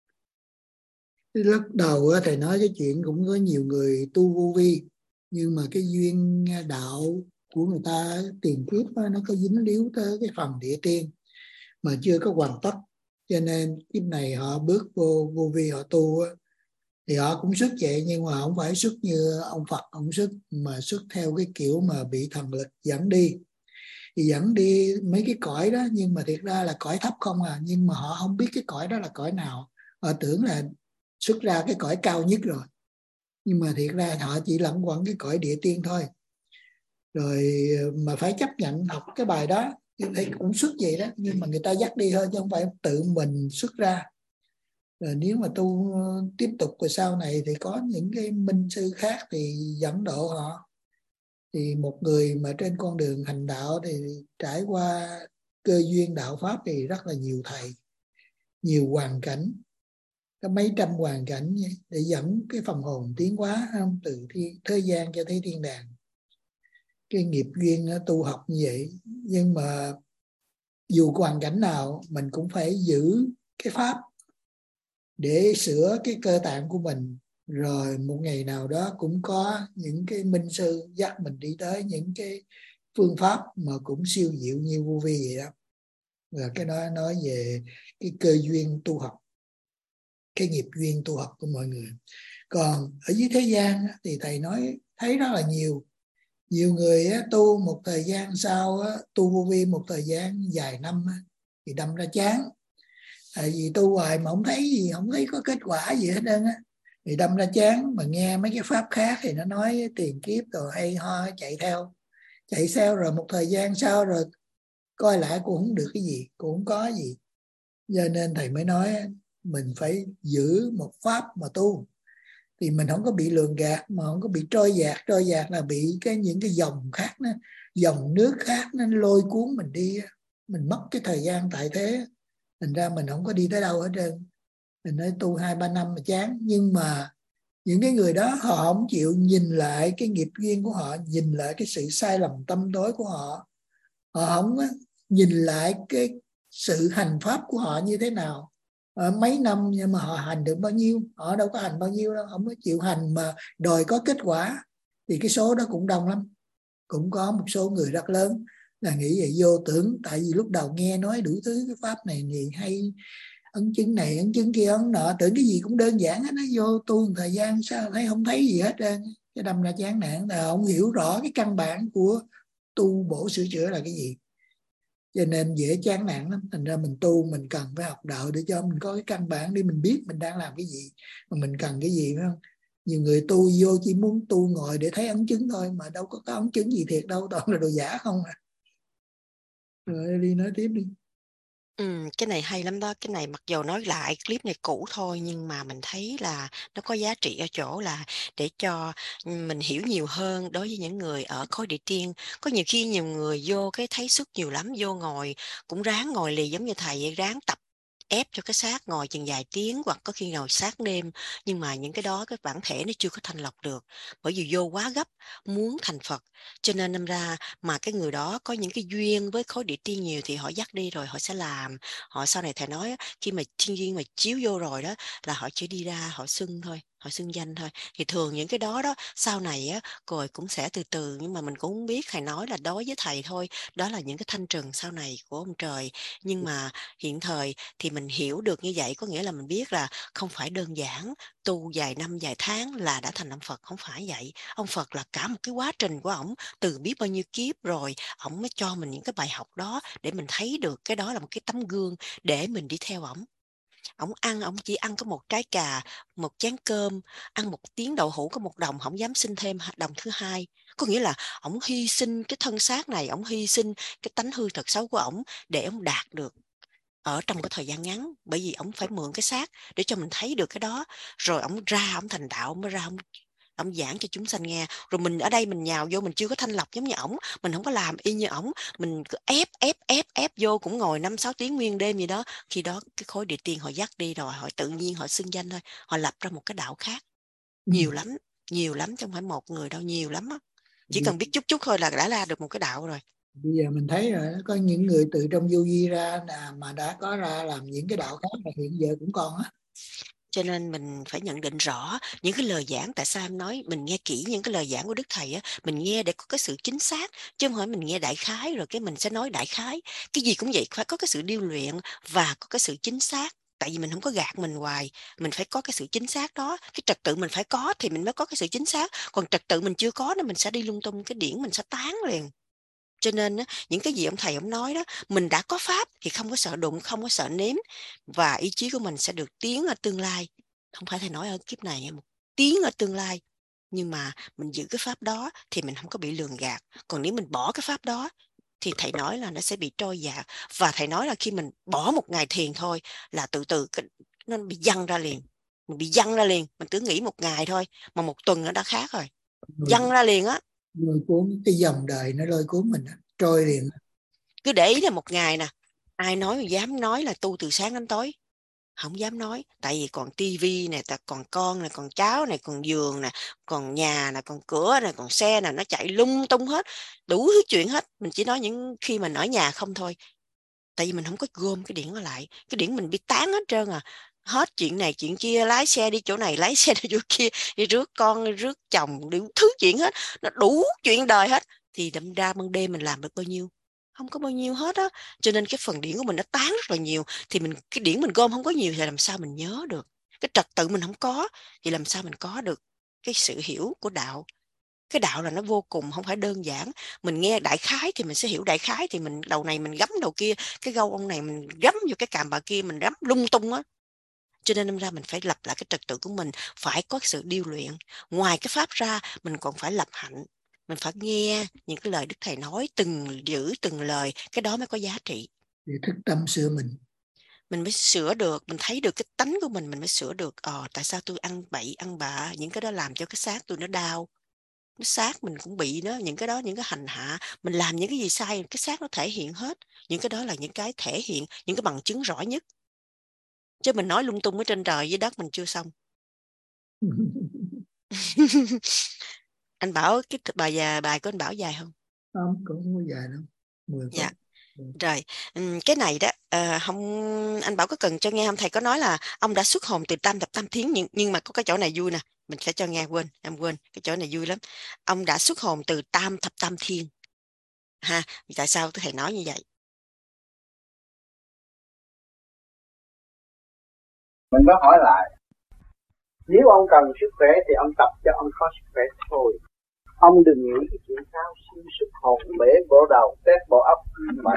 Lúc đầu uh, thầy nói cái chuyện cũng có nhiều người tu vô vi, nhưng mà cái duyên đạo của người ta tiền kiếp uh, nó có dính líu tới cái phần địa tiên mà chưa có hoàn tất, cho nên kiếp này họ bước vô vô vi họ tu uh, thì họ cũng xuất vậy, nhưng mà không phải xuất như ông Phật ông xuất, mà xuất theo cái kiểu mà bị thần lực dẫn đi, thì dẫn đi mấy cái cõi đó, nhưng mà thiệt ra là cõi thấp không à, nhưng mà họ không biết cái cõi đó là cõi nào, họ tưởng là xuất ra cái cõi cao nhất rồi, nhưng mà thiệt ra họ chỉ lẩn quẩn cái cõi địa tiên thôi. Rồi mà phải chấp nhận học cái bài đó, thì cũng xuất vậy đó, nhưng mà người ta dắt đi thôi chứ không phải tự mình xuất ra. Rồi nếu mà tu tiếp tục rồi sau này thì có những cái minh sư khác thì dẫn độ họ. Thì một người mà trên con đường hành đạo thì trải qua cơ duyên đạo pháp thì rất là nhiều thầy, nhiều hoàn cảnh, có mấy trăm hoàn cảnh để dẫn cái phần hồn tiến hóa không? Từ thiên, thế gian cho tới thiên đàng. Cái nghiệp duyên nó tu học như vậy, nhưng mà dù hoàn cảnh nào mình cũng phải giữ cái pháp để sửa cái cơ tạng của mình. Rồi một ngày nào đó cũng có những cái minh sư dắt mình đi tới những cái phương pháp mà cũng siêu diệu như vô vi vậy đó. Và cái đó nói về cái cơ duyên tu học, cái nghiệp duyên tu học của mọi người. Còn ở dưới thế gian thì thầy nói thấy rất là nhiều. Nhiều người tu một thời gian sau, tu vô vi một thời gian dài năm thì đâm ra chán. Tại vì tu hoài mà không thấy gì, không thấy có kết quả gì hết trơn á, thì đâm ra chán. Mà nghe mấy cái pháp khác thì nó nói tiền kiếp rồi hay ho, chạy theo chạy theo rồi một thời gian sau rồi coi lại cũng không được cái gì, cũng không có gì. Cho nên thầy mới nói mình phải giữ một pháp mà tu, thì mình không có bị lường gạt, mà không có bị trôi dạt. Trôi dạt là bị cái những cái dòng khác, nó dòng nước khác nó lôi cuốn mình đi, mình mất cái thời gian tại thế. Thành ra mình không có đi tới đâu hết trơn. Mình nói tu hai ba năm mà chán. Nhưng mà những cái người đó họ không chịu nhìn lại cái nghiệp duyên của họ, nhìn lại cái sự sai lầm tâm tối của họ. Họ không nhìn lại cái sự hành pháp của họ như thế nào. Ở mấy năm nhưng mà họ hành được bao nhiêu, họ đâu có hành bao nhiêu đâu, không có chịu hành mà đòi có kết quả. Thì cái số đó cũng đông lắm. Cũng có một số người rất lớn là nghĩ vậy, vô tưởng. Tại vì lúc đầu nghe nói đủ thứ cái pháp này thì hay, ấn chứng này ấn chứng kia ấn nọ, tưởng cái gì cũng đơn giản hết. Nó vô tu một thời gian sao thấy không thấy gì hết trơn, cái đâm ra chán nản. Là không hiểu rõ cái căn bản của tu bổ sửa chữa là cái gì, cho nên dễ chán nản lắm. Thành ra mình tu mình cần phải học đạo để cho mình có cái căn bản để mình biết mình đang làm cái gì, mà mình cần cái gì, phải không? Nhiều người tu vô chỉ muốn tu ngồi để thấy ấn chứng thôi, mà đâu có, có ấn chứng gì thiệt đâu, toàn là đồ giả không à. Rồi đi nói tiếp đi. Ừ, cái này hay lắm đó. Cái này mặc dù nói lại clip này cũ thôi, nhưng mà mình thấy là nó có giá trị ở chỗ là để cho mình hiểu nhiều hơn đối với những người ở khối địa tiên. Có nhiều khi nhiều người vô cái thấy sức nhiều lắm, vô ngồi cũng ráng ngồi lì giống như thầy vậy, ráng tập ép cho cái xác ngồi chừng vài tiếng, hoặc có khi ngồi sát đêm, nhưng mà những cái đó cái bản thể nó chưa có thanh lọc được, bởi vì vô quá gấp muốn thành Phật. Cho nên đâm ra mà cái người đó có những cái duyên với khối địa tiên nhiều thì họ dắt đi rồi họ sẽ làm. Họ sau này thầy nói khi mà thiên duyên mà chiếu vô rồi đó là họ chỉ đi ra họ xưng thôi, họ xưng danh thôi. Thì thường những cái đó đó sau này á rồi cũng sẽ từ từ, nhưng mà mình cũng không biết. Thầy nói là đối với thầy thôi, đó là những cái thanh trừng sau này của ông trời. Nhưng mà hiện thời thì mình hiểu được như vậy, có nghĩa là mình biết là không phải đơn giản tu vài năm vài tháng là đã thành ông Phật, không phải vậy. Ông Phật là cả một cái quá trình của ổng, từ biết bao nhiêu kiếp rồi ổng mới cho mình những cái bài học đó để mình thấy được cái đó là một cái tấm gương để mình đi theo ổng. Ổng ăn, ổng chỉ ăn có một trái cà, một chén cơm, ăn một tiếng đậu hũ có một đồng, không dám xin thêm đồng thứ hai. Có nghĩa là ổng hy sinh cái thân xác này, ổng hy sinh cái tánh hư thật xấu của ổng để ổng đạt được ở trong cái thời gian ngắn. Bởi vì ổng phải mượn cái xác để cho mình thấy được cái đó, rồi ổng ra ổng thành đạo, mới ra ổng ổng giảng cho chúng sanh nghe. Rồi mình ở đây mình nhào vô, mình chưa có thanh lọc giống như ổng, mình không có làm y như ổng, mình cứ ép ép ép ép vô, cũng ngồi năm sáu tiếng nguyên đêm gì đó. Khi đó cái khối địa tiên họ dắt đi rồi, họ tự nhiên họ xưng danh thôi, họ lập ra một cái đạo khác. Ừ. Nhiều lắm, nhiều lắm, chứ không phải một người đâu, nhiều lắm á. Chỉ cần biết chút chút thôi là đã ra được một cái đạo rồi. Bây giờ mình thấy rồi, có những người từ trong vô vi ra là mà đã có ra làm những cái đạo khác mà hiện giờ cũng còn á. Cho nên mình phải nhận định rõ những cái lời giảng. Tại sao em nói mình nghe kỹ những cái lời giảng của Đức Thầy á, mình nghe để có cái sự chính xác, chứ không phải mình nghe đại khái rồi cái mình sẽ nói đại khái. Cái gì cũng vậy, phải có cái sự điêu luyện và có cái sự chính xác. Tại vì mình không có gạt mình hoài, mình phải có cái sự chính xác đó. Cái trật tự mình phải có thì mình mới có cái sự chính xác. Còn trật tự mình chưa có nên mình sẽ đi lung tung, cái điển mình sẽ tán liền. Cho nên á, những cái gì ông thầy ông nói đó, mình đã có pháp thì không có sợ đụng, không có sợ nếm, và ý chí của mình sẽ được tiến ở tương lai. Không phải thầy nói ở kiếp này, một tiến ở tương lai. Nhưng mà mình giữ cái pháp đó thì mình không có bị lường gạt. Còn nếu mình bỏ cái pháp đó thì thầy nói là nó sẽ bị trôi dạt. Và thầy nói là khi mình bỏ một ngày thiền thôi là từ từ nó bị văng ra liền. Mình bị văng ra liền. Mình cứ nghĩ một ngày thôi mà một tuần nó đã khác rồi. Văng ra liền á. Lôi cuốn cái dòng đời nó lôi cuốn mình trôi liền. Cứ để ý là một ngày nè, ai nói dám nói là tu từ sáng đến tối, không dám nói. Tại vì còn tivi nè, còn con này, còn cháu này, còn giường nè, còn nhà nè, còn cửa nè, còn xe nè, nó chạy lung tung hết, đủ thứ chuyện hết. Mình chỉ nói những khi mình ở nhà không thôi. Tại vì mình không có gom cái điển lại, cái điển mình bị tán hết trơn à. Hết chuyện này chuyện kia, lái xe đi chỗ này, lái xe đi chỗ kia, đi rước con, đi rước chồng, đủ thứ chuyện hết, nó đủ chuyện đời hết. Thì đâm ra ban đêm mình làm được bao nhiêu? Không có bao nhiêu hết á. Cho nên cái phần điển của mình nó tán rất là nhiều. Thì mình cái điển mình gom không có nhiều thì làm sao mình nhớ được? Cái trật tự mình không có thì làm sao mình có được cái sự hiểu của đạo? Cái đạo là nó vô cùng, không phải đơn giản. Mình nghe đại khái thì mình sẽ hiểu đại khái, thì mình đầu này mình gắm đầu kia, cái gâu ông này mình gắm vô cái càm bà kia, mình gắm lung tung á. Cho nên ra mình phải lập lại cái trật tự của mình, phải có sự điêu luyện. Ngoài cái pháp ra mình còn phải lập hạnh, mình phải nghe những cái lời Đức Thầy nói, từng giữ từng lời, cái đó mới có giá trị. Để thức tâm sửa mình. Mình mới sửa được, mình thấy được cái tánh của mình, mình mới sửa được. Ờ, tại sao tôi ăn bậy, ăn bạ, những cái đó làm cho cái xác tôi nó đau. Nó xác mình cũng bị nó, những cái đó, những cái hành hạ, mình làm những cái gì sai, cái xác nó thể hiện hết. Những cái đó là những cái thể hiện, những cái bằng chứng rõ nhất. Chứ mình nói lung tung ở trên trời dưới đất mình chưa xong. Anh Bảo cái bài già bài của anh Bảo dài không? Không, cũng không có dài đâu. mười Dạ. phút. Ừ. Rồi, ừm, cái này đó, ờ, không, anh Bảo có cần cho nghe không? Thầy có nói là ông đã xuất hồn từ tam thập tam thiên, nhưng nhưng mà có cái chỗ này vui nè, mình sẽ cho nghe, quên, em quên, cái chỗ này vui lắm. Ông đã xuất hồn từ tam thập tam thiên. Ha, tại sao thầy nói như vậy? Mình có hỏi lại, nếu ông cần sức khỏe thì ông tập cho ông có sức khỏe thôi. Ông đừng nghĩ cái chuyện cao siêu sức hồn bể bộ đầu tét bộ óc mà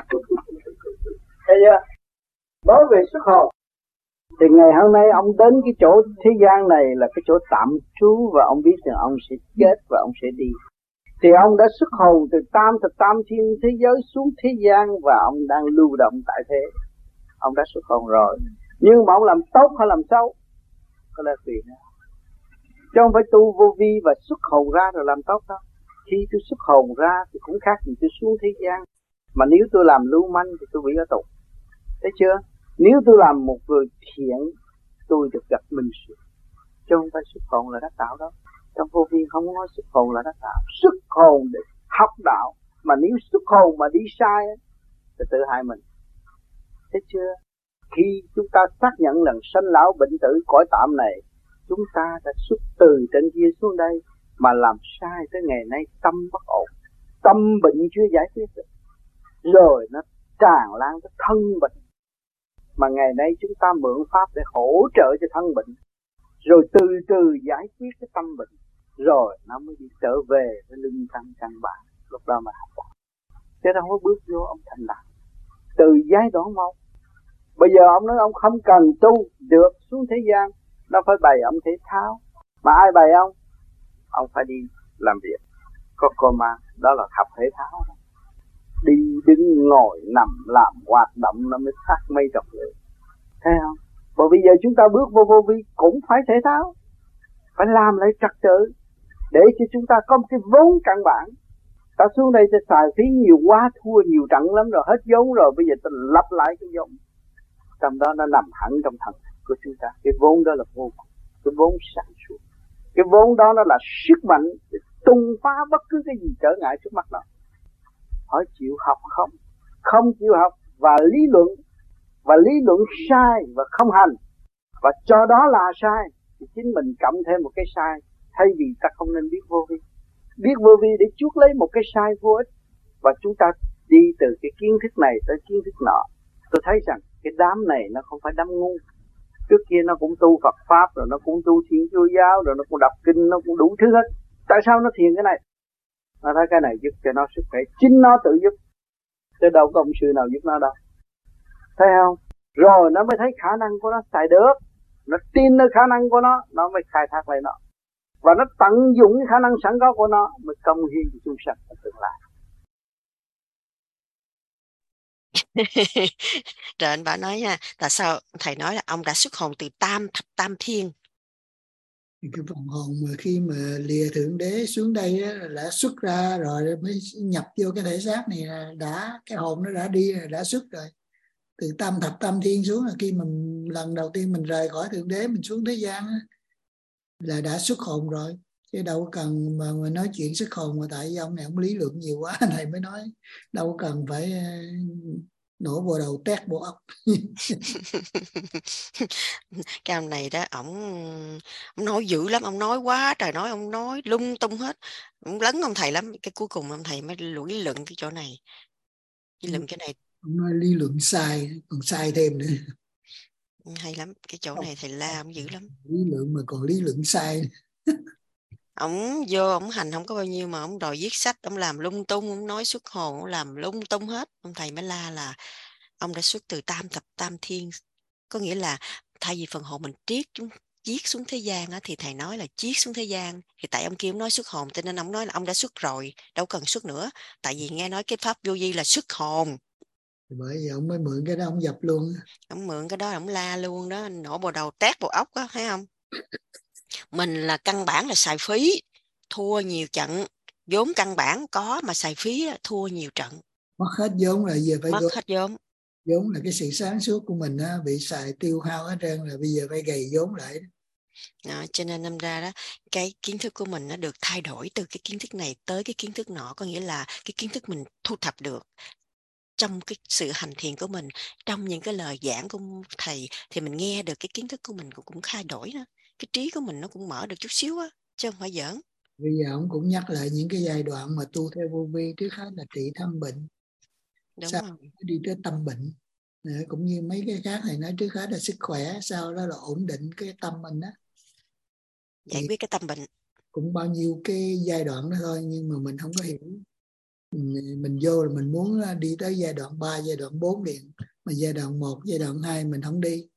thấy chưa? Nói về sức hồn thì ngày hôm nay ông đến cái chỗ thế gian này là cái chỗ tạm trú, và ông biết rằng ông sẽ chết và ông sẽ đi. Thì ông đã xuất hồn từ tam thập tam thiên thế giới xuống thế gian, và ông đang lưu động tại thế. Ông đã xuất hồn rồi. Nhưng mà ông làm tốt hay làm xấu có là tùy nữa. Chứ không phải tu vô vi và xuất hồn ra rồi làm tốt đâu. Khi tôi xuất hồn ra thì cũng khác gì tôi xuống thế gian. Mà nếu tôi làm lưu manh thì tôi bị ở tù. Thấy chưa? Nếu tôi làm một người thiện, tôi được gặp minh sự. Chứ không phải xuất hồn là đắc đạo đâu. Trong vô vi không có nói xuất hồn là đắc đạo. Xuất hồn để học đạo. Mà nếu xuất hồn mà đi sai thì tự hại mình. Thấy chưa? Khi chúng ta xác nhận lần sanh lão bệnh tử cõi tạm này, chúng ta đã xuất từ trên kia xuống đây mà làm sai tới ngày nay, tâm bất ổn, tâm bệnh chưa giải quyết được, rồi nó tràn lan tới thân bệnh. Mà ngày nay chúng ta mượn pháp để hỗ trợ cho thân bệnh, rồi từ từ giải quyết cái tâm bệnh, rồi nó mới đi trở về với lưng căn căn bản. Lúc đó mà học. Chứ đâu có bước vô ông thành đạt từ giai đoạn một. Bây giờ ông nói ông không cần tu được xuống thế gian, đâu phải bày ông thể thao. Mà ai bày ông? Ông phải đi làm việc, có coma, đó là học thể thao. Đi đứng ngồi nằm làm hoạt động nó mới phát mây trọc lửa. Thấy không? Bởi bây giờ chúng ta bước vô vô vi cũng phải thể thao, phải làm lại trật tự để cho chúng ta có một cái vốn căn bản. Ta xuống đây ta xài phí nhiều quá, thua nhiều trận lắm rồi, hết vốn rồi, bây giờ ta lặp lại cái vốn. Trong đó nó nằm hẳn trong thần của chúng ta. Cái vốn đó là vô cùng, cái vốn sản xuất. Cái vốn đó nó là sức mạnh để tung phá bất cứ cái gì trở ngại trước mắt nó. Hỏi chịu học không? Không chịu học và lý luận, và lý luận sai và không hành, và cho đó là sai, thì chính mình cộng thêm một cái sai. Thay vì ta không nên biết vô vi, biết vô vi để chuốc lấy một cái sai vô ích, và chúng ta đi từ cái kiến thức này tới kiến thức nọ. Tôi thấy rằng cái đám này nó không phải đám ngu. Trước kia nó cũng tu Phật Pháp, rồi nó cũng tu Thiên Chúa Giáo, rồi nó cũng đọc kinh, nó cũng đủ thứ hết. Tại sao nó thiền cái này? Nó thấy cái này giúp cho nó sức khỏe, chính nó tự giúp, chứ đâu có ông sư nào giúp nó đâu. Thấy không? Rồi nó mới thấy khả năng của nó xài được, nó tin nơi khả năng của nó, nó mới khai thác lại nó, và nó tận dụng cái khả năng sẵn có của nó mới công hiến cho chúng sanh ở tương lai. Rồi anh Bảo nói nha, tại sao thầy nói là ông đã xuất hồn từ tam thập tam thiên? Cái phần hồn mà khi mà lìa thượng đế xuống đây á, đã xuất ra rồi mới nhập vô cái thể xác này, là đã cái hồn nó đã đi đã xuất rồi. Từ tam thập tam thiên xuống là khi mình lần đầu tiên mình rời khỏi thượng đế mình xuống thế gian á, là đã xuất hồn rồi. Chứ đâu cần mà, mà nói chuyện xuất hồn, mà tại vì ông này ông lý luận nhiều quá này mới nói, đâu cần phải nổ bộ đầu tét bộ óc. Cái ông này đó, ổng ông nói dữ lắm, ông nói quá trời nói, ông nói lung tung hết, ông lấn ông thầy lắm. Cái cuối cùng ông thầy mới lý luận cái chỗ này, lý luận cái này. Ông nói lý luận sai, còn sai thêm nữa. Hay lắm, cái chỗ này thầy la ông dữ lắm. Lý luận mà còn lý luận sai. Ông vô ông hành không có bao nhiêu mà ông đòi viết sách, ông làm lung tung, ông nói xuất hồn, ông làm lung tung hết. Ông thầy mới la là ông đã xuất từ tam thập tam thiên, có nghĩa là thay vì phần hồn mình triết chúng chiết xuống thế gian á, thì thầy nói là chiết xuống thế gian. Thì tại ông kia ông nói xuất hồn, cho nên ông nói là ông đã xuất rồi, đâu cần xuất nữa. Tại vì nghe nói cái pháp vô vi là xuất hồn. Bởi vì ông mới mượn cái đó ông dập luôn. Ông mượn cái đó ông la luôn đó, nổ bộ đầu tét bộ óc á, thấy không? Mình là căn bản là xài phí, thua nhiều trận, vốn căn bản có mà xài phí thua nhiều trận. Mất hết vốn là giờ phải Mất gom. hết vốn. Vốn là cái sự sáng suốt của mình á, bị xài tiêu hao hết trơn, là bây giờ phải gầy vốn lại. Đó, cho nên năm ra đó, cái kiến thức của mình nó được thay đổi từ cái kiến thức này tới cái kiến thức nọ, có nghĩa là cái kiến thức mình thu thập được trong cái sự hành thiền của mình, trong những cái lời giảng của thầy thì mình nghe được cái kiến thức của mình cũng cũng thay đổi đó. Cái trí của mình nó cũng mở được chút xíu á, chứ không phải giỡn. Bây giờ ông cũng nhắc lại những cái giai đoạn mà tu theo vô vi, trước hết là trị tâm bệnh, Đúng sau rồi. đi tới tâm bệnh. Đấy, cũng như mấy cái khác thầy nói, trước hết là sức khỏe, sau đó là ổn định cái tâm mình đó. Giải Thì quyết cái tâm bệnh. cũng bao nhiêu cái giai đoạn đó thôi, nhưng mà mình không có hiểu. Mình, mình vô là mình muốn đi tới giai đoạn ba, giai đoạn bốn liền, mà giai đoạn một, giai đoạn hai mình không đi,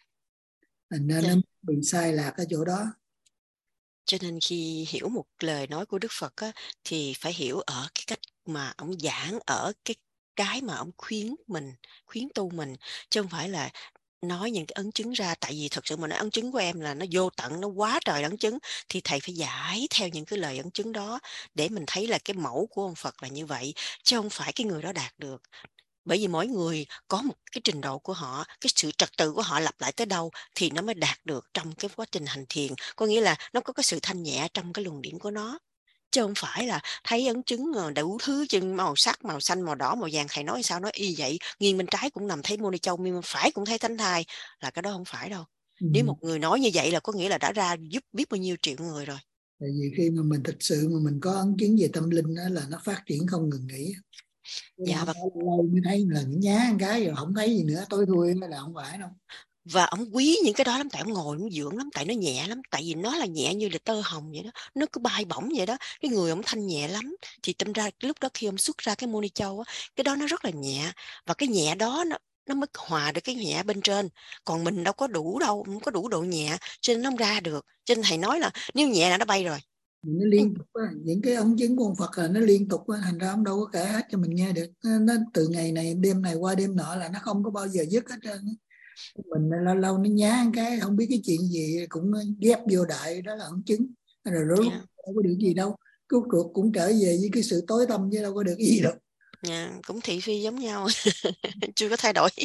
nên Yeah. nó bị sai lạc ở chỗ đó. Cho nên khi hiểu một lời nói của Đức Phật á, thì phải hiểu ở cái cách mà ông giảng, ở cái cái mà ông khuyến mình, khuyến tu mình, chứ không phải là nói những cái ấn chứng ra. Tại vì thật sự mà nói ấn chứng của em là nó vô tận, nó quá trời ấn chứng, thì thầy phải giải theo những cái lời ấn chứng đó để mình thấy là cái mẫu của ông Phật là như vậy, chứ không phải cái người đó đạt được. Bởi vì mỗi người có một cái trình độ của họ, cái sự trật tự của họ lặp lại tới đâu thì nó mới đạt được trong cái quá trình hành thiền. Có nghĩa là nó có cái sự thanh nhẹ trong cái luồng điển của nó. Chứ không phải là thấy ấn chứng đủ thứ chân màu sắc, màu xanh, màu đỏ, màu vàng, thầy nói sao nói y vậy. Nghiêng bên trái cũng nằm thấy Mô Ni Châu, nghiêng bên phải cũng thấy Thánh Thai, là cái đó không phải đâu. Ừ. Nếu một người nói như vậy là có nghĩa là đã ra giúp biết bao nhiêu triệu người rồi. Tại vì khi mà mình thực sự mà mình có ấn chứng về tâm linh đó, là nó phát triển không ngừng nghỉ. Dạ, và lâu mới thấy là nhá cái rồi không thấy gì nữa, tối thui là không phải đâu. Và ông quý những cái đó lắm, tại ông ngồi ông dưỡng lắm, tại nó nhẹ lắm, tại vì nó là nhẹ như là tơ hồng vậy đó, nó cứ bay bổng vậy đó, cái người ông thanh nhẹ lắm. Thì tâm ra cái lúc đó khi ông xuất ra cái Mô Ni Châu á, cái đó nó rất là nhẹ, và cái nhẹ đó nó nó mới hòa được cái nhẹ bên trên. Còn mình đâu có đủ đâu, không có đủ độ nhẹ, cho nên nó không ra được. Cho nên thầy nói là nếu nhẹ là nó bay rồi. Nó liên tục á, những cái ấn chứng của ông Phật là nó liên tục á, thành ra ông đâu có kể hết cho mình nghe được. Nó, nó từ ngày này đêm này qua đêm nọ là nó không có bao giờ dứt hết trơn. Mình lâu lâu nó nhá cái không biết cái chuyện gì cũng ghép vô đại, đó là ấn chứng. Rồi rốt Yeah. đâu có được gì đâu, cuối cuộc cũng trở về với cái sự tối tăm chứ đâu có được gì đâu. Yeah, cũng thị phi giống nhau. Chưa có thay đổi.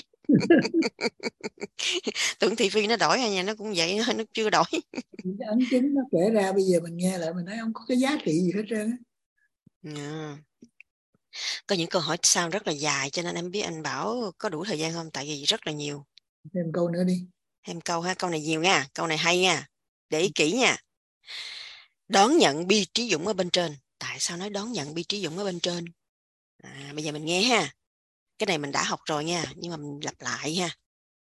Tưởng thị phi nó đổi hay nha, nó cũng vậy, nó chưa đổi. Những cái ấn chứng nó kể ra bây giờ mình nghe lại mình thấy không có cái giá trị gì hết trơn á. Yeah. Có những câu hỏi sao rất là dài, cho nên em biết anh Bảo có đủ thời gian không, tại vì rất là nhiều. Thêm câu nữa đi. Thêm câu ha, câu này nhiều nha, câu này hay nha, để ý kỹ nha. Đón nhận bi trí dũng ở bên trên. Tại sao nói đón nhận bi trí dũng ở bên trên? À, bây giờ mình nghe ha. Cái này mình đã học rồi nha, nhưng mà mình lặp lại ha.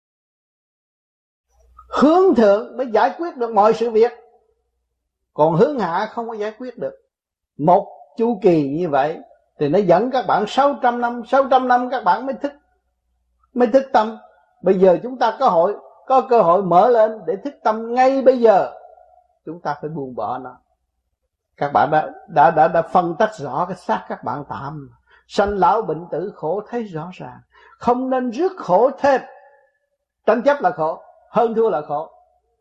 Hướng thượng mới giải quyết được mọi sự việc, còn hướng hạ không có giải quyết được. Một chu kỳ như vậy thì nó dẫn các bạn sáu trăm năm, sáu trăm năm các bạn mới thức, mới thức tâm. Bây giờ chúng ta có hội, có cơ hội mở lên để thức tâm ngay bây giờ. Chúng ta phải buông bỏ nó. Các bạn đã đã đã, đã phân tách rõ cái xác các bạn tạm. Sanh lão bệnh tử khổ thấy rõ ràng, không nên rước khổ thêm. Tranh chấp là khổ, hơn thua là khổ.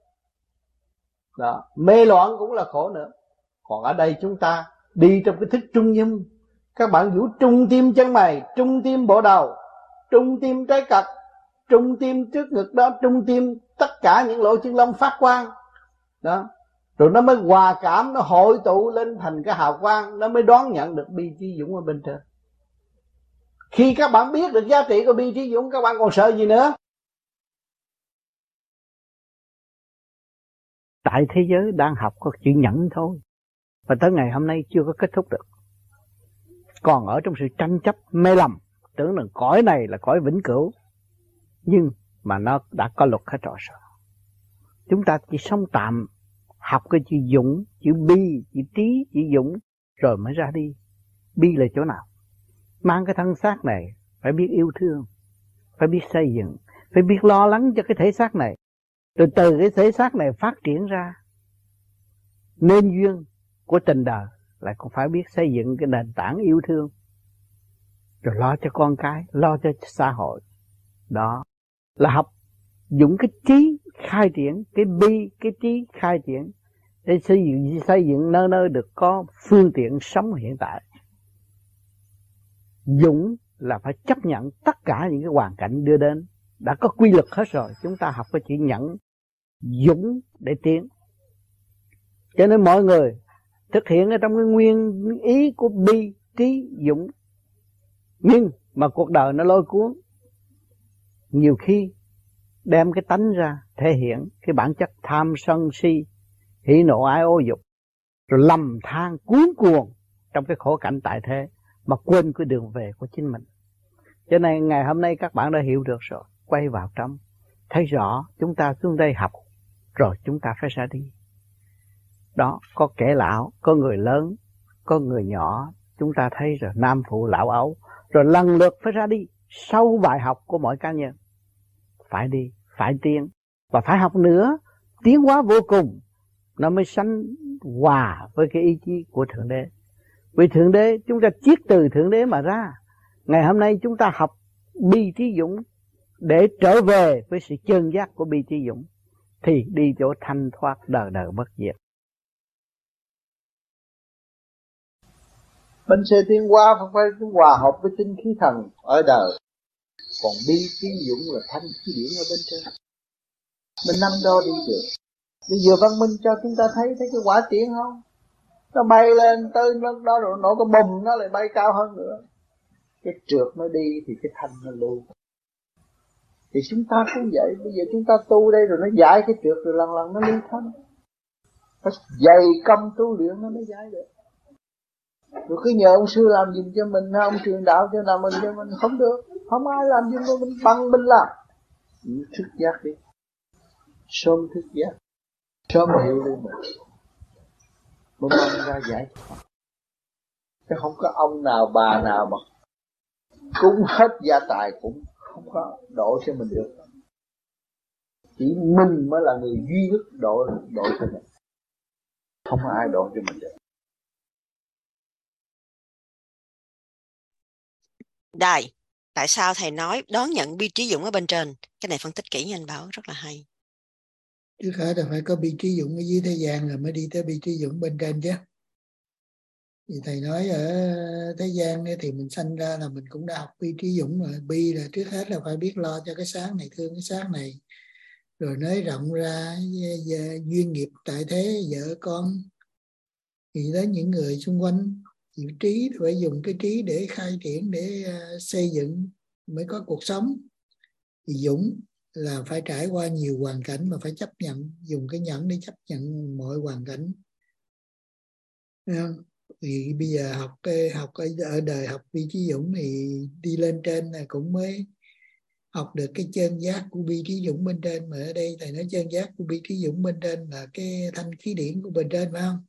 Đó, mê loạn cũng là khổ nữa. Còn ở đây chúng ta đi trong cái thức trung dung. Các bạn vũ trung tim chân mày, trung tim bộ đầu, trung tim trái cật, trung tim trước ngực đó, trung tim tất cả những lỗ chân lông phát quang. Đó. Rồi nó mới hòa cảm, nó hội tụ lên thành cái hào quang, nó mới đón nhận được bi trí dũng ở bên trên. Khi các bạn biết được giá trị của bi trí dũng, các bạn còn sợ gì nữa? Tại thế giới đang học có chữ nhẫn thôi, và tới ngày hôm nay chưa có kết thúc được. Còn ở trong sự tranh chấp mê lầm, tưởng rằng cõi này là cõi vĩnh cửu, nhưng mà nó đã có luật hết rồi. Chúng ta chỉ sống tạm, học cái chữ dũng, chữ bi, chữ trí, chữ dũng, rồi mới ra đi. Bi là chỗ nào? Mang cái thân xác này phải biết yêu thương, phải biết xây dựng, phải biết lo lắng cho cái thể xác này. Rồi từ cái thể xác này phát triển ra nên duyên của tình đời, lại cũng phải biết xây dựng cái nền tảng yêu thương, rồi lo cho con cái, lo cho xã hội. Đó là học dũng cái trí khai triển, cái bi, cái trí khai triển, để xây dựng xây dựng nơi nơi được có phương tiện sống hiện tại. Dũng là phải chấp nhận tất cả những cái hoàn cảnh đưa đến, đã có quy luật hết rồi, chúng ta học cái chữ nhẫn, dũng để tiến. Cho nên mọi người thực hiện ở trong cái nguyên ý của bi trí dũng. Nhưng mà cuộc đời nó lôi cuốn, nhiều khi đem cái tánh ra thể hiện cái bản chất tham sân si, hỉ nộ ái ô dục, rồi lầm than cuốn cuồng trong cái khổ cảnh tại thế mà quên cái đường về của chính mình. Cho nên ngày hôm nay các bạn đã hiểu được rồi, quay vào trong, thấy rõ chúng ta xuống đây học, rồi chúng ta phải ra đi. Đó, có kẻ lão, có người lớn, có người nhỏ, chúng ta thấy rồi, nam phụ lão ấu, rồi lần lượt phải ra đi. Sau bài học của mỗi cá nhân, phải đi, phải tiến, và phải học nữa, tiến hóa vô cùng, nó mới sánh hòa với cái ý chí của Thượng Đế. Vì Thượng Đế, chúng ta chiết từ Thượng Đế mà ra. Ngày hôm nay chúng ta học bi trí dũng để trở về với sự chân giác của bi trí dũng, thì đi chỗ thanh thoát đời đời bất diệt. Bên xe tiến hóa phải hòa hợp với tinh khí thần ở đời. Còn bi trí dũng là thanh khí điển ở bên trên. Mình nắm đo đi được. Bây giờ văn minh cho chúng ta thấy thấy cái quả tiễn không? Nó bay lên tới nó đó rồi nổ cái bùm nó lại bay cao hơn nữa. Cái trượt nó đi thì cái thanh nó lưu. Thì chúng ta cũng vậy. Bây giờ chúng ta tu đây rồi nó giải cái trượt rồi lần lần nó lưu thanh. Phải dày công tu luyện nó mới giải được. Rồi cứ nhờ ông sư làm giùm cho mình, ông truyền đạo cho làm mình cho mình, không được. Không ai làm giùm cho mình bằng mình làm. Thức giác đi. Sớm thức giác. Sớm hiểu lên mình. Mới mong ra giải thoát. Chứ không có ông nào bà nào mà cúng hết gia tài cũng không có độ cho mình được. Chỉ mình mới là người duy nhất độ, độ cho mình. Không có ai độ cho mình được. Đây, tại sao thầy nói đón nhận bi trí dũng ở bên trên? Cái này phân tích kỹ nha anh Bảo, rất là hay. Trước hết là phải có bi trí dũng ở dưới thế gian rồi mới đi tới bi trí dũng bên trên chứ. Thì thầy nói ở thế gian thì mình sanh ra là mình cũng đã học bi trí dũng rồi. Bi là trước hết là phải biết lo cho cái sáng này, thương cái sáng này. Rồi nới rộng ra duyên nghiệp tại thế, vợ con. Thì đến những người xung quanh, chịu trí thì phải dùng cái trí để khai triển, để xây dựng mới có cuộc sống. Thì dũng là phải trải qua nhiều hoàn cảnh mà phải chấp nhận, dùng cái nhẫn để chấp nhận mọi hoàn cảnh. Thì bây giờ học học ở đời học bi trí dũng thì đi lên trên là cũng mới học được cái chân giác của bi trí dũng bên trên. Mà ở đây thầy nói chân giác của bi trí dũng bên trên là cái thanh khí điển của bên trên, phải không?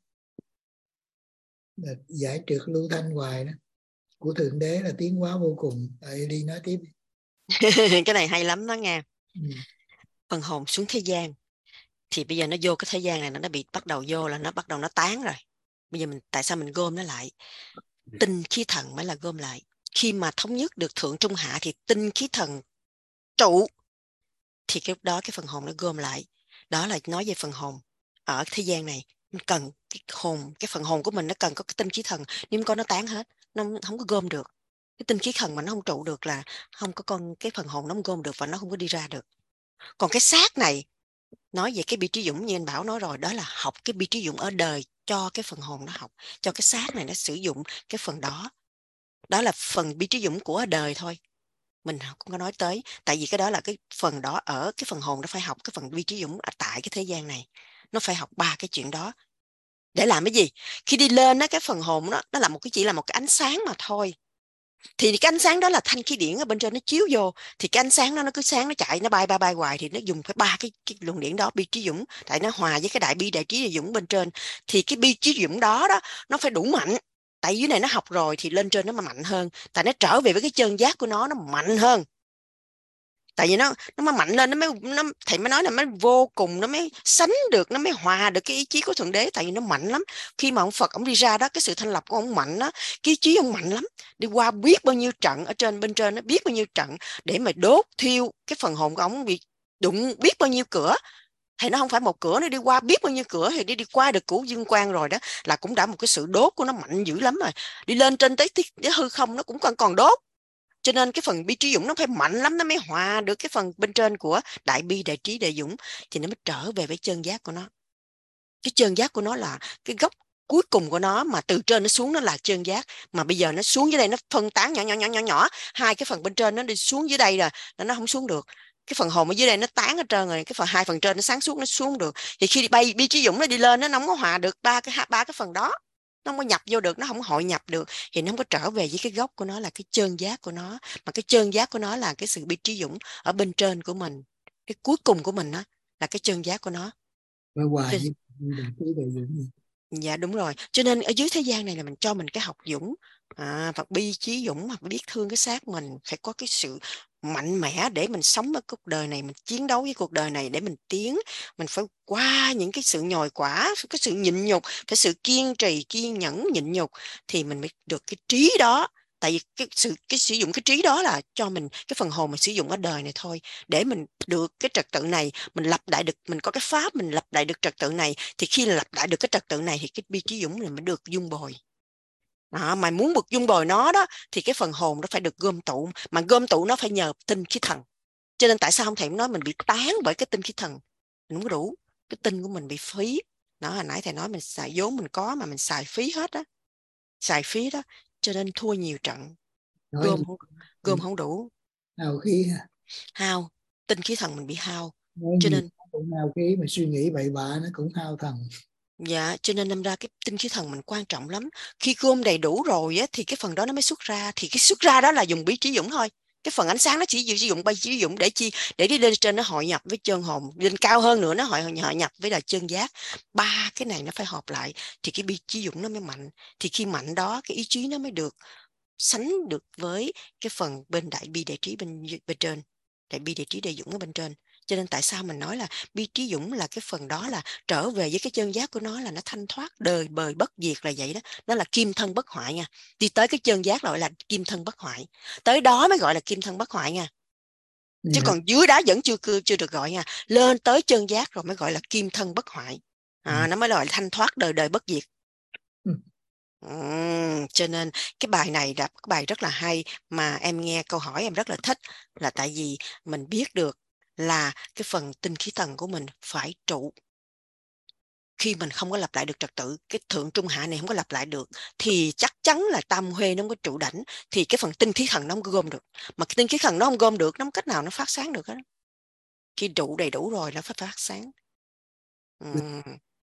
Là giải trượt lưu thanh hoài đó của Thượng Đế là tiến hóa vô cùng. Tại đi nói tiếp. Cái này hay lắm đó nghe. Ừ. Phần hồn xuống thế gian thì bây giờ nó vô cái thế gian này, nó bị bắt đầu vô là nó bắt đầu nó tán rồi. Bây giờ mình tại sao mình gom nó lại? Tinh khí thần mới là gom lại. Khi mà thống nhất được thượng trung hạ thì tinh khí thần trụ, thì cái lúc đó cái phần hồn nó gom lại. Đó là nói về phần hồn ở thế gian này. Mình cần cái hồn, cái phần hồn của mình nó cần có cái tinh khí thần. Nếu có nó tán hết, nó không có gom được. Cái tinh khí thần mà nó không trụ được là không có con, cái phần hồn nó không gom được và nó không có đi ra được. Còn cái xác này, nói về cái bi trí dũng như anh Bảo nói rồi, đó là học cái bi trí dũng ở đời cho cái phần hồn nó học, cho cái xác này nó sử dụng cái phần đó. Đó là phần bi trí dũng của đời thôi. Mình không có nói tới, tại vì cái đó là cái phần đó ở cái phần hồn nó phải học cái phần bi trí dũng ở tại cái thế gian này. Nó phải học ba cái chuyện đó. Để làm cái gì? Khi đi lên đó, cái phần hồn nó, nó là một cái chỉ là một cái ánh sáng mà thôi. Thì cái ánh sáng đó là thanh khí điển ở bên trên nó chiếu vô, thì cái ánh sáng đó nó cứ sáng nó chạy nó bay bay bay hoài, thì nó dùng phải ba cái, cái luồng điển đó bi trí dũng, tại nó hòa với cái đại bi đại trí dũng bên trên, thì cái bi trí dũng đó đó nó phải đủ mạnh. Tại dưới này nó học rồi thì lên trên nó mà mạnh hơn, tại nó trở về với cái chân giác của nó nó mạnh hơn. Tại vì nó nó mới mạnh lên, nó mới nó thầy mới nói là nó vô cùng, nó mới sánh được, nó mới hòa được cái ý chí của Thượng Đế. Tại vì nó mạnh lắm. Khi mà ông Phật ông đi ra đó, cái sự thanh lập của ông mạnh đó, cái ý chí ông mạnh lắm, đi qua biết bao nhiêu trận ở trên bên trên, nó biết bao nhiêu trận để mà đốt thiêu cái phần hồn của ông, bị đụng biết bao nhiêu cửa Thì nó không phải một cửa, nó đi qua biết bao nhiêu cửa thì đi đi qua được cửu dương quang rồi đó, là cũng đã một cái sự đốt của nó mạnh dữ lắm rồi. Đi lên trên tới, tới, tới hư không nó cũng còn còn đốt. Cho nên cái phần bi trí dũng nó phải mạnh lắm, nó mới hòa được cái phần bên trên của đại bi, đại trí, đại dũng, thì nó mới trở về với chân giác của nó. Cái chân giác của nó là cái gốc cuối cùng của nó, mà từ trên nó xuống nó là chân giác, mà bây giờ nó xuống dưới đây nó phân tán nhỏ nhỏ nhỏ nhỏ nhỏ, hai cái phần bên trên nó đi xuống dưới đây rồi, nó không xuống được. Cái phần hồn ở dưới đây nó tán hết trơn rồi, cái phần hai phần trên nó sáng suốt nó xuống được. Thì khi đi bay bi trí dũng nó đi lên, nó không có hòa được ba cái ba cái phần đó, nó không có nhập vô được, nó không có hội nhập được, thì nó không có trở về với cái gốc của nó là cái chân giác của nó. Mà cái chân giác của nó là cái sự bi trí dũng ở bên trên của mình, cái cuối cùng của mình đó là cái chân giác của nó. Và hòa với đại trí đại dũng. Dạ đúng rồi. Cho nên ở dưới thế gian này là mình cho mình cái học dũng, à, Phật bi trí dũng, hoặc biết thương cái xác mình, phải có cái sự mạnh mẽ để mình sống ở cuộc đời này, mình chiến đấu với cuộc đời này để mình tiến. Mình phải qua những cái sự nhồi quả, cái sự nhịn nhục, cái sự kiên trì, kiên nhẫn, nhịn nhục, thì mình mới được cái trí đó. Tại vì cái sự cái sử dụng cái trí đó là cho mình cái phần hồn mình sử dụng ở đời này thôi, để mình được cái trật tự này, mình lập lại được, mình có cái pháp mình lập lại được trật tự này, thì khi lập lại được cái trật tự này thì cái bi trí dũng này mới được dung bồi. À, mà muốn được dung bồi nó đó thì cái phần hồn nó phải được gom tụ, mà gom tụ nó phải nhờ tinh khí thần. Cho nên tại sao không thèm nói mình bị tán bởi cái tinh khí thần, mình không có đủ, cái tinh của mình bị phí. Đó, hồi nãy thầy nói mình xài vốn mình có mà mình xài phí hết á, xài phí đó, cho nên thua nhiều trận. Nói Gom gì? không, gom không đủ, Hao khí ha. hao tinh khí thần mình bị hao. Nói Cho nhiều nên cũng hao khí, mà suy nghĩ bậy bạ nó cũng hao thần. Dạ, cho nên đâm ra cái tinh khí thần mình quan trọng lắm. Khi gom đầy đủ rồi á, thì cái phần đó nó mới xuất ra. Thì cái xuất ra đó là dùng bí trí dũng thôi. Cái phần ánh sáng nó chỉ sử dụng bi trí dũng để chi? Để đi lên trên nó hội nhập với chân hồn, lên cao hơn nữa nó hội hội nhập với là chân giác. Ba cái này nó phải hợp lại thì cái bi trí dũng nó mới mạnh. Thì khi mạnh đó cái ý chí nó mới được sánh được với cái phần bên đại bi đại trí bên bên trên, đại bi đại trí đại dũng ở bên trên. Cho nên tại sao mình nói là bi trí dũng là cái phần đó là trở về với cái chân giác của nó, là nó thanh thoát đời bời bất diệt, là vậy đó. Nó là kim thân bất hoại nha. Đi tới cái chân giác gọi là kim thân bất hoại, tới đó mới gọi là kim thân bất hoại nha. Ừ. Chứ còn dưới đá vẫn chưa chưa được gọi nha. Lên tới chân giác rồi mới gọi là kim thân bất hoại, à, Ừ. nó mới gọi là thanh thoát đời đời bất diệt. Ừ. Uhm, cho nên cái bài này là cái bài rất là hay, mà em nghe câu hỏi em rất là thích, là tại vì mình biết được là cái phần tinh khí thần của mình phải trụ. Khi mình không có lặp lại được trật tự, cái thượng trung hạ này không có lặp lại được, thì chắc chắn là tam huê nó không có trụ đảnh, thì cái phần tinh khí thần nó không có gom được. Mà cái tinh khí thần nó không gom được, nó không cách nào nó phát sáng được hết. Khi trụ đầy đủ rồi nó phải phát sáng. Uhm.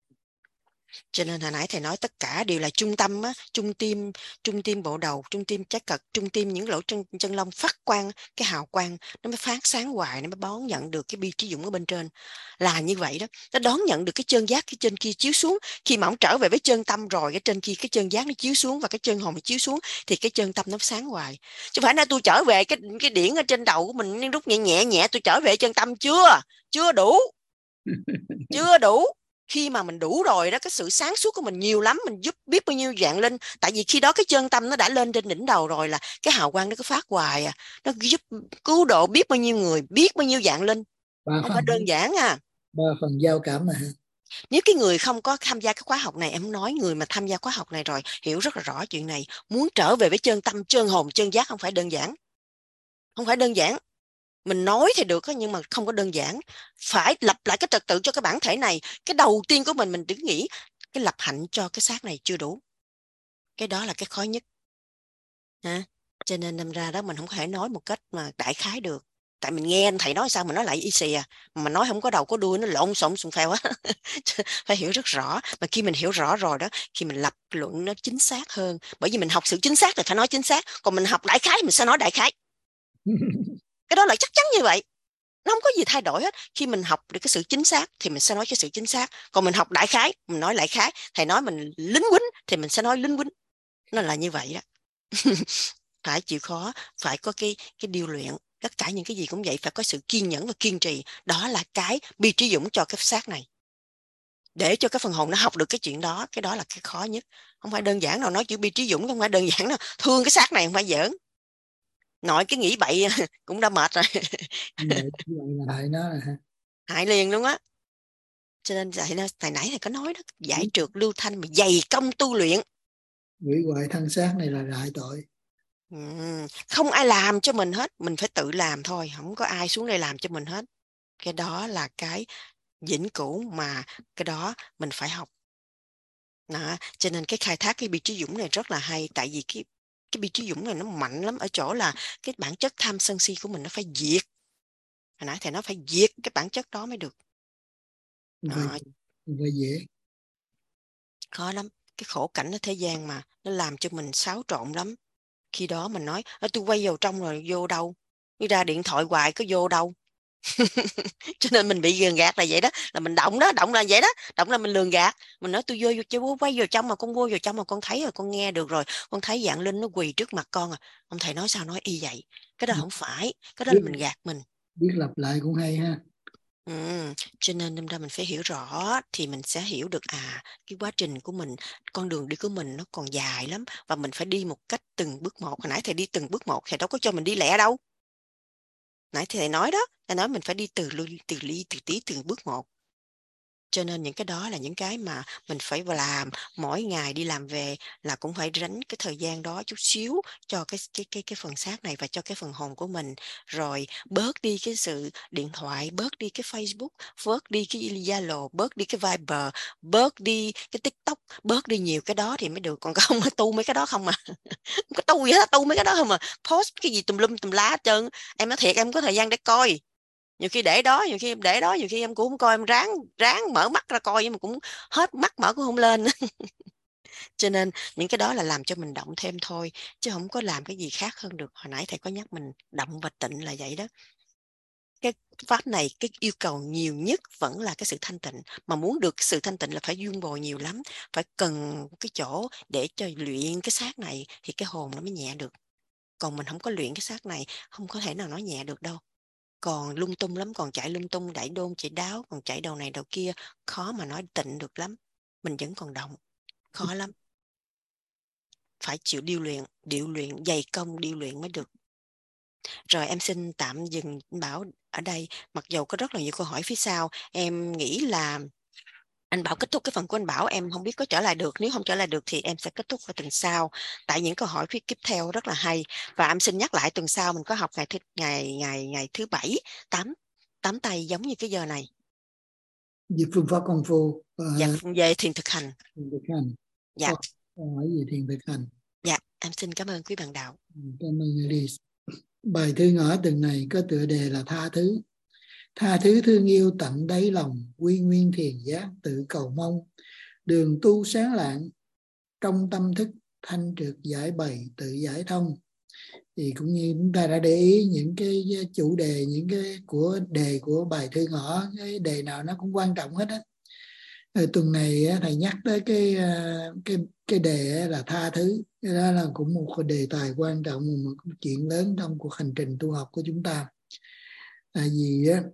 Cho nên hồi nãy thầy nói tất cả đều là trung tâm á, trung tim, trung tim bộ đầu, trung tim trái cật, trung tim những lỗ chân chân lông phát quang, cái hào quang nó mới phát sáng hoài, nó mới đón nhận được cái bi trí dũng ở bên trên. Là như vậy đó, nó đón nhận được cái chân giác cái trên kia chiếu xuống. Khi mà ông trở về với chân tâm rồi, cái trên kia cái chân giác nó chiếu xuống và cái chân hồn nó chiếu xuống, thì cái chân tâm nó sáng hoài. Chứ phải nói tôi trở về cái cái điển ở trên đầu của mình rút nhẹ nhẹ nhẹ, tôi trở về chân tâm chưa? Chưa đủ. Chưa đủ. Khi mà mình đủ rồi đó, cái sự sáng suốt của mình nhiều lắm, mình giúp biết bao nhiêu dạng linh. Tại vì khi đó cái chân tâm nó đã lên trên đỉnh đầu rồi, là cái hào quang nó cứ phát hoài à, nó giúp cứu độ biết bao nhiêu người, biết bao nhiêu dạng linh. Ba Không phần, phải đơn giản à. ba phần giao cảm mà. Nếu cái người không có tham gia cái khóa học này, em nói người mà tham gia khóa học này rồi hiểu rất là rõ chuyện này, muốn trở về với chân tâm, chân hồn, chân giác không phải đơn giản. Không phải đơn giản. Mình nói thì được nhưng mà không có đơn giản. Phải lập lại cái trật tự cho cái bản thể này. Cái đầu tiên của mình, mình đừng nghĩ cái lập hạnh cho cái xác này chưa đủ. Cái đó là cái khó nhất. Ha? Cho nên đâm ra đó mình không có thể nói một cách mà đại khái được. Tại mình nghe anh thầy nói sao mình nói lại y xì à. Mà nói không có đầu có đuôi, nó lộn xộn xung phèo á. Phải hiểu rất rõ. Mà khi mình hiểu rõ rồi đó, khi mình lập luận nó chính xác hơn. Bởi vì mình học sự chính xác thì phải nói chính xác. Còn mình học đại khái mình sẽ nói đại khái. Cái đó là chắc chắn như vậy. Nó không có gì thay đổi hết. Khi mình học được cái sự chính xác thì mình sẽ nói cái sự chính xác. Còn mình học đại khái, mình nói đại khái. Thầy nói mình lính quýnh thì mình sẽ nói lính quýnh. Nó là như vậy đó. Phải chịu khó, phải có cái cái điều luyện. Tất cả những cái gì cũng vậy, phải có sự kiên nhẫn và kiên trì. Đó là cái bi trí dũng cho cái xác này. Để cho cái phần hồn nó học được cái chuyện đó. Cái đó là cái khó nhất. Không phải đơn giản nào nói chữ bi trí dũng, không phải đơn giản nào thương cái xác này không phải giỡn. Nội cái nghĩ bậy cũng đã mệt rồi. Vậy là hại nó rồi ha. Hại liền luôn á. Cho nên thầy, thầy nãy thầy có nói đó, giải trượt lưu thanh mà dày công tu luyện. Hủy hoại thân xác này là đại tội. Ừ, không ai làm cho mình hết, mình phải tự làm thôi, không có ai xuống đây làm cho mình hết. Cái đó là cái vĩnh cửu mà cái đó mình phải học. Đó, cho nên cái khai thác cái bi trí dũng này rất là hay, tại vì cái cái bi trí dũng này nó mạnh lắm ở chỗ là cái bản chất tham sân si của mình nó phải diệt. Hồi nãy thầy nói phải diệt cái bản chất đó mới được. Đó. Và dễ. Khó lắm, cái khổ cảnh ở thế gian mà nó làm cho mình xáo trộn lắm. Khi đó mình nói tôi quay vào trong rồi vô đâu, đi ra điện thoại hoài có vô đâu. Cho nên mình bị lường gạt là vậy đó, là mình động đó, động là vậy đó, động là mình lường gạt. Mình nói tôi vô vô quay vào trong mà con vô vào trong mà con thấy rồi, con nghe được rồi, con thấy dạng linh nó quỳ trước mặt con à. Ông thầy nói sao nói y vậy, cái đó không phải, cái đó là mình gạt mình. Biết lặp lại cũng hay ha. Ừ, cho nên đâm ra mình phải hiểu rõ thì mình sẽ hiểu được à cái quá trình của mình, con đường đi của mình nó còn dài lắm và mình phải đi một cách từng bước một. Hồi nãy thầy đi từng bước một, thầy đâu có cho mình đi lẹ đâu. Nãy thầy nói đó, thầy nói mình phải đi từ ly từ ly từ tí từng bước một. Cho nên những cái đó là những cái mà mình phải làm mỗi ngày đi làm về là cũng phải dành cái thời gian đó chút xíu cho cái cái cái cái phần xác này và cho cái phần hồn của mình, rồi bớt đi cái sự điện thoại, bớt đi cái Facebook, bớt đi cái Zalo, bớt đi cái Viber, bớt đi cái TikTok, bớt đi nhiều cái đó thì mới được, còn không mà tu mấy cái đó không mà không có tu gì hết, tu mấy cái đó không mà post cái gì tùm lum tùm lá hết trơn. Em nói thiệt, em không có thời gian để coi. Nhiều khi để đó, nhiều khi em để đó, nhiều khi em cũng không coi, em ráng ráng mở mắt ra coi nhưng mà cũng hết mắt mở cũng không lên. Cho nên những cái đó là làm cho mình động thêm thôi, chứ không có làm cái gì khác hơn được. Hồi nãy thầy có nhắc mình động và tịnh là vậy đó. Cái pháp này cái yêu cầu nhiều nhất vẫn là cái sự thanh tịnh, mà muốn được sự thanh tịnh là phải dung bồi nhiều lắm, phải cần cái chỗ để cho luyện cái xác này thì cái hồn nó mới nhẹ được. Còn mình không có luyện cái xác này không có thể nào nói nhẹ được đâu. Còn lung tung lắm, còn chạy lung tung, đẩy đôn chạy đáo, còn chạy đầu này đầu kia, khó mà nói tịnh được lắm. Mình vẫn còn động, khó lắm. Phải chịu điêu luyện, điêu luyện, dày công điêu luyện mới được. Rồi em xin tạm dừng Bảo ở đây, mặc dù có rất là nhiều câu hỏi phía sau, em nghĩ là anh Bảo kết thúc cái phần của anh Bảo, em không biết có trở lại được, nếu không trở lại được thì em sẽ kết thúc vào tuần sau, tại những câu hỏi phía tiếp theo rất là hay. Và em xin nhắc lại tuần sau mình có học ngày thứ ngày ngày ngày thứ bảy tám tám tay giống như cái giờ này. Về phương pháp công phu. Uh, dạ, về thiền thực hành. Thiền thực hành. Dạ. Câu hỏi về thiền thực hành. Dạ, em xin cảm ơn quý bạn đạo. Cảm ơn Alice. Bài thư ngõ tuần này có tựa đề là tha thứ. Tha thứ thương yêu tận đáy lòng, quy nguyên thiền giác tự cầu mong, đường tu sáng lạng, trong tâm thức thanh trượt giải bày tự giải thông. Thì cũng như chúng ta đã để ý những cái chủ đề, những cái của đề của bài thư ngõ, cái đề nào nó cũng quan trọng hết á. Tuần này thầy nhắc tới cái cái cái đề là tha thứ, cái đó là cũng một đề tài quan trọng, một chuyện lớn trong cuộc hành trình tu học của chúng ta. Tại vì á,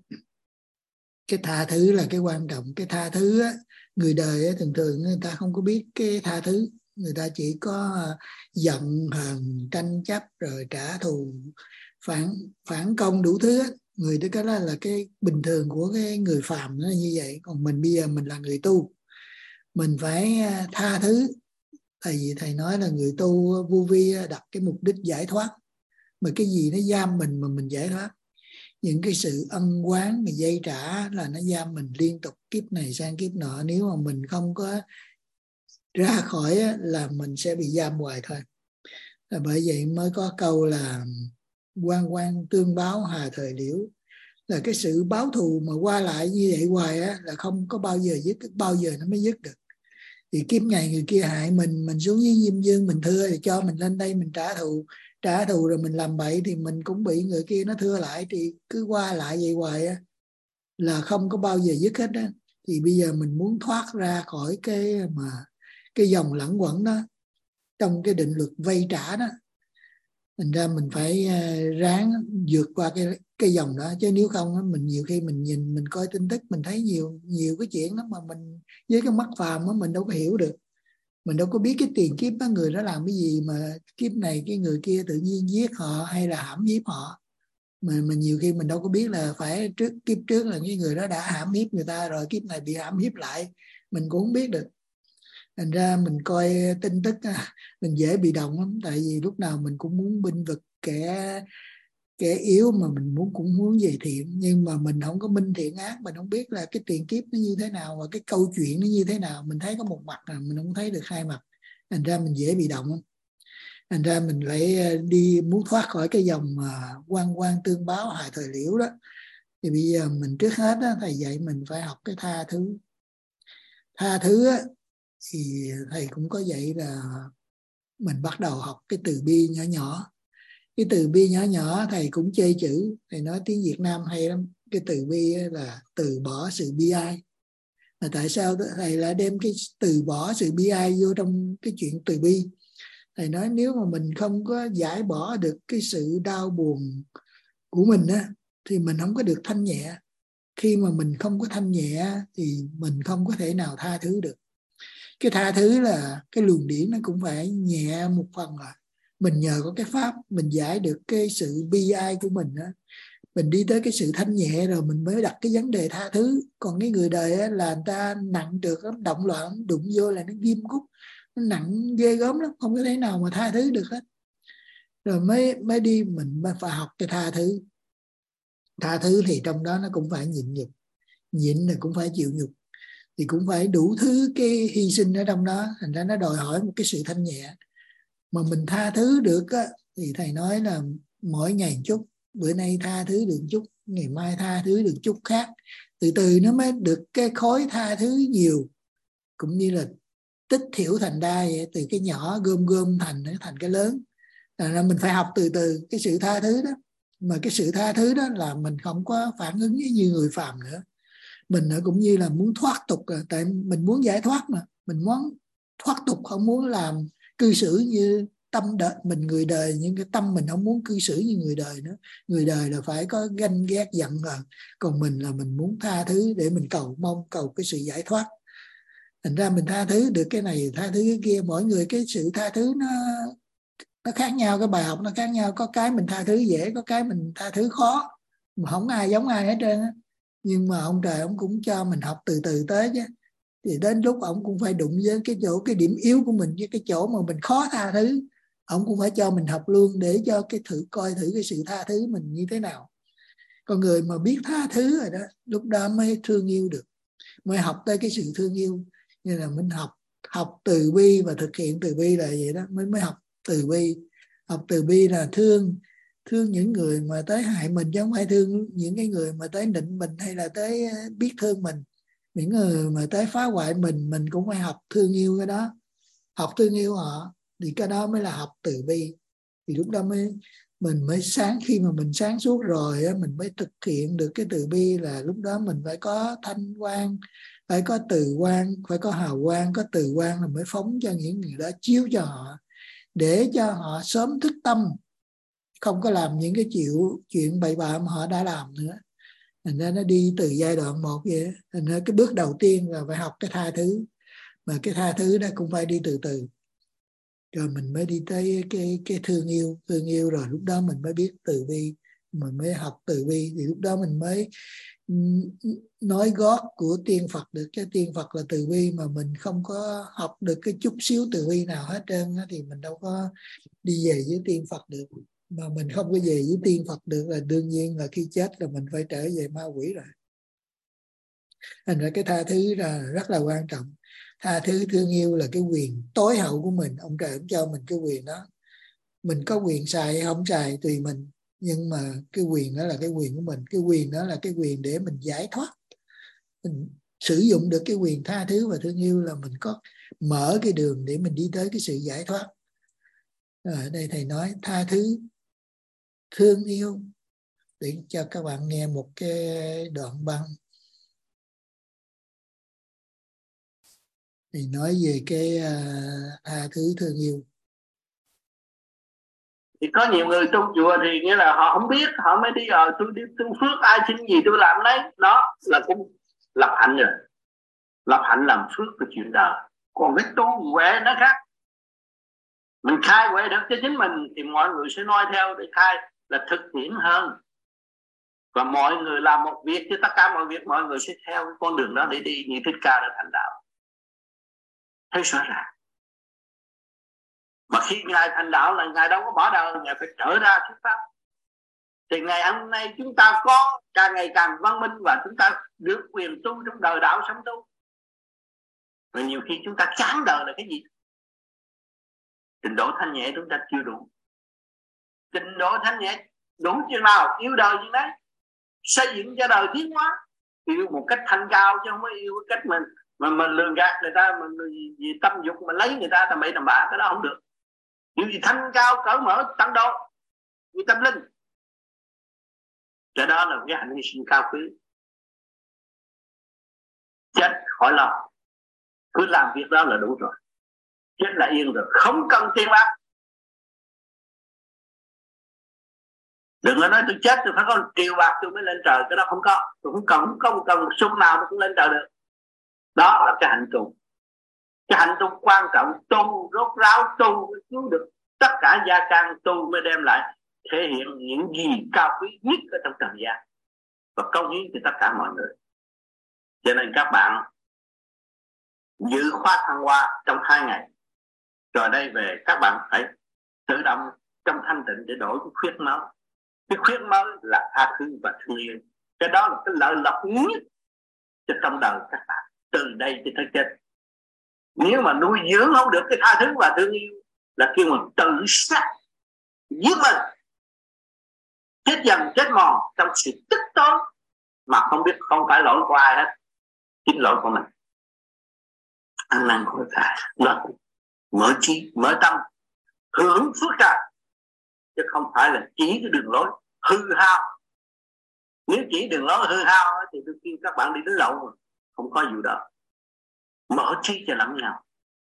cái tha thứ là cái quan trọng. Cái tha thứ á, người đời á, thường thường người ta không có biết cái tha thứ, người ta chỉ có giận hờn tranh chấp rồi trả thù phản phản công đủ thứ á. Người đó cái đó là cái bình thường của cái người phàm, nó như vậy. Còn mình bây giờ mình là người tu, mình phải tha thứ. Tại vì thầy nói là người tu vô vi đặt cái mục đích giải thoát, mà cái gì nó giam mình mà mình giải thoát. Những cái sự ân oán mà dây trả là nó giam mình liên tục kiếp này sang kiếp nọ. Nếu mà mình không có ra khỏi là mình sẽ bị giam hoài thôi. Là bởi vậy mới có câu là quan quan tương báo hà thời liễu, là cái sự báo thù mà qua lại như vậy hoài á, là không có bao giờ dứt, bao giờ nó mới dứt được. Thì kiếp này người kia hại mình, mình xuống dưới Diêm Dương mình thưa thì cho mình lên đây mình trả thù, trả thù rồi mình làm bậy thì mình cũng bị người kia nó thưa lại, thì cứ qua lại vậy hoài á, là không có bao giờ dứt hết á. Thì bây giờ mình muốn thoát ra khỏi cái mà cái dòng lẳng quẩn đó, trong cái định luật vay trả đó, thành ra mình phải ráng vượt qua cái cái dòng đó. Chứ nếu không mình nhiều khi mình nhìn, mình coi tin tức mình thấy nhiều nhiều cái chuyện đó mà mình với cái mắt phàm đó, mình đâu có hiểu được, mình đâu có biết cái tiền kiếp đó người đó làm cái gì mà kiếp này cái người kia tự nhiên giết họ hay là hãm hiếp họ. mà mà nhiều khi mình đâu có biết là phải trước kiếp trước là cái người đó đã hãm hiếp người ta rồi, kiếp này bị hãm hiếp lại, mình cũng không biết được. Thành ra mình coi tin tức mình dễ bị động lắm, tại vì lúc nào mình cũng muốn binh vực kẻ kẻ yếu, mà mình muốn cũng muốn về thiện, nhưng mà mình không có minh thiện ác, mình không biết là cái tiền kiếp nó như thế nào và cái câu chuyện nó như thế nào, mình thấy có một mặt là mình không thấy được hai mặt, thành ra mình dễ bị động lắm. Thành ra mình lại đi muốn thoát khỏi cái dòng mà quan quan tương báo hại thời liễu đó, thì bây giờ mình trước hết đó, thầy dạy mình phải học cái tha thứ. Tha thứ á, thì thầy cũng có dạy là mình bắt đầu học cái từ bi nhỏ nhỏ. Cái từ bi nhỏ nhỏ thầy cũng chê chữ, thầy nói tiếng Việt Nam hay lắm. Cái từ bi là từ bỏ sự bi ai. Là tại sao thầy lại đem cái từ bỏ sự bi ai vô trong cái chuyện từ bi? Thầy nói nếu mà mình không có giải bỏ được cái sự đau buồn của mình á, thì mình không có được thanh nhẹ. Khi mà mình không có thanh nhẹ thì mình không có thể nào tha thứ được. Cái tha thứ là cái luồng điển nó cũng phải nhẹ một phần rồi. Mình nhờ có cái pháp mình giải được cái sự bi ai của mình á, mình đi tới cái sự thanh nhẹ rồi mình mới đặt cái vấn đề tha thứ. Còn cái người đời á, là người ta nặng được lắm, động loạn đụng vô là nó ghim cúc, nó nặng ghê gớm lắm, không có thể nào mà tha thứ được hết. Rồi mới mới đi mình mới phải học cái tha thứ. Tha thứ thì trong đó nó cũng phải nhịn nhục, nhịn là cũng phải chịu nhục, thì cũng phải đủ thứ cái hy sinh ở trong đó. Thành ra nó đòi hỏi một cái sự thanh nhẹ. Mà mình tha thứ được á, thì thầy nói là mỗi ngày chút, bữa nay tha thứ được chút, ngày mai tha thứ được chút khác, từ từ nó mới được cái khối tha thứ nhiều, cũng như là tích thiểu thành đa vậy, từ cái nhỏ gom gom thành thành cái lớn. Là mình phải học từ từ cái sự tha thứ đó. Mà cái sự tha thứ đó là mình không có phản ứng như người phàm nữa. Mình cũng như là muốn thoát tục, tại mình muốn giải thoát mà, mình muốn thoát tục, không muốn làm cư xử như tâm đời mình người đời, nhưng cái tâm mình không muốn cư xử như người đời nữa. Người đời là phải có ganh ghét giận hờn, còn mình là mình muốn tha thứ để mình cầu mong cầu cái sự giải thoát. Thành ra mình tha thứ được cái này, tha thứ cái kia. Mỗi người cái sự tha thứ nó nó khác nhau, cái bài học nó khác nhau. Có cái mình tha thứ dễ, có cái mình tha thứ khó, mà không ai giống ai hết trơn á. Nhưng mà ông trời ông cũng cho mình học từ từ tới chứ. Thì đến lúc ông cũng phải đụng với cái chỗ, cái điểm yếu của mình, với cái chỗ mà mình khó tha thứ, ông cũng phải cho mình học luôn, để cho cái thử coi thử cái sự tha thứ mình như thế nào. Con người mà biết tha thứ rồi đó, lúc đó mới thương yêu được, mới học tới cái sự thương yêu. Như là mình học học từ bi và thực hiện từ bi là vậy đó, mới mới học từ bi. Học từ bi là thương thương những người mà tới hại mình, chứ không phải thương những cái người mà tới nịnh mình hay là tới biết thương mình. Những người mà tới phá hoại mình, mình cũng phải học thương yêu cái đó, học thương yêu họ, thì cái đó mới là học từ bi. Thì lúc đó mới mình mới sáng, khi mà mình sáng suốt rồi mình mới thực hiện được cái từ bi. Là lúc đó mình phải có thanh quan, phải có từ quan, phải có hào quang. Có từ quan là mới phóng cho những người đó, chiếu cho họ, để cho họ sớm thức tâm, không có làm những cái chịu chuyện bậy bạ mà họ đã làm nữa. Thành ra nó đi từ giai đoạn một vậy. Thành ra cái bước đầu tiên là phải học cái tha thứ. Mà cái tha thứ đó cũng phải đi từ từ, rồi mình mới đi tới cái, cái thương yêu. Thương yêu rồi lúc đó mình mới biết từ bi, mình mới học từ bi. Thì lúc đó mình mới nói gót của tiên Phật được. Cái tiên Phật là từ bi, mà mình không có học được cái chút xíu từ bi nào hết trơn á, thì mình đâu có đi về với tiên Phật được. Mà mình không có về với tiên Phật được là đương nhiên là khi chết là mình phải trở về ma quỷ rồi. Thành ra cái tha thứ là rất là quan trọng. Tha thứ thương yêu là cái quyền tối hậu của mình. Ông trời cũng cho mình cái quyền đó. Mình có quyền xài hay không xài tùy mình, nhưng mà cái quyền đó là cái quyền của mình. Cái quyền đó là cái quyền để mình giải thoát. Mình sử dụng được cái quyền tha thứ và thương yêu là mình có mở cái đường để mình đi tới cái sự giải thoát. Ở đây thầy nói tha thứ, thương yêu, để cho các bạn nghe một cái đoạn băng. Thì nói về cái uh, tha thứ thương yêu. Thì có nhiều người tu chùa thì nghĩa là họ không biết, họ mới đi ở tôi đi tu phước, ai xin gì tôi làm đấy. Đó là cũng lập hạnh rồi. Lập hạnh làm phước là chuyện đời. Còn cái tu huệ nó khác. Mình khai huệ được cho chính mình thì mọi người sẽ noi theo để khai, là thực tiễn hơn. Và mọi người làm một việc chứ tất cả mọi việc mọi người sẽ theo cái con đường đó để đi, như Thích Ca đã thành đạo. Thấy rõ ràng. Mà khi Ngài thành đạo là Ngài đâu có bỏ đời, Ngài phải trở ra thuyết pháp. Thì ngày hôm nay chúng ta có càng ngày càng văn minh và chúng ta được quyền tu trong đời đạo sống tu. Và nhiều khi chúng ta chán đời là cái gì? Trình độ thanh nhẹ chúng ta chưa đủ. Trình độ thanh nhẹ đủ chừng nào yêu đời như đấy, xây dựng cho đời tiến hóa, yêu một cách thanh cao chứ không có yêu cái cách mình mà mình lường gạt người ta, mình vì tâm dục mà lấy người ta tầm bậy tầm bạ, cái đó không được. Yêu gì thanh cao cởi mở tận độ như tâm linh, cái đó là cái hành vi sinh cao quý. Chết khỏi lo, cứ làm việc đó là đủ rồi, chết là yên rồi, không cần tiền bạc. Đừng có nói tôi chết tôi phải có triệu bạc tôi mới lên trời, cái đó không có. Tôi không cần, không cần, cần xung nào tôi cũng lên trời được. Đó là cái hành trùng. Cái hành trùng quan trọng, tu rốt ráo tu mới cứu được tất cả gia can, tu mới đem lại thể hiện những gì cao quý nhất ở trong trần gian và công hiến cho tất cả mọi người. Cho nên các bạn giữ khóa thăng hoa trong hai ngày, rồi đây về các bạn phải tự động trong thanh tịnh để đổi cái khuyết máu. Cái khuyết máu là tha thứ và thương yêu. Cái đó là cái lợi lộc nhất cho trong đời các bạn từ đây cho tới chết. Nếu mà nuôi dưỡng không được cái tha thứ và thương yêu là kêu mình tự sát giết mình, chết dần chết mòn trong sự tức tối mà không biết không phải lỗi của ai hết, chính lỗi của mình. Ăn năn hối cải, mở trí mở tâm, hưởng phước trời, chứ không phải là chỉ cái đường lối hư hao. Nếu chỉ đường lối hư hao thì tôi kêu các bạn đi đến lậu mà không có vụ đó. Mở trí cho lẫn nhau.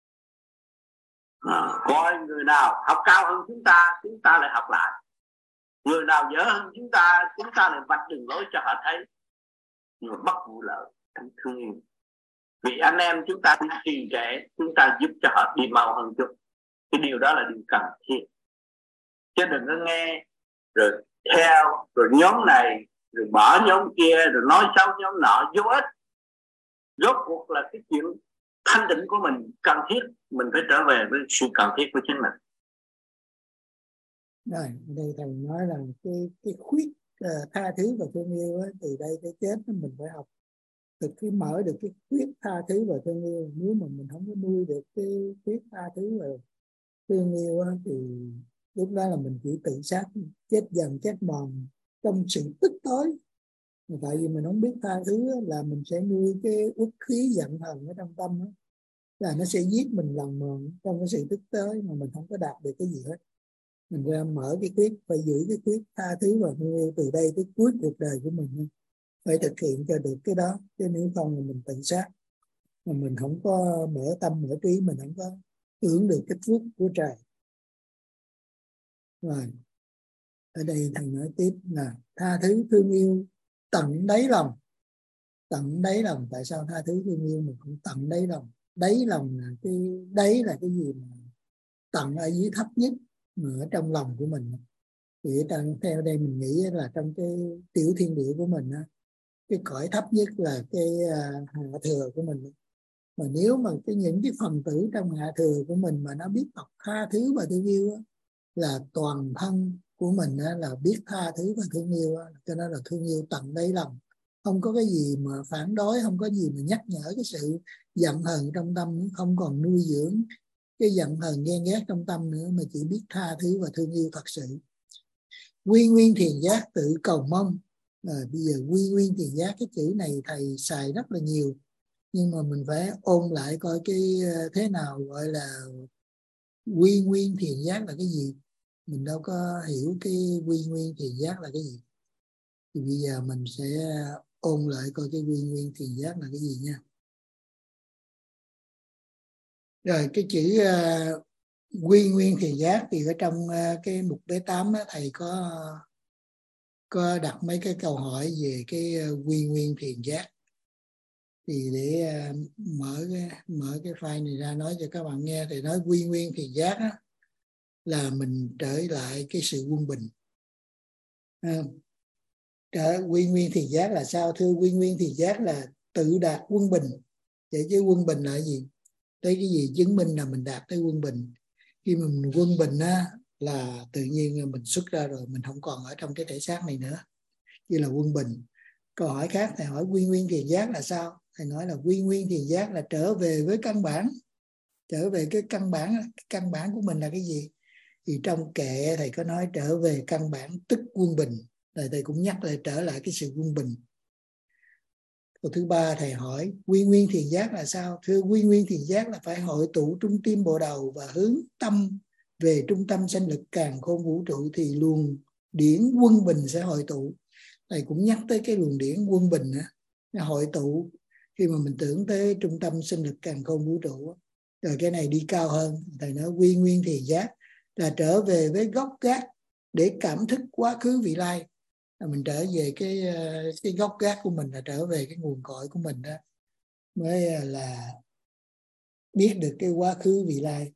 À, coi người nào học cao hơn chúng ta, chúng ta lại học lại. Người nào dở hơn chúng ta, chúng ta lại vạch đường lối cho họ thấy. Nhưng mà bất vụ lợi trong thương yêu. Vì anh em chúng ta đi trì trệ, chúng ta giúp cho họ đi mau hơn chút. Cái điều đó là điều cần thiết. Chứ đừng có nghe rồi theo, rồi nhóm này, rồi bỏ nhóm kia, rồi nói xấu nhóm nọ, vô ích. Rốt cuộc là cái chuyện thanh định của mình cần thiết, mình phải trở về với sự cần thiết của chính mình. Rồi, đây thầy nói là cái cái khuyết uh, tha thứ và thương yêu ấy, từ đây tới chết mình phải học thực khi mở được cái khuyết tha thứ và thương yêu. Nếu mà mình không có nuôi được cái khuyết tha thứ và thương yêu ấy, thì lúc đó là mình chỉ tự sát, chết dần chết mòn trong sự tức tối. Tại vì mình không biết tha thứ là mình sẽ nuôi cái uất khí giận hờn ở trong tâm đó, là nó sẽ giết mình lần mòn trong cái sự tức tối mà mình không có đạt được cái gì hết. Mình ra mở cái quyết, phải giữ cái quyết tha thứ và thương yêu từ đây tới cuối cuộc đời của mình, phải thực hiện cho được cái đó, chứ nếu không là mình tự sát, mà mình không có mở tâm mở trí, mình không có hưởng được cái phước của trời. Rồi ở đây thầy nói tiếp là tha thứ thương yêu tận đáy lòng. Tận đáy lòng, tại sao tha thứ thương yêu mình cũng tận đáy lòng? Đáy lòng là cái đáy là cái gì mà tận ở dưới thấp nhất mà ở trong lòng của mình. Thì trong, theo đây mình nghĩ là trong cái tiểu thiên địa của mình, cái cõi thấp nhất là cái uh, hạ thừa của mình. Mà nếu mà cái những cái phần tử trong hạ thừa của mình mà nó biết học tha thứ và thương yêu, là toàn thân của mình là biết tha thứ và thương yêu, cho nên là thương yêu tận đáy lòng. Không có cái gì mà phản đối, không có gì mà nhắc nhở cái sự giận hờn trong tâm, không còn nuôi dưỡng cái giận hờn ghen ghét trong tâm nữa, mà chỉ biết tha thứ và thương yêu thật sự. Quy nguyên thiền giác tự cầu mong. À, bây giờ quy nguyên thiền giác, cái chữ này thầy xài rất là nhiều, nhưng mà mình phải ôn lại coi cái thế nào gọi là quy nguyên thiền giác là cái gì. Mình đâu có hiểu cái quy nguyên thiền giác là cái gì. Thì bây giờ mình sẽ ôn lại coi cái quy nguyên thiền giác là cái gì nha. Rồi cái chữ uh, quy nguyên thiền giác thì ở trong uh, cái mục B tám đó, thầy có có đặt mấy cái câu hỏi về cái uh, quy nguyên thiền giác. Thì để uh, mở cái mở cái file này ra nói cho các bạn nghe. Thì nói quy nguyên thiền giác đó, là mình trở lại cái sự quân bình. À, trở quy nguyên thiền giác là sao? Thưa, quy nguyên thiền giác là tự đạt quân bình. Vậy chứ quân bình là gì? Tới cái gì chứng minh là mình đạt tới quân bình? Khi mà mình quân bình á, là tự nhiên mình xuất ra rồi, mình không còn ở trong cái thể xác này nữa, như là quân bình. Câu hỏi khác, thầy hỏi quy nguyên thiền giác là sao? Thầy nói là quy nguyên thiền giác là trở về với căn bản, trở về cái căn bản. Cái căn bản của mình là cái gì? Thì trong kệ thầy có nói trở về căn bản tức quân bình. Thầy, thầy cũng nhắc lại trở lại cái sự quân bình. Câu thứ ba thầy hỏi quy nguyên thiền giác là sao? Thưa, quy nguyên thiền giác là phải hội tụ trung tim bộ đầu và hướng tâm về trung tâm sanh lực càn khôn vũ trụ, thì luồng điển quân bình sẽ hội tụ. Thầy cũng nhắc tới cái luồng điển quân bình đó, nó hội tụ khi mà mình tưởng tới trung tâm sinh lực càn khôn vũ trụ. Rồi cái này đi cao hơn, thầy nói quy nguyên thiền giác là trở về với gốc gác để cảm thức quá khứ vị lai. Là mình trở về cái cái gốc gác của mình, là trở về cái nguồn cội của mình đó, mới là biết được cái quá khứ vị lai.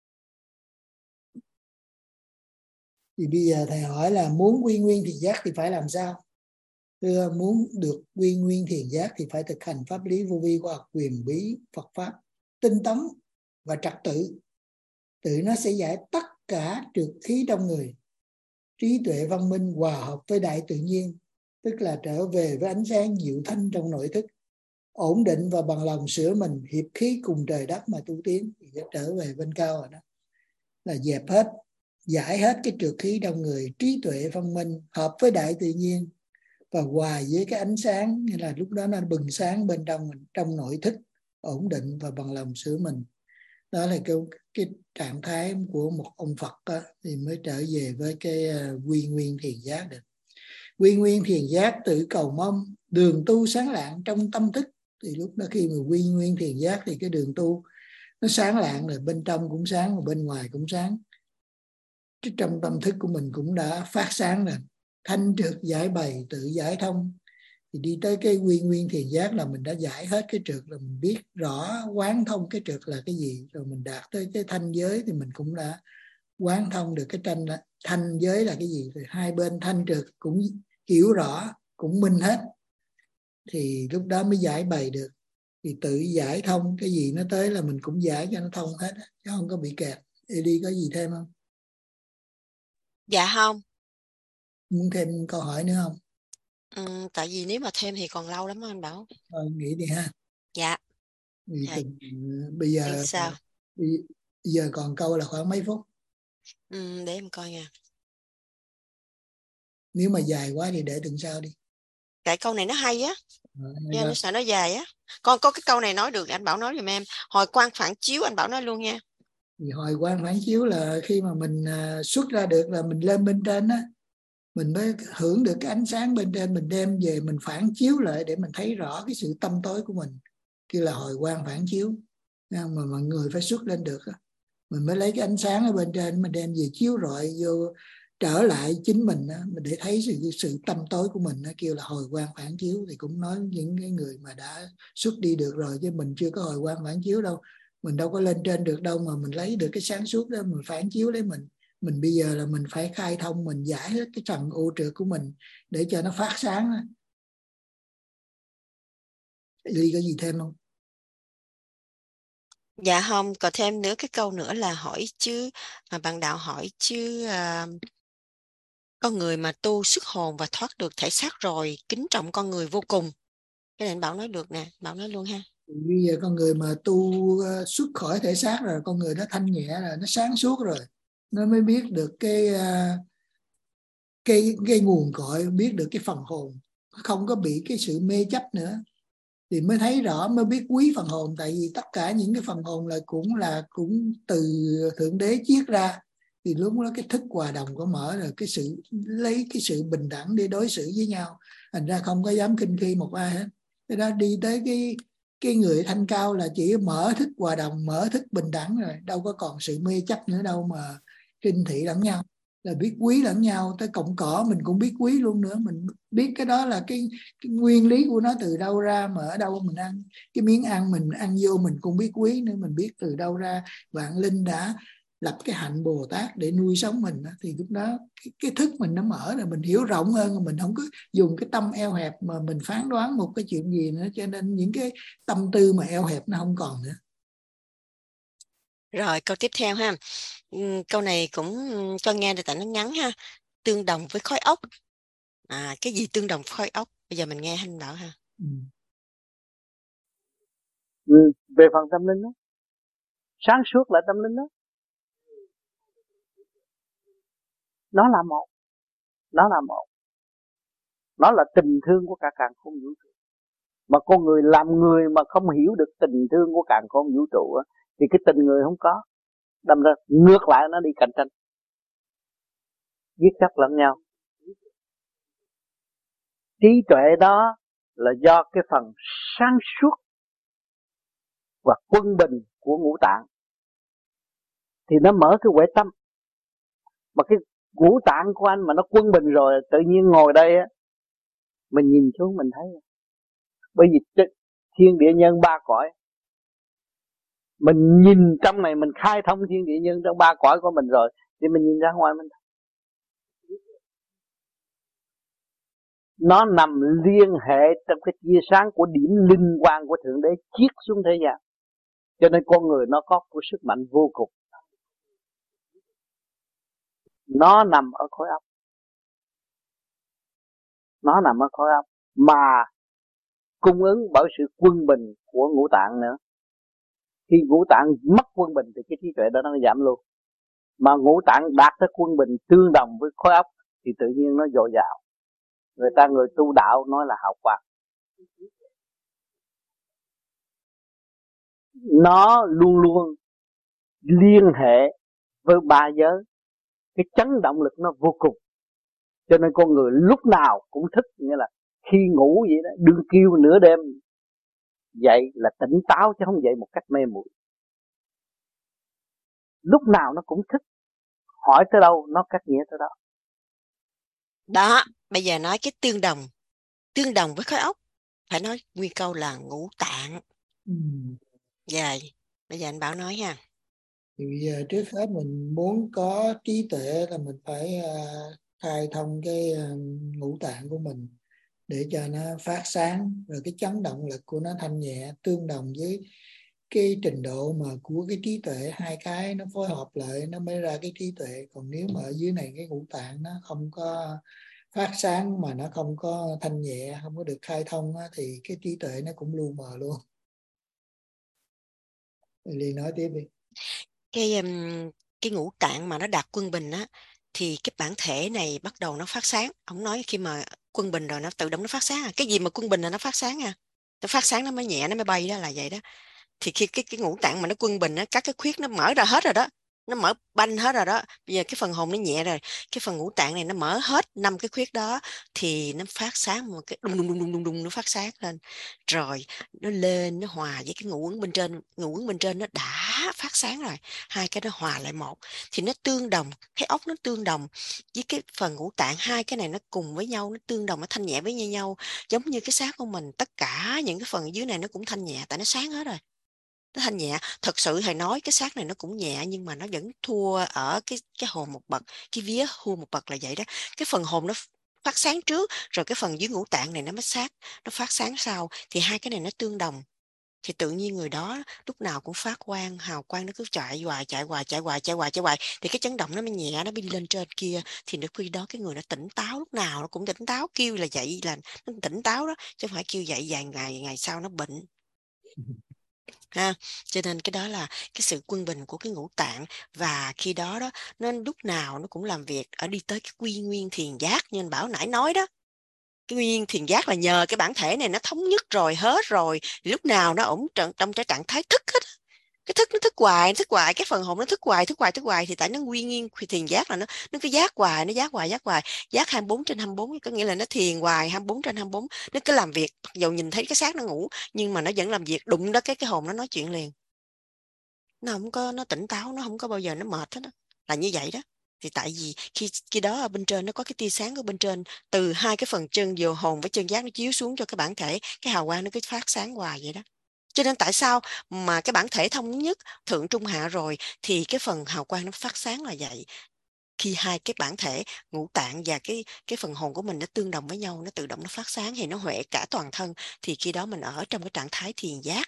Thì bây giờ thầy hỏi là muốn quy nguyên thiền giác thì phải làm sao? Thưa, muốn được quy nguyên thiền giác thì phải thực hành pháp lý vô vi khoa học quyền bí Phật pháp tinh tấn và trật tự. Tự nó sẽ giải tất cả trượt khí trong người. Trí tuệ văn minh hòa hợp với đại tự nhiên, tức là trở về với ánh sáng diệu thanh trong nội thức, ổn định và bằng lòng sửa mình, hiệp khí cùng trời đất mà tu tiến, thì sẽ trở về bên cao rồi đó. Là dẹp hết, giải hết cái trượt khí trong người, trí tuệ văn minh hợp với đại tự nhiên và hòa với cái ánh sáng, nghĩa là lúc đó nó bừng sáng bên trong mình, trong nội thức, ổn định và bằng lòng sửa mình. Đó là cái, cái trạng thái của một ông Phật đó, thì mới trở về với cái uh, quy nguyên thiền giác được. Quy nguyên thiền giác tự cầu mong đường tu sáng lạng trong tâm thức. Thì lúc đó khi mà quy nguyên thiền giác thì cái đường tu nó sáng lạng rồi, bên trong cũng sáng và bên ngoài cũng sáng. Trong tâm thức của mình cũng đã phát sáng rồi, thanh trượt giải bày tự giải thông. Thì đi tới cái quy nguyên thiền giác là mình đã giải hết cái trượt, là mình biết rõ quán thông cái trượt là cái gì. Rồi mình đạt tới cái thanh giới thì mình cũng đã quán thông được cái tranh thanh giới là cái gì. Rồi hai bên thanh trượt cũng hiểu rõ, cũng minh hết. Thì lúc đó mới giải bày được. Thì tự giải thông, cái gì nó tới là mình cũng giải cho nó thông hết, chứ không có bị kẹt. Eli có gì thêm không? Dạ không. Muốn thêm câu hỏi nữa không? Ừ, tại vì nếu mà thêm thì còn lâu lắm anh Bảo. Thôi nghĩ đi ha. Dạ. Vì Dạ. từng, bây giờ sao? Bây giờ còn câu là khoảng mấy phút? Ừ, để em coi nha. Nếu mà dài quá thì để tuần sau đi. Tại câu này nó hay á. Cho nó sợ nó dài á. Con có cái câu này nói được, anh Bảo nói giùm em. Hồi quang phản chiếu, anh Bảo nói luôn nha. Thì hồi quang phản chiếu là khi mà mình xuất ra được là mình lên bên trên á, mình mới hưởng được cái ánh sáng bên trên, mình đem về mình phản chiếu lại để mình thấy rõ cái sự tâm tối của mình, kia là hồi quang phản chiếu. Mà mọi người phải xuất lên được á, mình mới lấy cái ánh sáng ở bên trên mình đem về chiếu rọi vô, trở lại chính mình á, để thấy sự sự tâm tối của mình, nó kêu là hồi quang phản chiếu. Thì cũng nói những cái người mà đã xuất đi được rồi, chứ mình chưa có hồi quang phản chiếu đâu, mình đâu có lên trên được đâu mà mình lấy được cái sáng suốt đó mình phản chiếu lấy mình. Mình bây giờ là mình phải khai thông, mình giải hết cái trần ô trượt của mình để cho nó phát sáng. Ly có gì thêm không? Dạ không, còn thêm nữa cái câu nữa là hỏi chứ, mà bạn đạo hỏi chứ, uh, con người mà tu xuất hồn và thoát được thể xác rồi, kính trọng con người vô cùng. Cái này anh Bảo nói được nè, Bảo nói luôn ha. Bây giờ con người mà tu xuất khỏi thể xác rồi, con người nó thanh nhẹ rồi, nó sáng suốt rồi, nó mới biết được cái cái cái nguồn cội, biết được cái phần hồn, không có bị cái sự mê chấp nữa, thì mới thấy rõ, mới biết quý phần hồn. Tại vì tất cả những cái phần hồn là cũng là cũng từ thượng đế chiết ra, thì lúc đó cái thức hòa đồng có mở rồi, cái sự lấy cái sự bình đẳng để đối xử với nhau, thành ra không có dám khinh khi một ai hết. Cái đó đi tới cái cái người thanh cao là chỉ mở thức hòa đồng, mở thức bình đẳng rồi, đâu có còn sự mê chấp nữa đâu mà khinh thị lẫn nhau, là biết quý lẫn nhau. Tới cọng cỏ mình cũng biết quý luôn nữa, mình biết cái đó là cái, cái nguyên lý của nó từ đâu ra, mà ở đâu mình ăn cái miếng ăn mình ăn vô mình cũng biết quý nữa, mình biết từ đâu ra. Vạn linh đã lập cái hạnh Bồ Tát để nuôi sống mình đó, thì lúc đó cái, cái thức mình nó mở rồi, mình hiểu rộng hơn, mình không có dùng cái tâm eo hẹp mà mình phán đoán một cái chuyện gì nữa, cho nên những cái tâm tư mà eo hẹp nó không còn nữa. Rồi câu tiếp theo ha. Ừm, câu này cũng cho nghe để tại nó ngắn ha. Tương đồng với khối óc. À, cái gì tương đồng với khối óc? Bây giờ mình nghe anh bảo ha. Ừ. Ừ, về phần tâm linh đó, sáng suốt là tâm linh đó, nó là một, nó là một, nó là tình thương của cả càn khôn vũ trụ. Mà con người làm người mà không hiểu được tình thương của càn khôn vũ trụ á, thì cái tình người không có, đâm ra ngược lại nó đi cạnh tranh, giết chóc lẫn nhau. Trí tuệ đó là do cái phần sáng suốt và quân bình của ngũ tạng, thì nó mở cái huệ tâm. Mà cái ngũ tạng của anh mà nó quân bình rồi, tự nhiên ngồi đây á, mình nhìn xuống mình thấy, bởi vì thiên địa nhân ba cõi, mình nhìn trong này, mình khai thông thiên địa nhân trong ba cõi của mình rồi, thì mình nhìn ra ngoài mình thấy nó nằm liên hệ trong cái tia sáng của điểm linh quang của Thượng Đế chiết xuống thế gian. Cho nên con người nó có một sức mạnh vô cùng. Nó nằm ở khối óc, nó nằm ở khối óc mà cung ứng bởi sự quân bình của ngũ tạng nữa. Khi ngũ tạng mất quân bình thì cái trí tuệ đó nó giảm luôn. Mà ngũ tạng đạt tới quân bình tương đồng với khối óc thì tự nhiên nó dồi dào. Người ta người tu đạo nói là hào quang. Nó luôn luôn liên hệ với ba giới. Cái chấn động lực nó vô cùng. Cho nên con người lúc nào cũng thức, nghĩa là khi ngủ vậy đó, đừng kêu nửa đêm dậy là tỉnh táo chứ không dậy một cách mê muội. Lúc nào nó cũng thức, hỏi tới đâu nó cách nghĩa tới đó. Đó, bây giờ nói cái tương đồng, tương đồng với khối óc, phải nói nguyên câu là ngũ tạng. Ừ. Dài, bây giờ anh Bảo nói ha. Thì bây giờ trước hết mình muốn có trí tuệ là mình phải uh, khai thông cái uh, ngũ tạng của mình để cho nó phát sáng, rồi cái chấn động lực của nó thanh nhẹ, tương đồng với cái trình độ mà của cái trí tuệ, hai cái nó phối hợp lại nó mới ra cái trí tuệ. Còn nếu mà ở dưới này cái ngũ tạng nó không có phát sáng mà nó không có thanh nhẹ, không có được khai thông á, thì cái trí tuệ nó cũng lu mờ luôn. Liền nói tiếp đi. Cái um, cái ngũ tạng mà nó đạt quân bình á, thì cái bản thể này bắt đầu nó phát sáng. Ông nói khi mà quân bình rồi nó tự động nó phát sáng à. Cái gì mà quân bình là nó phát sáng à. Nó phát sáng nó mới nhẹ, nó mới bay đó, là vậy đó. Thì khi cái cái ngũ tạng mà nó quân bình á, các cái khuyết nó mở ra hết rồi đó, nó mở banh hết rồi đó. Bây giờ cái phần hồn nó nhẹ rồi, cái phần ngũ tạng này nó mở hết năm cái khuyết đó, thì nó phát sáng một cái đùng đùng đùng đùng đùng đùng, nó phát sáng lên, rồi nó lên, nó hòa với cái ngũ uẩn bên trên. Ngũ uẩn bên trên nó đã phát sáng rồi, hai cái nó hòa lại một, thì nó tương đồng. Cái óc nó tương đồng với cái phần ngũ tạng, hai cái này nó cùng với nhau, nó tương đồng, nó thanh nhẹ với nhau, giống như cái xác của mình. Tất cả những cái phần dưới này nó cũng thanh nhẹ, tại nó sáng hết rồi, nó thanh nhẹ. Thật sự thầy nói cái xác này nó cũng nhẹ, nhưng mà nó vẫn thua ở cái cái hồn một bậc, cái vía thua một bậc, là vậy đó. Cái phần hồn nó phát sáng trước, rồi cái phần dưới ngũ tạng này nó mới sát, nó phát sáng sau, thì hai cái này nó tương đồng, thì tự nhiên người đó lúc nào cũng phát quang, hào quang nó cứ chạy hoài chạy hoài chạy hoài chạy hoài chạy hoài, thì cái chấn động nó mới nhẹ, nó mới đi lên trên kia, thì nó khi đó cái người nó tỉnh táo, lúc nào nó cũng tỉnh táo, kêu là dậy là nó tỉnh táo đó, chứ không phải kêu dậy vài ngày ngày sau nó bệnh ha. Cho nên cái đó là cái sự quân bình của cái ngũ tạng, và khi đó đó nó lúc nào nó cũng làm việc ở đi tới cái quy nguyên thiền giác như anh Bảo nãy nói đó. Cái nguyên thiền giác là nhờ cái bản thể này nó thống nhất rồi, hết rồi, lúc nào nó ổn trong trong cái trạng thái thức hết. Cái thức nó thức hoài, nó thức hoài, cái phần hồn nó thức hoài, thức hoài, thức hoài, thì tại nó quy nguyên thiền giác là nó nó cứ giác hoài, nó giác hoài, giác hoài, giác hai mươi bốn trên hai mươi bốn, có nghĩa là nó thiền hoài hai mươi bốn trên hai mươi bốn, nó cứ làm việc, mặc dù nhìn thấy cái xác nó ngủ nhưng mà nó vẫn làm việc, đụng đó cái cái hồn nó nói chuyện liền. Nó không có, nó tỉnh táo, nó không có bao giờ nó mệt hết đó. Là như vậy đó. Thì tại vì khi khi đó ở bên trên nó có cái tia sáng ở bên trên, từ hai cái phần chân vô hồn với chân giác nó chiếu xuống cho cái bản thể, cái hào quang nó cứ phát sáng hoài vậy đó. Cho nên tại sao mà cái bản thể thống nhất thượng trung hạ rồi thì cái phần hào quang nó phát sáng là vậy. Khi hai cái bản thể ngũ tạng và cái cái phần hồn của mình nó tương đồng với nhau, nó tự động nó phát sáng thì nó huệ cả toàn thân, thì khi đó mình ở trong cái trạng thái thiền giác.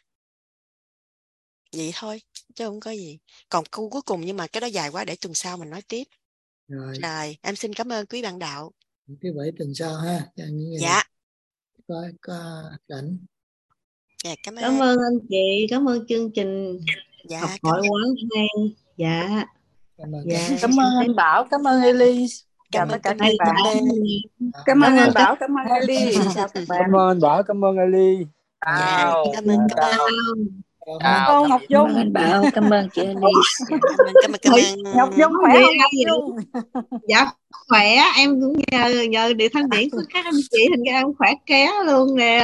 Vậy thôi, chứ không có gì. Còn câu cuối cùng nhưng mà cái đó dài quá, để tuần sau mình nói tiếp. Rồi, Rồi, em xin cảm ơn quý bạn đạo. thứ bảy tuần sau ha. Cho những người Dạ. có có rảnh. Dạ, cảm ơn. Cảm ơn anh chị, cảm ơn chương trình Dạ, học cảm hỏi quán hay. Dạ. Cảm ơn. Dạ. Cảm ơn anh Bảo, cảm ơn Elise. Chào Cảm tất ơn cả Tâm các Linh, Tâm bạn. Linh. Cảm ơn Cảm anh ơn Bảo, cảm ơn Elise. Chào các bạn. Cảm ơn anh Bảo, cảm ơn Ali. Dạ, cảm ơn, cảm ơn. Cảm ơn Ngọc Dung. Cảm ơn anh Bảo, cảm ơn chị Elise. Dạ, cảm ơn, cảm ơn, cảm ơn. Ngọc Dung khỏe không Ngọc Dung? Dạ khỏe, em cũng nhờ nhờ điện thanh điển của các anh chị thành ra em khỏe ké luôn nè.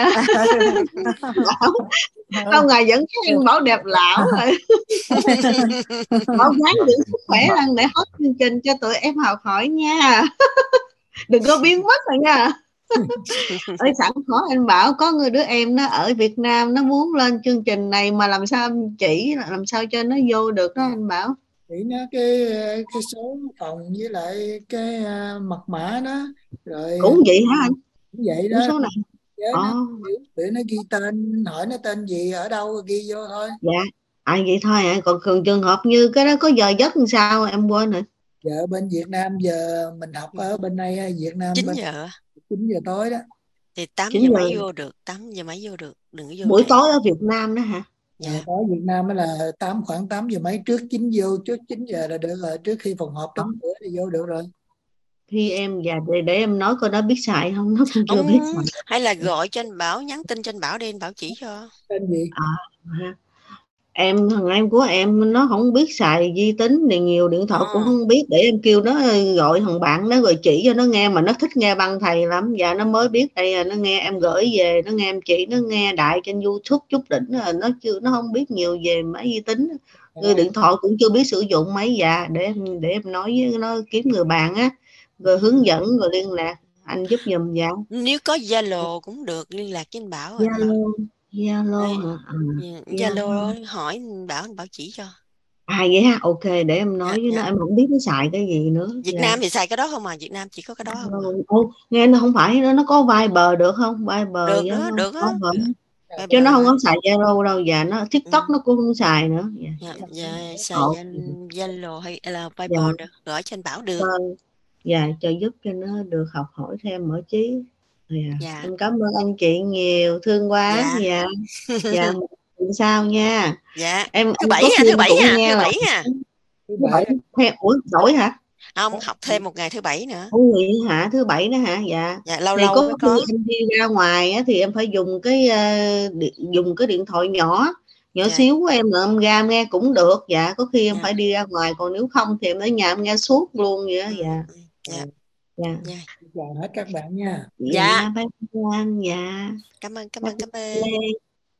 Không ngờ vẫn thấy em Bảo đẹp lão rồi. Bảo gắng giữ sức khỏe lên để hết chương trình cho tụi em học hỏi nha. Đừng có biến mất rồi nha. Ơi sẵn hỏi anh Bảo, có người đứa em nó ở Việt Nam nó muốn lên chương trình này mà làm sao chỉ làm sao cho nó vô được đó anh Bảo? Chỉ nó cái cái số phòng với lại cái uh, mật mã đó rồi. Cũng vậy hả anh? Cũng vậy Cũng đó. số này. Với Ờ. nó biểu, biểu nó ghi tên, hỏi nó tên gì ở đâu ghi vô thôi. Dạ. À vậy thôi ạ. À. Còn, còn trường hợp như cái đó có giờ giấc làm sao em quên rồi. Giờ bên Việt Nam giờ mình học ở bên đây Việt Nam chín bên giờ. chín giờ tối đó. Thì tám giờ mấy vô được, tám giờ mấy vô được, đừng có vô buổi trễ. tối ở Việt Nam đó hả? Dạ. À, tối Việt Nam là tám khoảng tám giờ mấy, trước chín vô, trước chín giờ là được rồi, trước khi phòng họp đóng cửa thì vô được rồi. Khi em già để, để em nói coi nó biết xài không, nó cũng chưa không, biết xài. Hay là gọi cho anh Bảo, nhắn tin cho anh Bảo đi, anh Bảo chỉ cho. Tên gì? À, em thằng em của em nó không biết xài vi tính thì nhiều điện thoại à. Cũng không biết, để em kêu nó gọi thằng bạn nó rồi chỉ cho nó nghe, mà nó thích nghe băng thầy lắm, và nó mới biết đây, nó nghe em gửi về, nó nghe em chỉ, nó nghe đại trên YouTube chút đỉnh rồi, nó chưa nó không biết nhiều về máy vi tính, à. Điện thoại cũng chưa biết sử dụng máy, già để em để em nói với nó kiếm người bạn á, rồi hướng dẫn rồi liên lạc, anh giúp giùm dạ. Nếu có Zalo cũng được, liên lạc với anh Bảo. Zalo Zalo hả? Zalo hỏi anh Bảo, anh Bảo chỉ cho. À vậy ha, ok, để em nói dạ, với dạ. Nó, em không biết nó xài cái gì nữa. Việt dạ. Nam thì xài cái đó không, mà Việt Nam chỉ có cái đó không à. Ô, nghe nó không phải, nó có Viber được không? Viber được đó, đó, được đó. Chứ nó không có xài Zalo đâu, và nó TikTok ừ. Nó cũng không xài nữa. Dạ, dạ, dạ xài Zalo hay là Viber dạ. Được, gửi cho anh Bảo được. Dạ, cho giúp cho nó được học hỏi thêm mở trí. Dạ. Dạ. Em cảm ơn anh chị nhiều, thương quá. Dạ. Dạ. Dạ. Sao nha. Dạ. Em thứ bảy nha, thứ bảy nha, thứ bảy nha. Thứ bảy thêm ủa đổi hả? Không, học thêm một ngày thứ bảy nữa. Ủa vậy hả? Thứ bảy nữa hả? Dạ. Dạ lâu thì lâu có, có. Em đi ra ngoài á, thì em phải dùng cái uh, đi, dùng cái điện thoại nhỏ nhỏ dạ. Xíu của em là em ra nghe cũng được. Dạ, có khi em dạ. Phải đi ra ngoài, còn nếu không thì em ở nhà em nghe suốt luôn vậy đó. Dạ. Dạ. Dạ. Chào hết các bạn nha. Dạ. Dạ. Bye bye anh. Dạ. Cảm ơn, cảm ơn, cảm ơn.